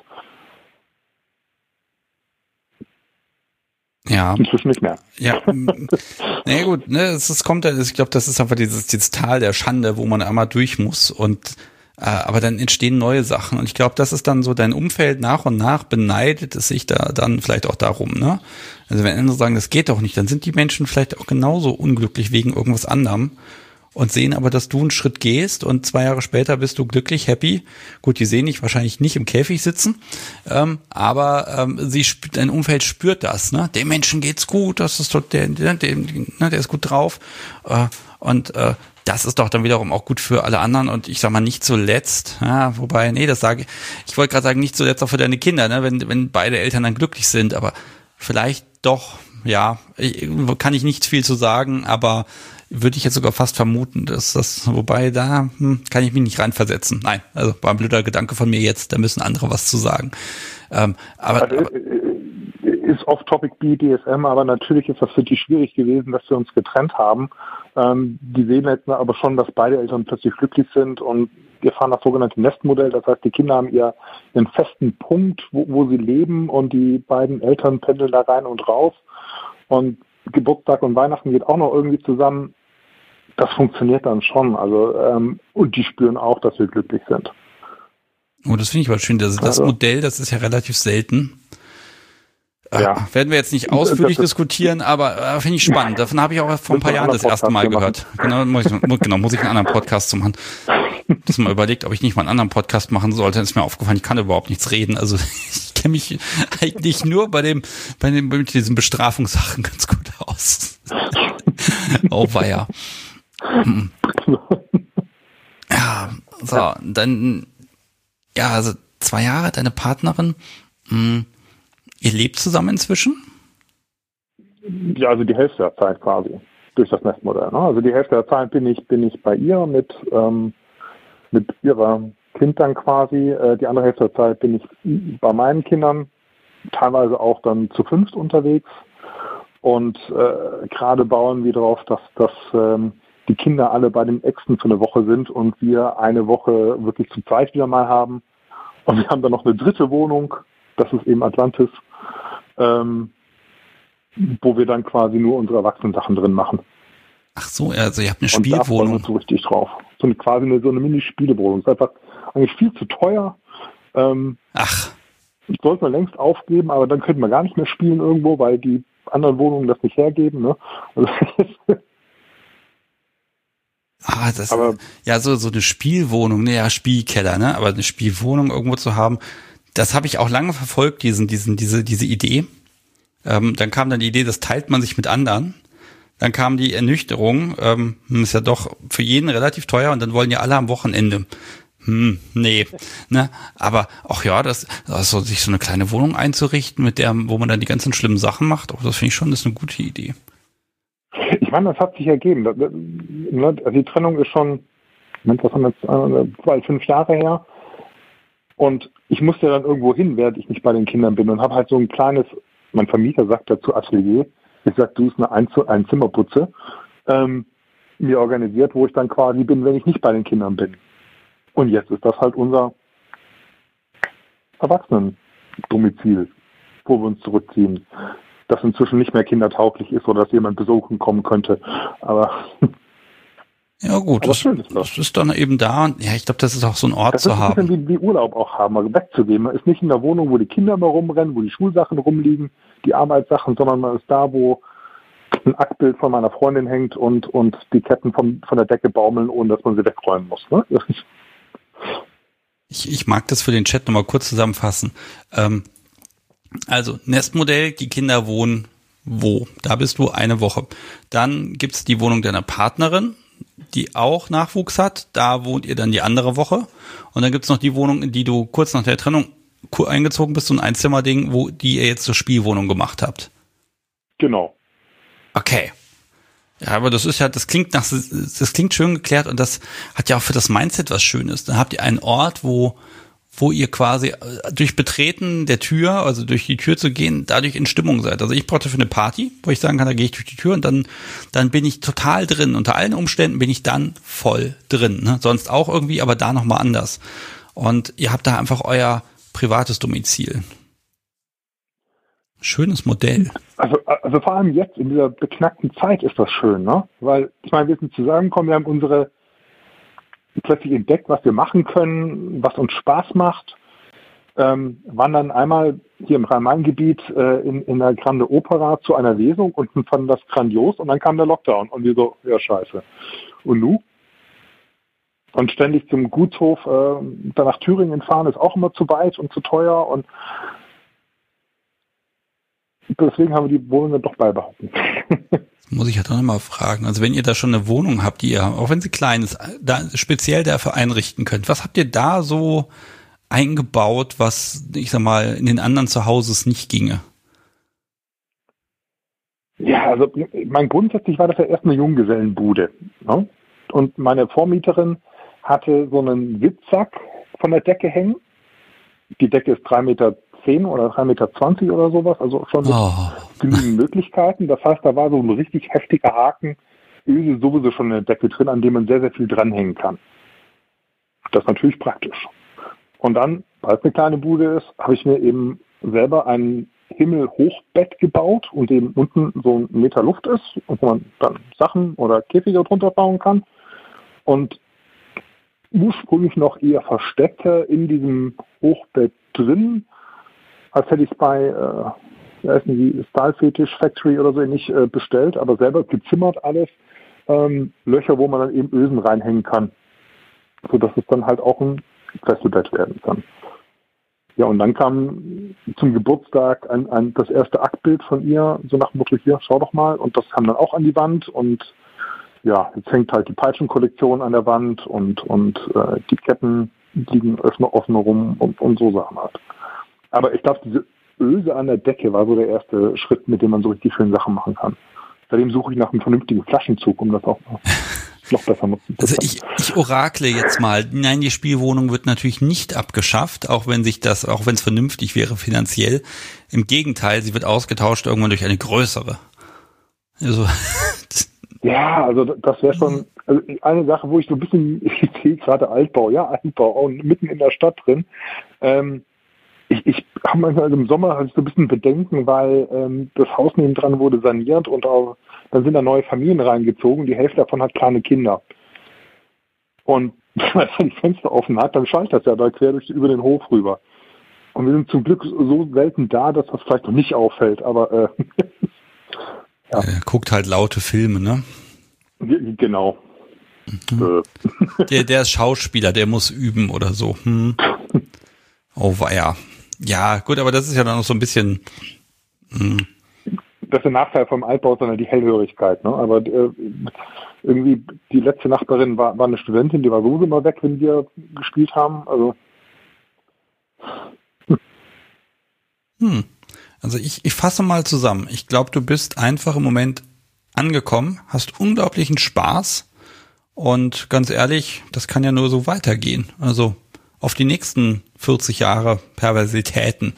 Ja. Inzwischen nicht mehr. Ja. Na gut, ne, es kommt dann, ich glaube, das ist einfach dieses Tal der Schande, wo man einmal durch muss und aber dann entstehen neue Sachen und ich glaube, das ist dann so, dein Umfeld nach und nach beneidet es sich da dann vielleicht auch darum, ne? Also wenn andere sagen, das geht doch nicht, dann sind die Menschen vielleicht auch genauso unglücklich wegen irgendwas anderem und sehen aber, dass du einen Schritt gehst und 2 Jahre später bist du glücklich, happy. Gut, die sehen dich wahrscheinlich nicht im Käfig sitzen, aber dein Umfeld spürt das, ne? Dem Menschen geht's gut, das ist der ist gut drauf und das ist doch dann wiederum auch gut für alle anderen und ich sag mal nicht zuletzt, ja, wobei, nee, ich wollte gerade sagen, nicht zuletzt auch für deine Kinder, ne, wenn beide Eltern dann glücklich sind, aber vielleicht doch, ja, kann ich nicht viel zu sagen, aber würde ich jetzt sogar fast vermuten, dass das, wobei da kann ich mich nicht reinversetzen. Nein, also war ein blöder Gedanke von mir jetzt, da müssen andere was zu sagen. Aber ist off-topic BDSM, aber natürlich ist das für die schwierig gewesen, dass wir uns getrennt haben. Die sehen jetzt aber schon, dass beide Eltern plötzlich glücklich sind und wir fahren das sogenannte Nestmodell. Das heißt, die Kinder haben ihren festen Punkt, wo sie leben und die beiden Eltern pendeln da rein und raus. Und Geburtstag und Weihnachten geht auch noch irgendwie zusammen. Das funktioniert dann schon. Also und die spüren auch, dass wir glücklich sind. Oh, das finde ich aber schön. Das Modell, das ist ja relativ selten. Ja. Werden wir jetzt nicht ausführlich diskutieren, aber finde ich spannend. Davon habe ich auch vor ein paar Jahren das erste Mal gehört. Genau, muss ich einen anderen Podcast zu machen. Das mal überlegt, ob ich nicht mal einen anderen Podcast machen sollte. Dann ist mir aufgefallen, ich kann überhaupt nichts reden. Also ich kenne mich eigentlich nur bei diesen Bestrafungssachen ganz gut aus. Oh weia. Ja, so, dann, ja, also 2 Jahre, deine Partnerin, ihr lebt zusammen inzwischen? Ja, also die Hälfte der Zeit quasi, durch das Nestmodell. Ne? Also die Hälfte der Zeit bin ich bei ihr mit ihrer Kind dann quasi. Die andere Hälfte der Zeit bin ich bei meinen Kindern, teilweise auch dann zu 5 unterwegs. Und gerade bauen wir darauf, dass die Kinder alle bei den Äxten für eine Woche sind und wir eine Woche wirklich zu zweit wieder mal haben. Und wir haben dann noch eine 3. Wohnung, das ist eben Atlantis, wo wir dann quasi nur unsere Erwachsenen-Sachen drin machen. Ach so, also ihr habt eine Spielwohnung. Und da freuen wir uns so richtig drauf. So eine Mini-Spielewohnung. Ist einfach eigentlich viel zu teuer. Ach. Sollten wir längst aufgeben, aber dann könnten wir gar nicht mehr spielen irgendwo, weil die anderen Wohnungen das nicht hergeben. Ne? Also so eine Spielwohnung, ne, ja, Spielkeller, ne, aber eine Spielwohnung irgendwo zu haben, das habe ich auch lange verfolgt, diese Idee. Dann kam dann die Idee, das teilt man sich mit anderen. Dann kam die Ernüchterung, ist ja doch für jeden relativ teuer und dann wollen ja alle am Wochenende. Nee, ne, aber auch ja, also sich so eine kleine Wohnung einzurichten, wo man dann die ganzen schlimmen Sachen macht, das finde ich schon, das ist eine gute Idee. Ich meine, das hat sich ergeben. Die Trennung ist schon, was haben wir jetzt, 5 Jahre her. Und ich musste dann irgendwo hin, während ich nicht bei den Kindern bin und habe halt so ein kleines, mein Vermieter sagt dazu Atelier, ich sag, du ist eine Zimmerputze, mir organisiert, wo ich dann quasi bin, wenn ich nicht bei den Kindern bin. Und jetzt ist das halt unser Erwachsenen-Domizil, wo wir uns zurückziehen. Das inzwischen nicht mehr kindertauglich ist oder dass jemand besuchen kommen könnte. Aber ja gut, das ist dann eben da. Und ja, ich glaube, das ist auch so ein Ort zu haben. Das ist ein bisschen wie Urlaub auch haben, also wegzugehen. Man ist nicht in der Wohnung, wo die Kinder mal rumrennen, wo die Schulsachen rumliegen, die Arbeitssachen, sondern man ist da, wo ein Aktbild von meiner Freundin hängt und die Ketten von der Decke baumeln, ohne dass man sie wegräumen muss. Ne? Ich mag das für den Chat nochmal kurz zusammenfassen. Also Nestmodell, die Kinder wohnen wo? Da bist du eine Woche. Dann gibt's die Wohnung deiner Partnerin, die auch Nachwuchs hat. Da wohnt ihr dann die andere Woche. Und dann gibt's noch die Wohnung, in die du kurz nach der Trennung eingezogen bist, so ein Einzimmerding, die ihr jetzt zur Spielwohnung gemacht habt. Genau. Okay. Ja, aber das klingt schön geklärt und das hat ja auch für das Mindset was Schönes. Dann habt ihr einen Ort, wo wo ihr quasi durch Betreten der Tür, also durch die Tür zu gehen, dadurch in Stimmung seid. Also ich brauchte für eine Party, wo ich sagen kann, da gehe ich durch die Tür und dann bin ich total drin. Unter allen Umständen bin ich dann voll drin. Ne? Sonst auch irgendwie, aber da nochmal anders. Und ihr habt da einfach euer privates Domizil. Schönes Modell. Also vor allem jetzt in dieser beknackten Zeit ist das schön, ne? Weil, ich meine, wir sind zusammengekommen, wir haben plötzlich entdeckt, was wir machen können, was uns Spaß macht. Waren dann einmal hier im Rhein-Main-Gebiet in der Grande Opera zu einer Lesung und fanden das grandios und dann kam der Lockdown und wir so, ja scheiße. Und nu? Und ständig zum Gutshof da nach Thüringen fahren ist auch immer zu weit und zu teuer und deswegen haben wir die Wohnung dann doch beibehalten. Muss ich ja doch nochmal fragen. Also wenn ihr da schon eine Wohnung habt, die ihr, auch wenn sie klein ist, da speziell dafür einrichten könnt, was habt ihr da so eingebaut, was, ich sag mal, in den anderen Zuhauses nicht ginge? Ja, also grundsätzlich war das ja erst eine Junggesellenbude. Ne? Und meine Vormieterin hatte so einen Sitzsack von der Decke hängen. Die Decke ist 3,10 Meter oder 3,20 Meter oder sowas, also schon mit genügend Möglichkeiten. Das heißt, da war so ein richtig heftiger Haken, Öse sowieso schon in der Decke drin, an dem man sehr, sehr viel dranhängen kann. Das ist natürlich praktisch. Und dann, weil es eine kleine Bude ist, habe ich mir eben selber ein Himmelhochbett gebaut und eben unten so ein Meter Luft ist, und wo man dann Sachen oder Käfige drunter bauen kann. Und ursprünglich noch eher versteckter in diesem Hochbett drin, als hätte ich es bei Style Fetish Factory oder so nicht bestellt, aber selber gezimmert alles, Löcher, wo man dann eben Ösen reinhängen kann, sodass es dann halt auch ein Fesselbett werden kann. Ja, und dann kam zum Geburtstag das erste Aktbild von ihr, so nach dem Motto, hier, schau doch mal, und das kam dann auch an die Wand und ja, jetzt hängt halt die Peitschenkollektion an der Wand und die Ketten liegen offen rum und so Sachen halt. Aber ich glaube, diese Öse an der Decke war so der erste Schritt, mit dem man so richtig schöne Sachen machen kann. Seitdem suche ich nach einem vernünftigen Flaschenzug, um das auch noch besser nutzen zu können. Also ich orakle jetzt mal. Nein, die Spielwohnung wird natürlich nicht abgeschafft, auch wenn es vernünftig wäre finanziell. Im Gegenteil, sie wird ausgetauscht irgendwann durch eine größere. Also ja, also das wäre schon eine Sache, wo ich so ein bisschen, ich sehe gerade Altbau, auch mitten in der Stadt drin. Ich habe manchmal also im Sommer so ein bisschen Bedenken, weil das Haus nebendran wurde saniert und dann sind da neue Familien reingezogen. Die Hälfte davon hat kleine Kinder. Und wenn man die Fenster offen hat, dann schallt das ja da quer über den Hof rüber. Und wir sind zum Glück so selten da, dass das vielleicht noch nicht auffällt. Aber ja. Er guckt halt laute Filme, ne? Genau. Mhm. Der ist Schauspieler, der muss üben oder so. Oh weia. Ja, gut, aber das ist ja dann noch so ein bisschen. Das ist der Nachteil vom Altbau, sondern die Hellhörigkeit. Ne? Aber irgendwie die letzte Nachbarin war eine Studentin, die war sowieso immer weg, wenn wir gespielt haben. Also. Also ich fasse mal zusammen. Ich glaube, du bist einfach im Moment angekommen, hast unglaublichen Spaß und ganz ehrlich, das kann ja nur so weitergehen. Also auf die nächsten 40 Jahre Perversitäten.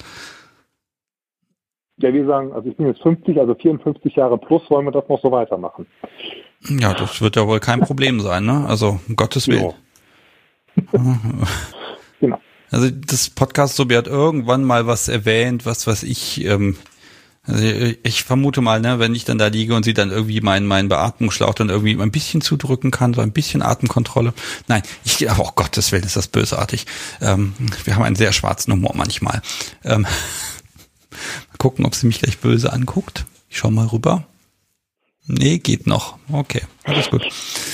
Ja, wir sagen, also ich bin jetzt 50, also 54 Jahre plus, wollen wir das noch so weitermachen. Ja, das wird ja wohl kein Problem sein, ne? Also um Gottes Willen. Genau. Also das Podcast so hat irgendwann mal was erwähnt, was ich, also ich vermute mal, ne, wenn ich dann da liege und sie dann irgendwie meinen Beatmungsschlauch dann irgendwie ein bisschen zudrücken kann, so ein bisschen Atemkontrolle. Nein, oh Gottes Willen, ist das bösartig. Wir haben einen sehr schwarzen Humor manchmal. Mal gucken, ob sie mich gleich böse anguckt. Ich schau mal rüber. Nee, geht noch. Okay, alles gut.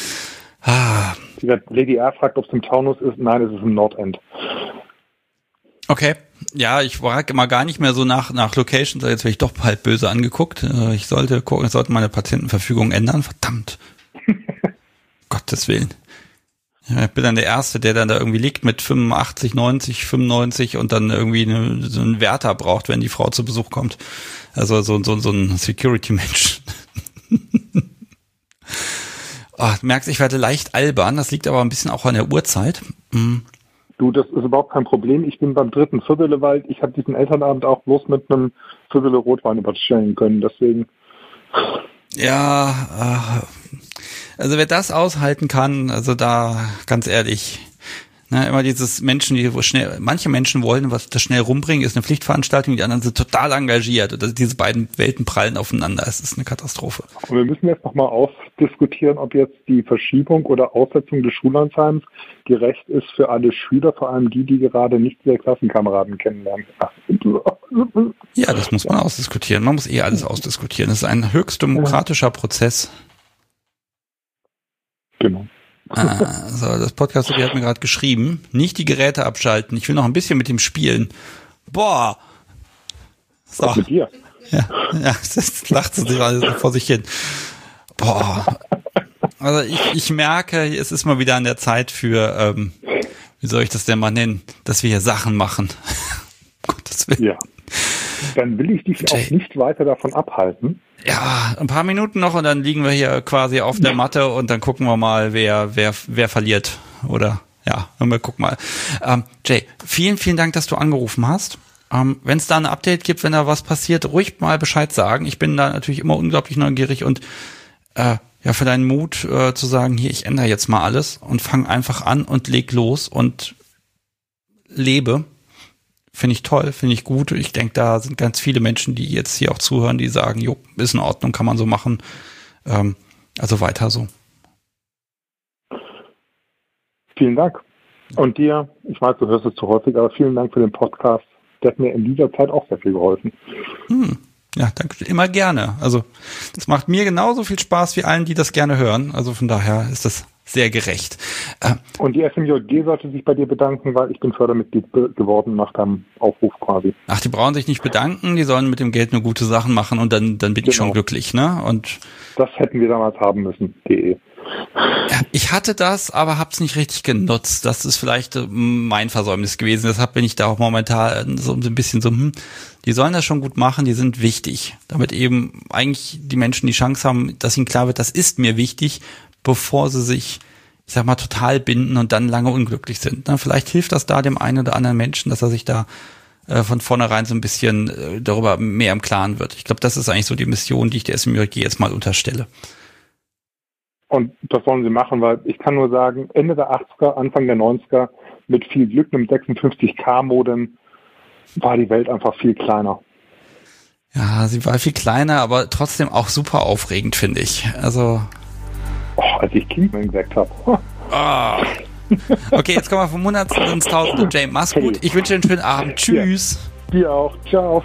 Lady R fragt, ob es im Taunus ist. Nein, es ist im Nordend. Okay, ja, ich frage immer gar nicht mehr so nach Locations, jetzt werde ich doch bald böse angeguckt. Ich sollte meine Patientenverfügung ändern, verdammt. Gottes Willen. Ja, ich bin dann der Erste, der dann da irgendwie liegt mit 85, 90, 95 und dann irgendwie so einen Wärter braucht, wenn die Frau zu Besuch kommt. Also so ein Security-Mensch. Du merkst, ich werde leicht albern, das liegt aber ein bisschen auch an der Uhrzeit. Du, das ist überhaupt kein Problem. Ich bin beim 3. Viertelewald. Ich habe diesen Elternabend auch bloß mit einem Viertel Rotwein überstellen können. Deswegen. Ja, also wer das aushalten kann, also da ganz ehrlich, ne, immer dieses Menschen, manche Menschen wollen das schnell rumbringen, ist eine Pflichtveranstaltung, die anderen sind total engagiert. Und diese beiden Welten prallen aufeinander. Es ist eine Katastrophe. Und wir müssen jetzt nochmal ausdiskutieren, ob jetzt die Verschiebung oder Aussetzung des Schullandsheims gerecht ist für alle Schüler, vor allem die gerade nicht ihre Klassenkameraden kennenlernen. Ja, das muss man ausdiskutieren. Man muss alles ausdiskutieren. Das ist ein höchst demokratischer Prozess. Genau. So, das Podcast hat mir gerade geschrieben, nicht die Geräte abschalten. Ich will noch ein bisschen mit dem spielen. Boah. So. Was mit dir? Ja, das lacht sie vor sich hin. Boah. Also ich merke, es ist mal wieder an der Zeit für, wie soll ich das denn mal nennen, dass wir hier Sachen machen. Gottes Willen. Ja. Dann will ich dich auch nicht weiter davon abhalten. Ja, ein paar Minuten noch und dann liegen wir hier quasi auf der Matte und dann gucken wir mal, wer verliert. Oder ja, wir gucken mal. Jay, vielen Dank, dass du angerufen hast. Wenn es da ein Update gibt, wenn da was passiert, ruhig mal Bescheid sagen. Ich bin da natürlich immer unglaublich neugierig und für deinen Mut zu sagen, hier, ich ändere jetzt mal alles und fang einfach an und leg los und lebe. Finde ich toll, finde ich gut. Ich denke, da sind ganz viele Menschen, die jetzt hier auch zuhören, die sagen, jo, ist in Ordnung, kann man so machen. Also weiter so. Vielen Dank. Und dir, ich weiß, du hörst es zu häufig, aber vielen Dank für den Podcast. Der hat mir in dieser Zeit auch sehr viel geholfen. Ja, danke, immer gerne. Also das macht mir genauso viel Spaß wie allen, die das gerne hören. Also von daher ist das sehr gerecht. Und die FMJG sollte sich bei dir bedanken, weil ich bin Fördermitglied geworden nach deinem Aufruf quasi. Ach, die brauchen sich nicht bedanken, die sollen mit dem Geld nur gute Sachen machen und dann bin ich schon glücklich, ne? Und das hätten wir damals haben müssen, DE. Ja, ich hatte das, aber hab's nicht richtig genutzt. Das ist vielleicht mein Versäumnis gewesen. Deshalb bin ich da auch momentan so ein bisschen so, die sollen das schon gut machen, die sind wichtig. Damit eben eigentlich die Menschen die Chance haben, dass ihnen klar wird, das ist mir wichtig, bevor sie sich, ich sag mal, total binden und dann lange unglücklich sind. Na, vielleicht hilft das da dem einen oder anderen Menschen, dass er sich da von vornherein so ein bisschen darüber mehr im Klaren wird. Ich glaube, das ist eigentlich so die Mission, die ich der SMJG jetzt mal unterstelle. Und das sollen sie machen, weil ich kann nur sagen, Ende der 80er, Anfang der 90er, mit viel Glück, einem 56K-Modem, war die Welt einfach viel kleiner. Ja, sie war viel kleiner, aber trotzdem auch super aufregend, finde ich. Also als ich Kingman gesagt habe. Okay, jetzt kommen wir vom Hundertsten ins Tausende. Jay, mach's gut. Ich wünsche dir einen schönen Abend. Tschüss. Ja, dir auch. Ciao.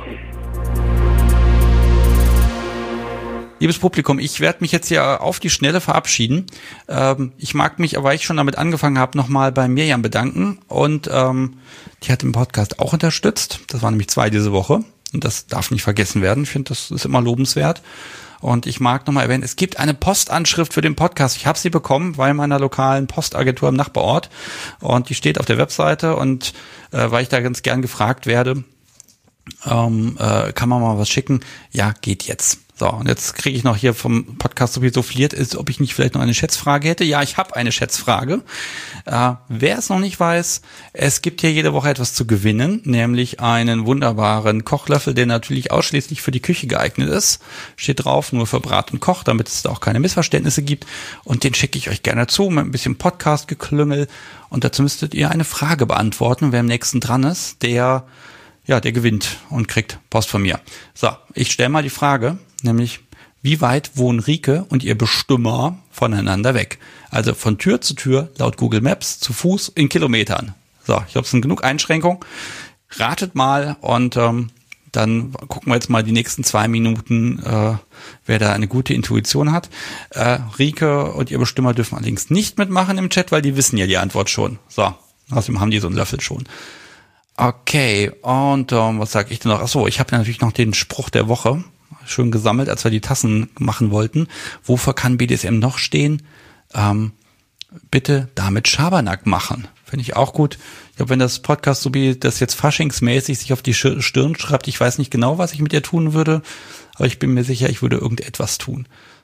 Liebes Publikum, ich werde mich jetzt hier auf die Schnelle verabschieden. Ich mag mich, weil ich schon damit angefangen habe, nochmal bei Mirjam bedanken. Und die hat den Podcast auch unterstützt. Das waren nämlich 2 diese Woche. Und das darf nicht vergessen werden. Ich finde, das ist immer lobenswert. Und ich mag nochmal erwähnen, es gibt eine Postanschrift für den Podcast. Ich habe sie bekommen bei meiner lokalen Postagentur im Nachbarort. Und die steht auf der Webseite. Und weil ich da ganz gern gefragt werde, kann man mal was schicken? Ja, geht jetzt. So, und jetzt kriege ich noch hier vom Podcast sowieso fliert ist, ob ich nicht vielleicht noch eine Schätzfrage hätte. Ja, ich habe eine Schätzfrage. Wer es noch nicht weiß, es gibt hier jede Woche etwas zu gewinnen, nämlich einen wunderbaren Kochlöffel, der natürlich ausschließlich für die Küche geeignet ist. Steht drauf, nur für Brat und Koch, damit es auch keine Missverständnisse gibt. Und den schicke ich euch gerne zu, mit ein bisschen Podcast-Geklüngel. Und dazu müsstet ihr eine Frage beantworten. Wer am nächsten dran ist, der gewinnt und kriegt Post von mir. So, ich stelle mal die Frage, nämlich, wie weit wohnen Rike und ihr Bestimmer voneinander weg? Also von Tür zu Tür, laut Google Maps, zu Fuß in Kilometern. So, ich glaube, es sind genug Einschränkungen. Ratet mal und dann gucken wir jetzt mal die nächsten 2 Minuten, wer da eine gute Intuition hat. Rike und ihr Bestimmer dürfen allerdings nicht mitmachen im Chat, weil die wissen ja die Antwort schon. So, außerdem haben die so einen Löffel schon. Okay, und was sage ich denn noch? Achso, ich habe natürlich noch den Spruch der Woche schön gesammelt, als wir die Tassen machen wollten. Wofür kann BDSM noch stehen? Bitte damit Schabernack machen. Finde ich auch gut. Ich glaube, wenn das Podcast so wie das jetzt faschingsmäßig sich auf die Stirn schreibt, ich weiß nicht genau, was ich mit ihr tun würde, aber ich bin mir sicher, ich würde irgendetwas tun.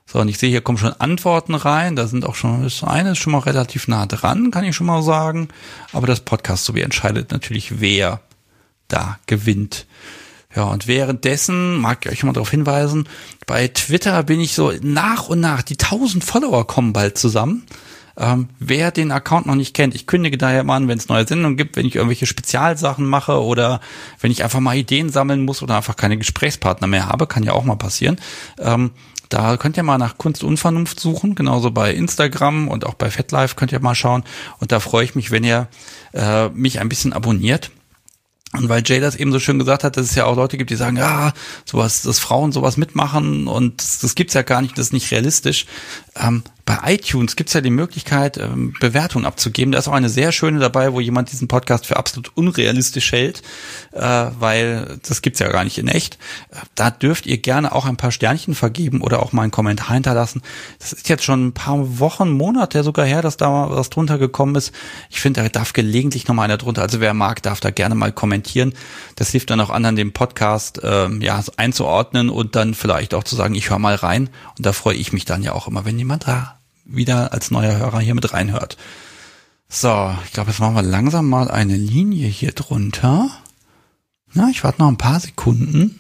So, und ich sehe, hier kommen schon Antworten rein. Da sind auch schon, das eine ist schon mal relativ nah dran, kann ich schon mal sagen. Aber das Podcast sowie entscheidet natürlich, wer da gewinnt. Ja, und währenddessen mag ich euch mal darauf hinweisen, bei Twitter bin ich so nach und nach, die 1000 Follower kommen bald zusammen. Wer den Account noch nicht kennt, ich kündige daher mal an, wenn es neue Sendungen gibt, wenn ich irgendwelche Spezialsachen mache oder wenn ich einfach mal Ideen sammeln muss oder einfach keine Gesprächspartner mehr habe, kann ja auch mal passieren. Da könnt ihr mal nach Kunst und Vernunft suchen, genauso bei Instagram und auch bei FetLife könnt ihr mal schauen. Und da freue ich mich, wenn ihr mich ein bisschen abonniert. Und weil Jay das eben so schön gesagt hat, dass es ja auch Leute gibt, die sagen, ja, sowas, dass Frauen sowas mitmachen und das gibt's ja gar nicht, das ist nicht realistisch. Bei iTunes gibt's ja die Möglichkeit, Bewertungen abzugeben. Da ist auch eine sehr schöne dabei, wo jemand diesen Podcast für absolut unrealistisch hält, weil das gibt's ja gar nicht in echt. Da dürft ihr gerne auch ein paar Sternchen vergeben oder auch mal einen Kommentar hinterlassen. Das ist jetzt schon ein paar Wochen, Monate sogar her, dass da was drunter gekommen ist. Ich finde, da darf gelegentlich nochmal einer drunter. Also wer mag, darf da gerne mal kommentieren. Das hilft dann auch anderen, den Podcast einzuordnen und dann vielleicht auch zu sagen, ich höre mal rein. Und da freue ich mich dann ja auch immer, wenn jemand da wieder als neuer Hörer hier mit reinhört. So, ich glaube, jetzt machen wir langsam mal eine Linie hier drunter. Na, ich warte noch ein paar Sekunden.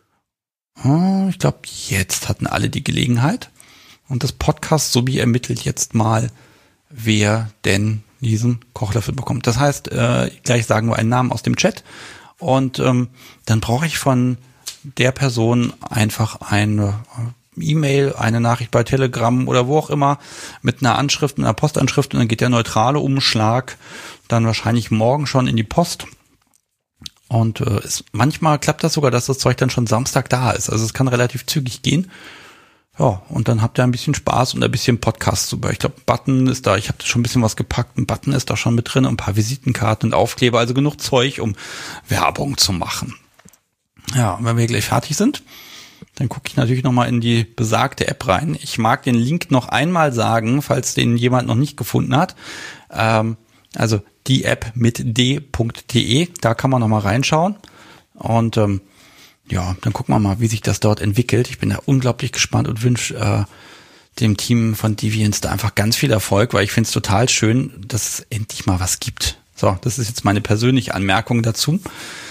Ich glaube, jetzt hatten alle die Gelegenheit. Und das Podcast sowie ermittelt jetzt mal, wer denn diesen Kochlöffel bekommt. Das heißt, gleich sagen wir einen Namen aus dem Chat. Und dann brauche ich von der Person einfach eine E-Mail, eine Nachricht bei Telegram oder wo auch immer mit einer Anschrift, einer Postanschrift und dann geht der neutrale Umschlag dann wahrscheinlich morgen schon in die Post. Und manchmal klappt das sogar, dass das Zeug dann schon Samstag da ist. Also es kann relativ zügig gehen. Ja, und dann habt ihr ein bisschen Spaß und ein bisschen Podcast super. Ich glaube, Button ist da, ich habe schon ein bisschen was gepackt. Ein Button ist da schon mit drin, ein paar Visitenkarten und Aufkleber, also genug Zeug, um Werbung zu machen. Ja, und wenn wir gleich fertig sind, dann gucke ich natürlich nochmal in die besagte App rein. Ich mag den Link noch einmal sagen, falls den jemand noch nicht gefunden hat. Also die App mit d.de, da kann man nochmal reinschauen. Und dann gucken wir mal, wie sich das dort entwickelt. Ich bin da unglaublich gespannt und wünsche dem Team von Deviants da einfach ganz viel Erfolg, weil ich finde es total schön, dass es endlich mal was gibt. So, das ist jetzt meine persönliche Anmerkung dazu.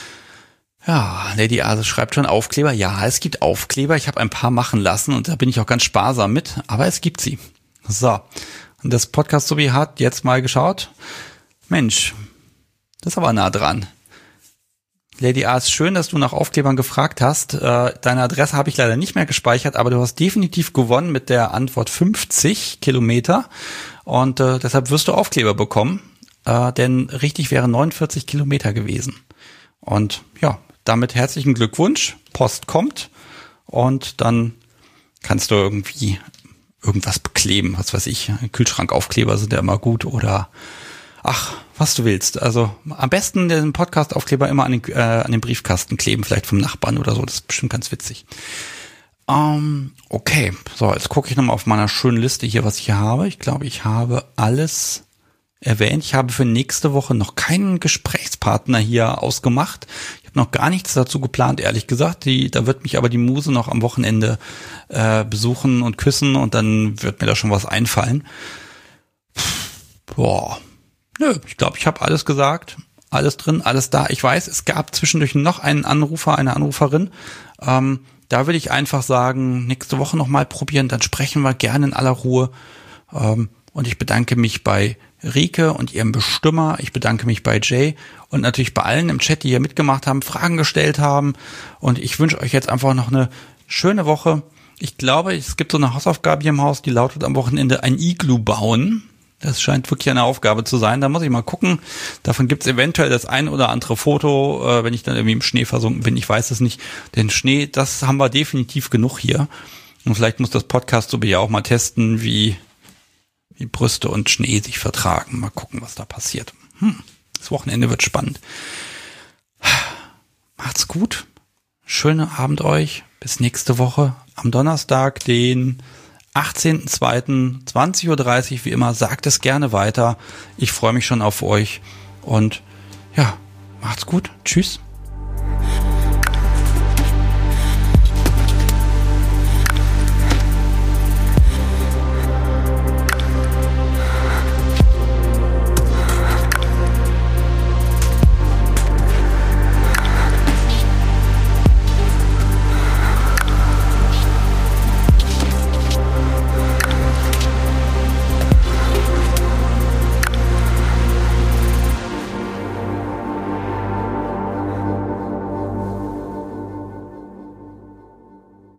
Ja, Lady Ase schreibt schon Aufkleber. Ja, es gibt Aufkleber. Ich habe ein paar machen lassen und da bin ich auch ganz sparsam mit, aber es gibt sie. So, und das Podcast-Sobi hat jetzt mal geschaut. Mensch, das ist aber nah dran. Lady A, ist schön, dass du nach Aufklebern gefragt hast. Deine Adresse habe ich leider nicht mehr gespeichert, aber du hast definitiv gewonnen mit der Antwort 50 Kilometer und deshalb wirst du Aufkleber bekommen, denn richtig wären 49 Kilometer gewesen. Und ja, damit herzlichen Glückwunsch. Post kommt und dann kannst du irgendwie irgendwas bekleben, was weiß ich. Kühlschrankaufkleber sind ja immer gut oder was du willst. Also am besten den Podcast-Aufkleber immer an den Briefkasten kleben, vielleicht vom Nachbarn oder so. Das ist bestimmt ganz witzig. Okay, so, jetzt gucke ich nochmal auf meiner schönen Liste hier, was ich hier habe. Ich glaube, ich habe alles erwähnt. Ich habe für nächste Woche noch keinen Gesprächspartner hier ausgemacht. Ich habe noch gar nichts dazu geplant, ehrlich gesagt. Da wird mich aber die Muse noch am Wochenende besuchen und küssen und dann wird mir da schon was einfallen. Boah. Nö, ich glaube, ich habe alles gesagt, alles drin, alles da. Ich weiß, es gab zwischendurch noch einen Anrufer, eine Anruferin. Da will ich einfach sagen, nächste Woche nochmal probieren, dann sprechen wir gerne in aller Ruhe. Und ich bedanke mich bei Rike und ihrem Bestimmer. Ich bedanke mich bei Jay und natürlich bei allen im Chat, die hier mitgemacht haben, Fragen gestellt haben. Und ich wünsche euch jetzt einfach noch eine schöne Woche. Ich glaube, es gibt so eine Hausaufgabe hier im Haus, die lautet am Wochenende ein Iglu bauen. Das scheint wirklich eine Aufgabe zu sein. Da muss ich mal gucken. Davon gibt es eventuell das ein oder andere Foto, wenn ich dann irgendwie im Schnee versunken bin. Ich weiß es nicht. Den Schnee, das haben wir definitiv genug hier. Und vielleicht muss das Podcast so ja auch mal testen, wie Brüste und Schnee sich vertragen. Mal gucken, was da passiert. Das Wochenende wird spannend. Macht's gut. Schönen Abend euch. Bis nächste Woche am Donnerstag, den 18.02. 20.30 Uhr, wie immer, sagt es gerne weiter. Ich freue mich schon auf euch und ja, macht's gut. Tschüss.